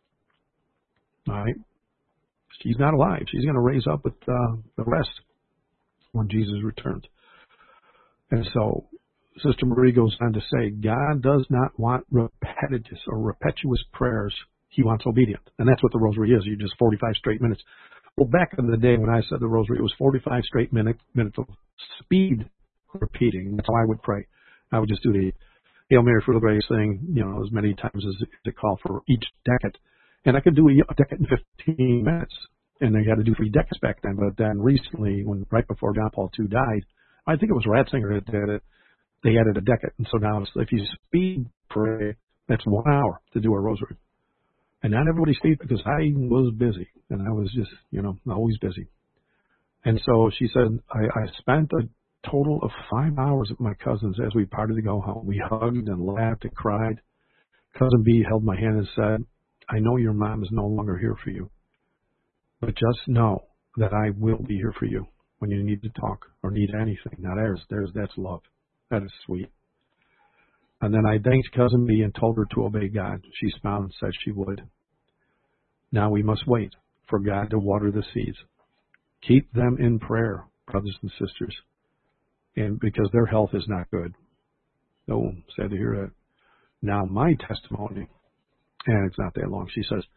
All right? She's not alive. She's going to raise up with the rest when Jesus returns. And so Sister Marie goes on to say, God does not want repetitious prayers. He wants obedience. And that's what the rosary is. You just 45 straight minutes. Well, back in the day when I said the rosary, it was 45 straight minutes of speed repeating. That's how I would pray. I would just do the Hail Mary, full of grace thing, as many times as it called for each decade. And I could do a decade in 15 minutes. And they had to do 3 decades back then. But then recently, right before John Paul II died, I think it was Ratzinger that did it, they added a decade. And so now if you speed pray, that's 1 hour to do a rosary. And not everybody speed because I was busy. And I was just, always busy. And so she said, I spent a total of 5 hours with my cousins as we parted to go home. We hugged and laughed and cried. Cousin B held my hand and said, I know your mom is no longer here for you, but just know that I will be here for you when you need to talk or need anything. Now that's love. That is sweet. And then I thanked Cousin B and told her to obey God. She smiled and said she would. Now we must wait for God to water the seeds. Keep them in prayer, brothers and sisters, and because their health is not good. Oh, sad to hear that. Now my testimony, and it's not that long. She says,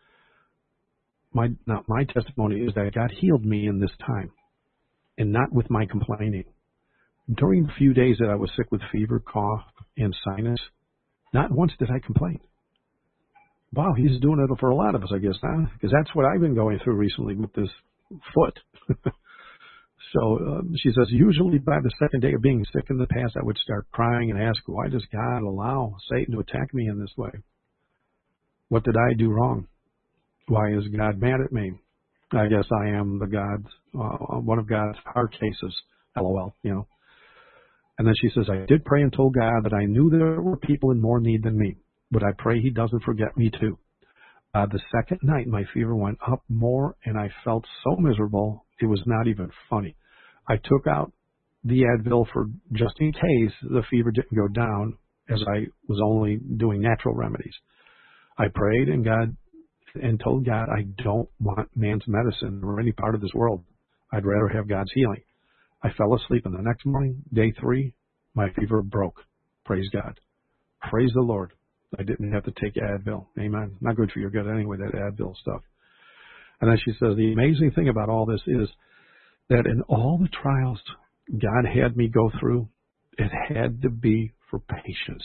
my testimony is that God healed me in this time, and not with my complaining. During the few days that I was sick with fever, cough, and sinus, not once did I complain. Wow, He's doing it for a lot of us, I guess, huh? Because that's what I've been going through recently with this foot. So she says, usually by the second day of being sick in the past, I would start crying and ask, why does God allow Satan to attack me in this way? What did I do wrong? Why is God mad at me? I guess I am one of God's hard cases, LOL, you know. And then she says, I did pray and told God that I knew there were people in more need than me, but I pray he doesn't forget me too. The second night, my fever went up more, and I felt so miserable, it was not even funny. I took out the Advil for just in case the fever didn't go down, as I was only doing natural remedies. I prayed and told God I don't want man's medicine or any part of this world. I'd rather have God's healing. I fell asleep, and the next morning, day 3, my fever broke. Praise God. Praise the Lord. I didn't have to take Advil. Amen. Not good for your gut anyway, that Advil stuff. And then she says, the amazing thing about all this is that in all the trials God had me go through, it had to be for patience.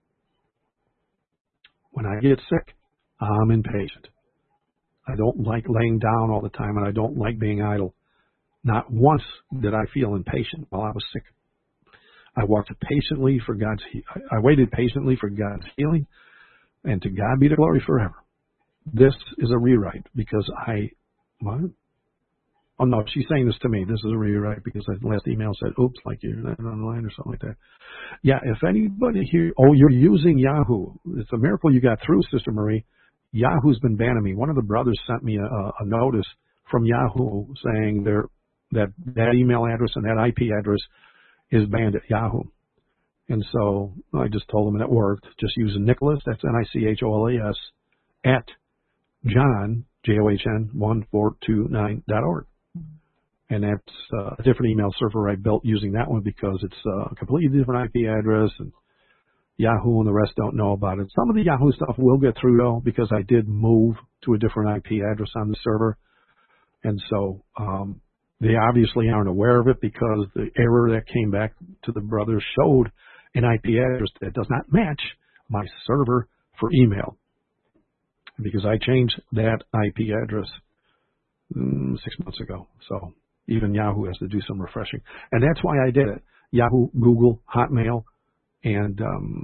When I get sick, I'm impatient. I don't like laying down all the time, and I don't like being idle. Not once did I feel impatient while I was sick. I waited patiently for God's healing, and to God be the glory forever. This is a rewrite because what? Oh no, she's saying this to me. This is a rewrite because the last email said, oops, like you're not online or something like that. Yeah, if anybody here, you're using Yahoo. It's a miracle you got through, Sister Marie. Yahoo's been banning me. One of the brothers sent me a notice from Yahoo saying that email address and that IP address is banned at Yahoo. And so I just told him, and it worked. Just using Nicholas, that's Nicholas, at John, JOHN 1429.org. And that's a different email server I built using that one because it's a completely different IP address, and Yahoo and the rest don't know about it. Some of the Yahoo stuff will get through, though, because I did move to a different IP address on the server. And so they obviously aren't aware of it because the error that came back to the brothers showed an IP address that does not match my server for email. Because I changed that IP address 6 months ago. So even Yahoo has to do some refreshing. And that's why I did it. Yahoo, Google, Hotmail, and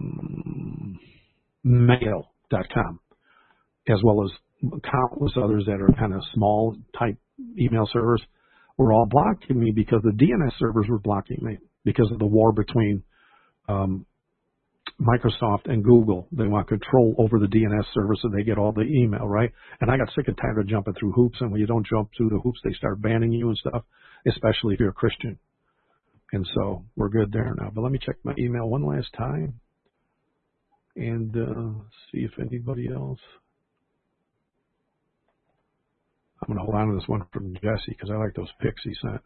mail.com, as well as countless others that are kind of small type email servers, were all blocking me because the DNS servers were blocking me because of the war between Microsoft and Google. They want control over the DNS server so they get all the email, right? And I got sick and tired of jumping through hoops, and when you don't jump through the hoops, they start banning you and stuff, especially if you're a Christian. And so we're good there now. But let me check my email one last time and see if anybody else. I'm going to hold on to this one from Jesse because I like those pics he sent.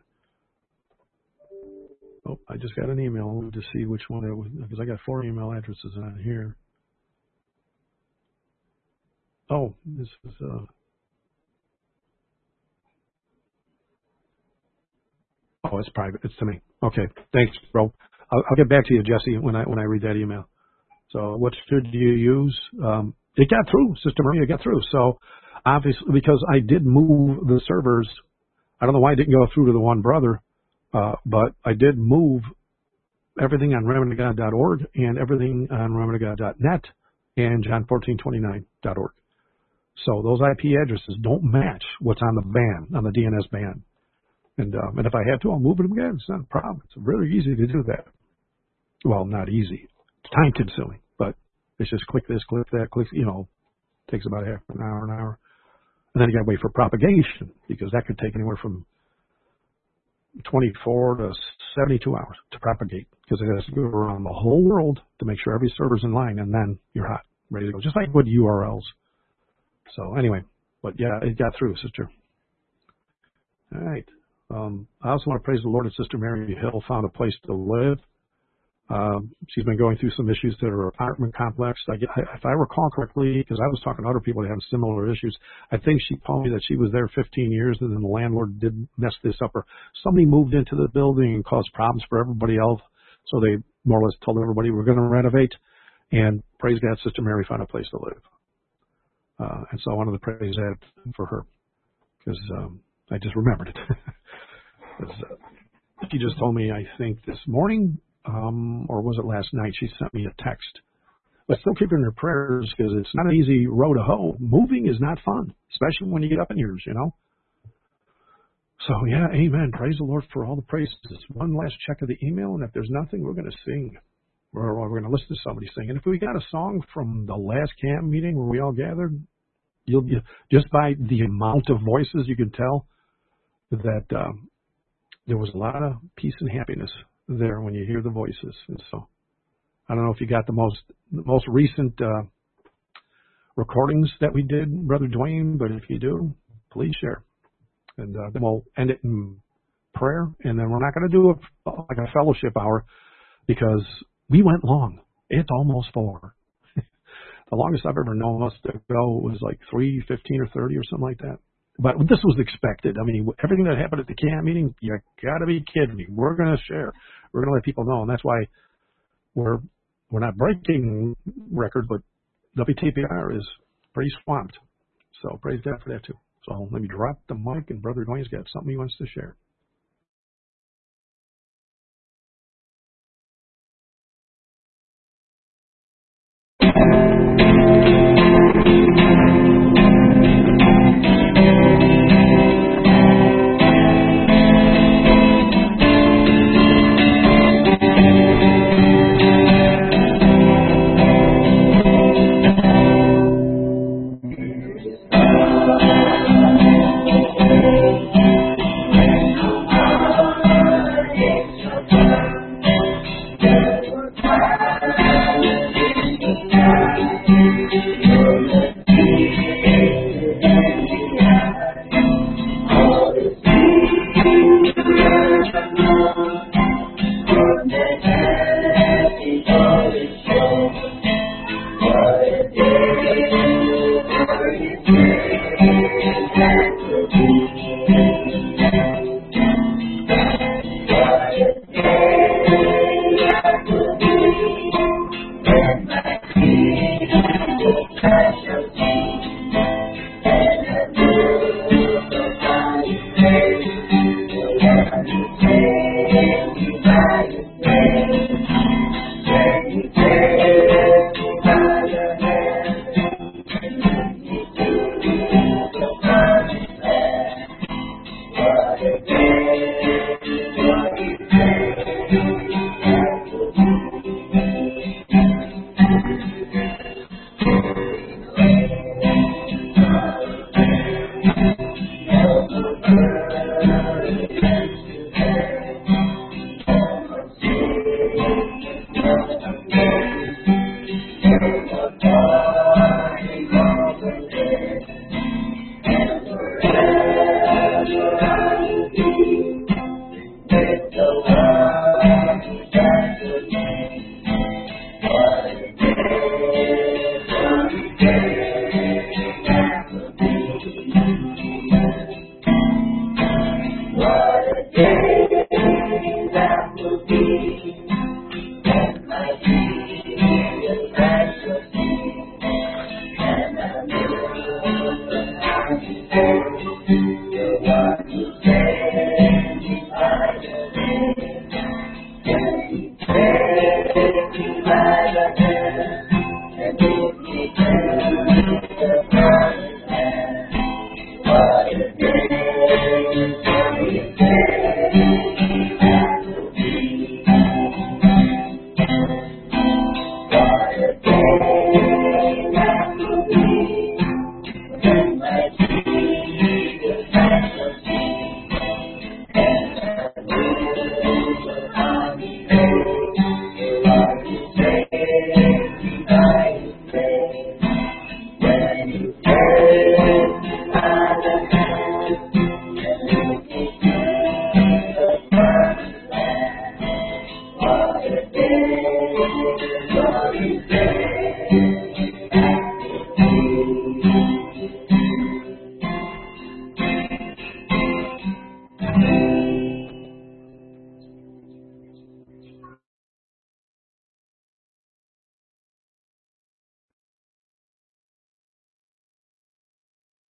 Oh, I just got an email to see which one it was, because I got 4 email addresses on here. Oh, this is oh, it's private. It's to me. Okay, thanks, bro. I'll get back to you, Jesse, when I read that email. So, what should you use? It got through, Sister Maria. It got through. So, obviously, because I did move the servers, I don't know why I didn't go through to the one brother. But I did move everything on remnantofgod.org and everything on remnantofgod.net and john1429.org. So those IP addresses don't match what's on the ban, on the DNS ban. And if I had to, I'll move them again. It's not a problem. It's really easy to do that. Well, not easy. It's time consuming, but it's just click this, click that, click, takes about half an hour. And then you got to wait for propagation because that could take anywhere from 24 to 72 hours to propagate because it has to go around the whole world to make sure every server's in line, and then you're hot, ready to go, just like with URLs. So anyway, but yeah, it got through, sister. All right. I also want to praise the Lord that Sister Mary Hill found a place to live. She's been going through some issues that are apartment complex. If I recall correctly, because I was talking to other people that have similar issues, I think she told me that she was there 15 years and then the landlord did mess this up, or somebody moved into the building and caused problems for everybody else. So they more or less told everybody we're going to renovate, and praise God, Sister Mary found a place to live. And so I wanted to praise that for her because I just remembered it. She just told me, I think this morning, or was it last night, she sent me a text. But still keep her in her prayers because it's not an easy road to hoe. Moving is not fun, especially when you get up in years, you know. So, yeah, amen. Praise the Lord for all the praises. One last check of the email, and if there's nothing, we're going to sing. We're going to listen to somebody sing. And if we got a song from the last camp meeting where we all gathered, you'll be, just by the amount of voices, you can tell that there was a lot of peace and happiness there when you hear the voices. And so I don't know if you got the most recent recordings that we did, Brother Dwayne, but if you do, please share. And then we'll end it in prayer, and then we're not going to do a fellowship hour because we went long. It's almost 4. The longest I've ever known us to go was like 3:15 or 30 or something like that. But this was expected. I mean, everything that happened at the camp meeting, you got to be kidding me. We're going to share. We're going to let people know, and that's why we're not breaking record, but WTPR is pretty swamped. So praise God for that too. So let me drop the mic, and Brother Dwayne's got something he wants to share.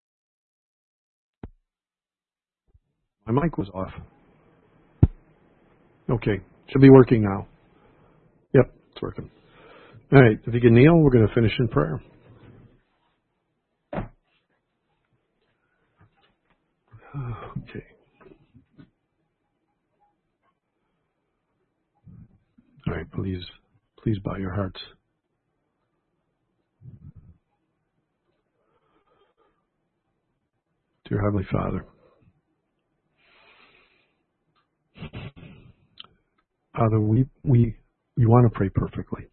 My mic was off. Okay. Should be working now. Yep, it's working. All right. If you can kneel, we're going to finish in prayer. Okay. All right. Please bow your hearts. Dear Heavenly Father, Father, we want to pray perfectly.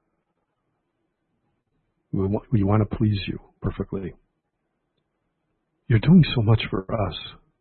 We want to please you perfectly. You're doing so much for us.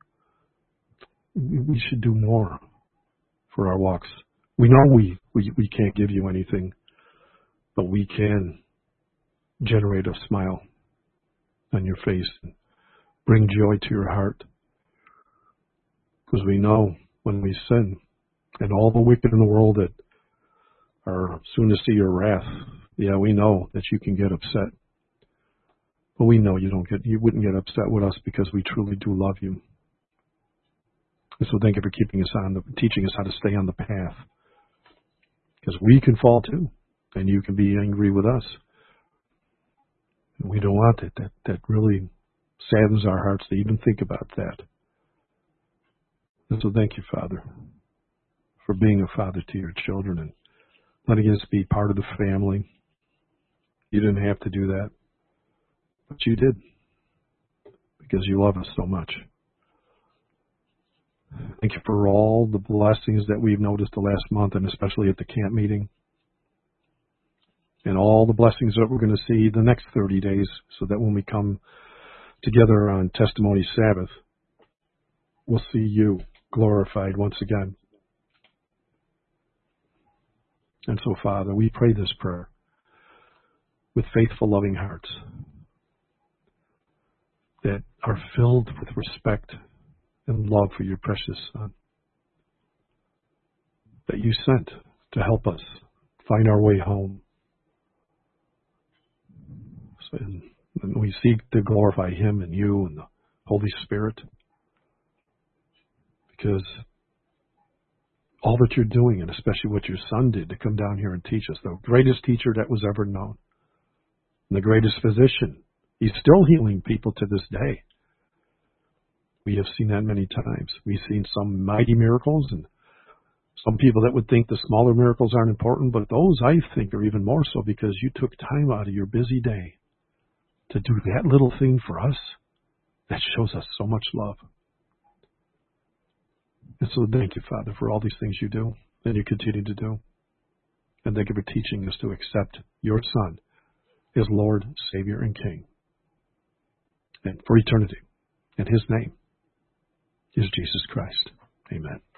We should do more for our walks. We know we can't give you anything, but we can generate a smile on your face and bring joy to your heart. Because we know when we sin, and all the wicked in the world that are soon to see your wrath, yeah, we know that you can get upset. But we know you wouldn't get upset with us because we truly do love you. And so thank you for teaching us how to stay on the path. Because we can fall too, and you can be angry with us. And we don't want it. That really saddens our hearts to even think about that. And so thank you, Father, for being a father to your children and letting us be part of the family. You didn't have to do that, but you did, because you love us so much. Thank you for all the blessings that we've noticed the last month, and especially at the camp meeting, and all the blessings that we're going to see the next 30 days, so that when we come together on Testimony Sabbath, we'll see you glorified once again. And so, Father, we pray this prayer with faithful, loving hearts that are filled with respect and love for your precious Son that you sent to help us find our way home. So, and we seek to glorify Him and you and the Holy Spirit, because all that you're doing, and especially what your Son did to come down here and teach us, the greatest teacher that was ever known, and the greatest physician. He's still healing people to this day. We have seen that many times. We've seen some mighty miracles, and some people that would think the smaller miracles aren't important, but those, I think, are even more so, because you took time out of your busy day to do that little thing for us. That shows us so much love. And so thank you, Father, for all these things you do and you continue to do. And thank you for teaching us to accept your Son as Lord, Savior, and King, and for eternity. And His name is Jesus Christ. Amen.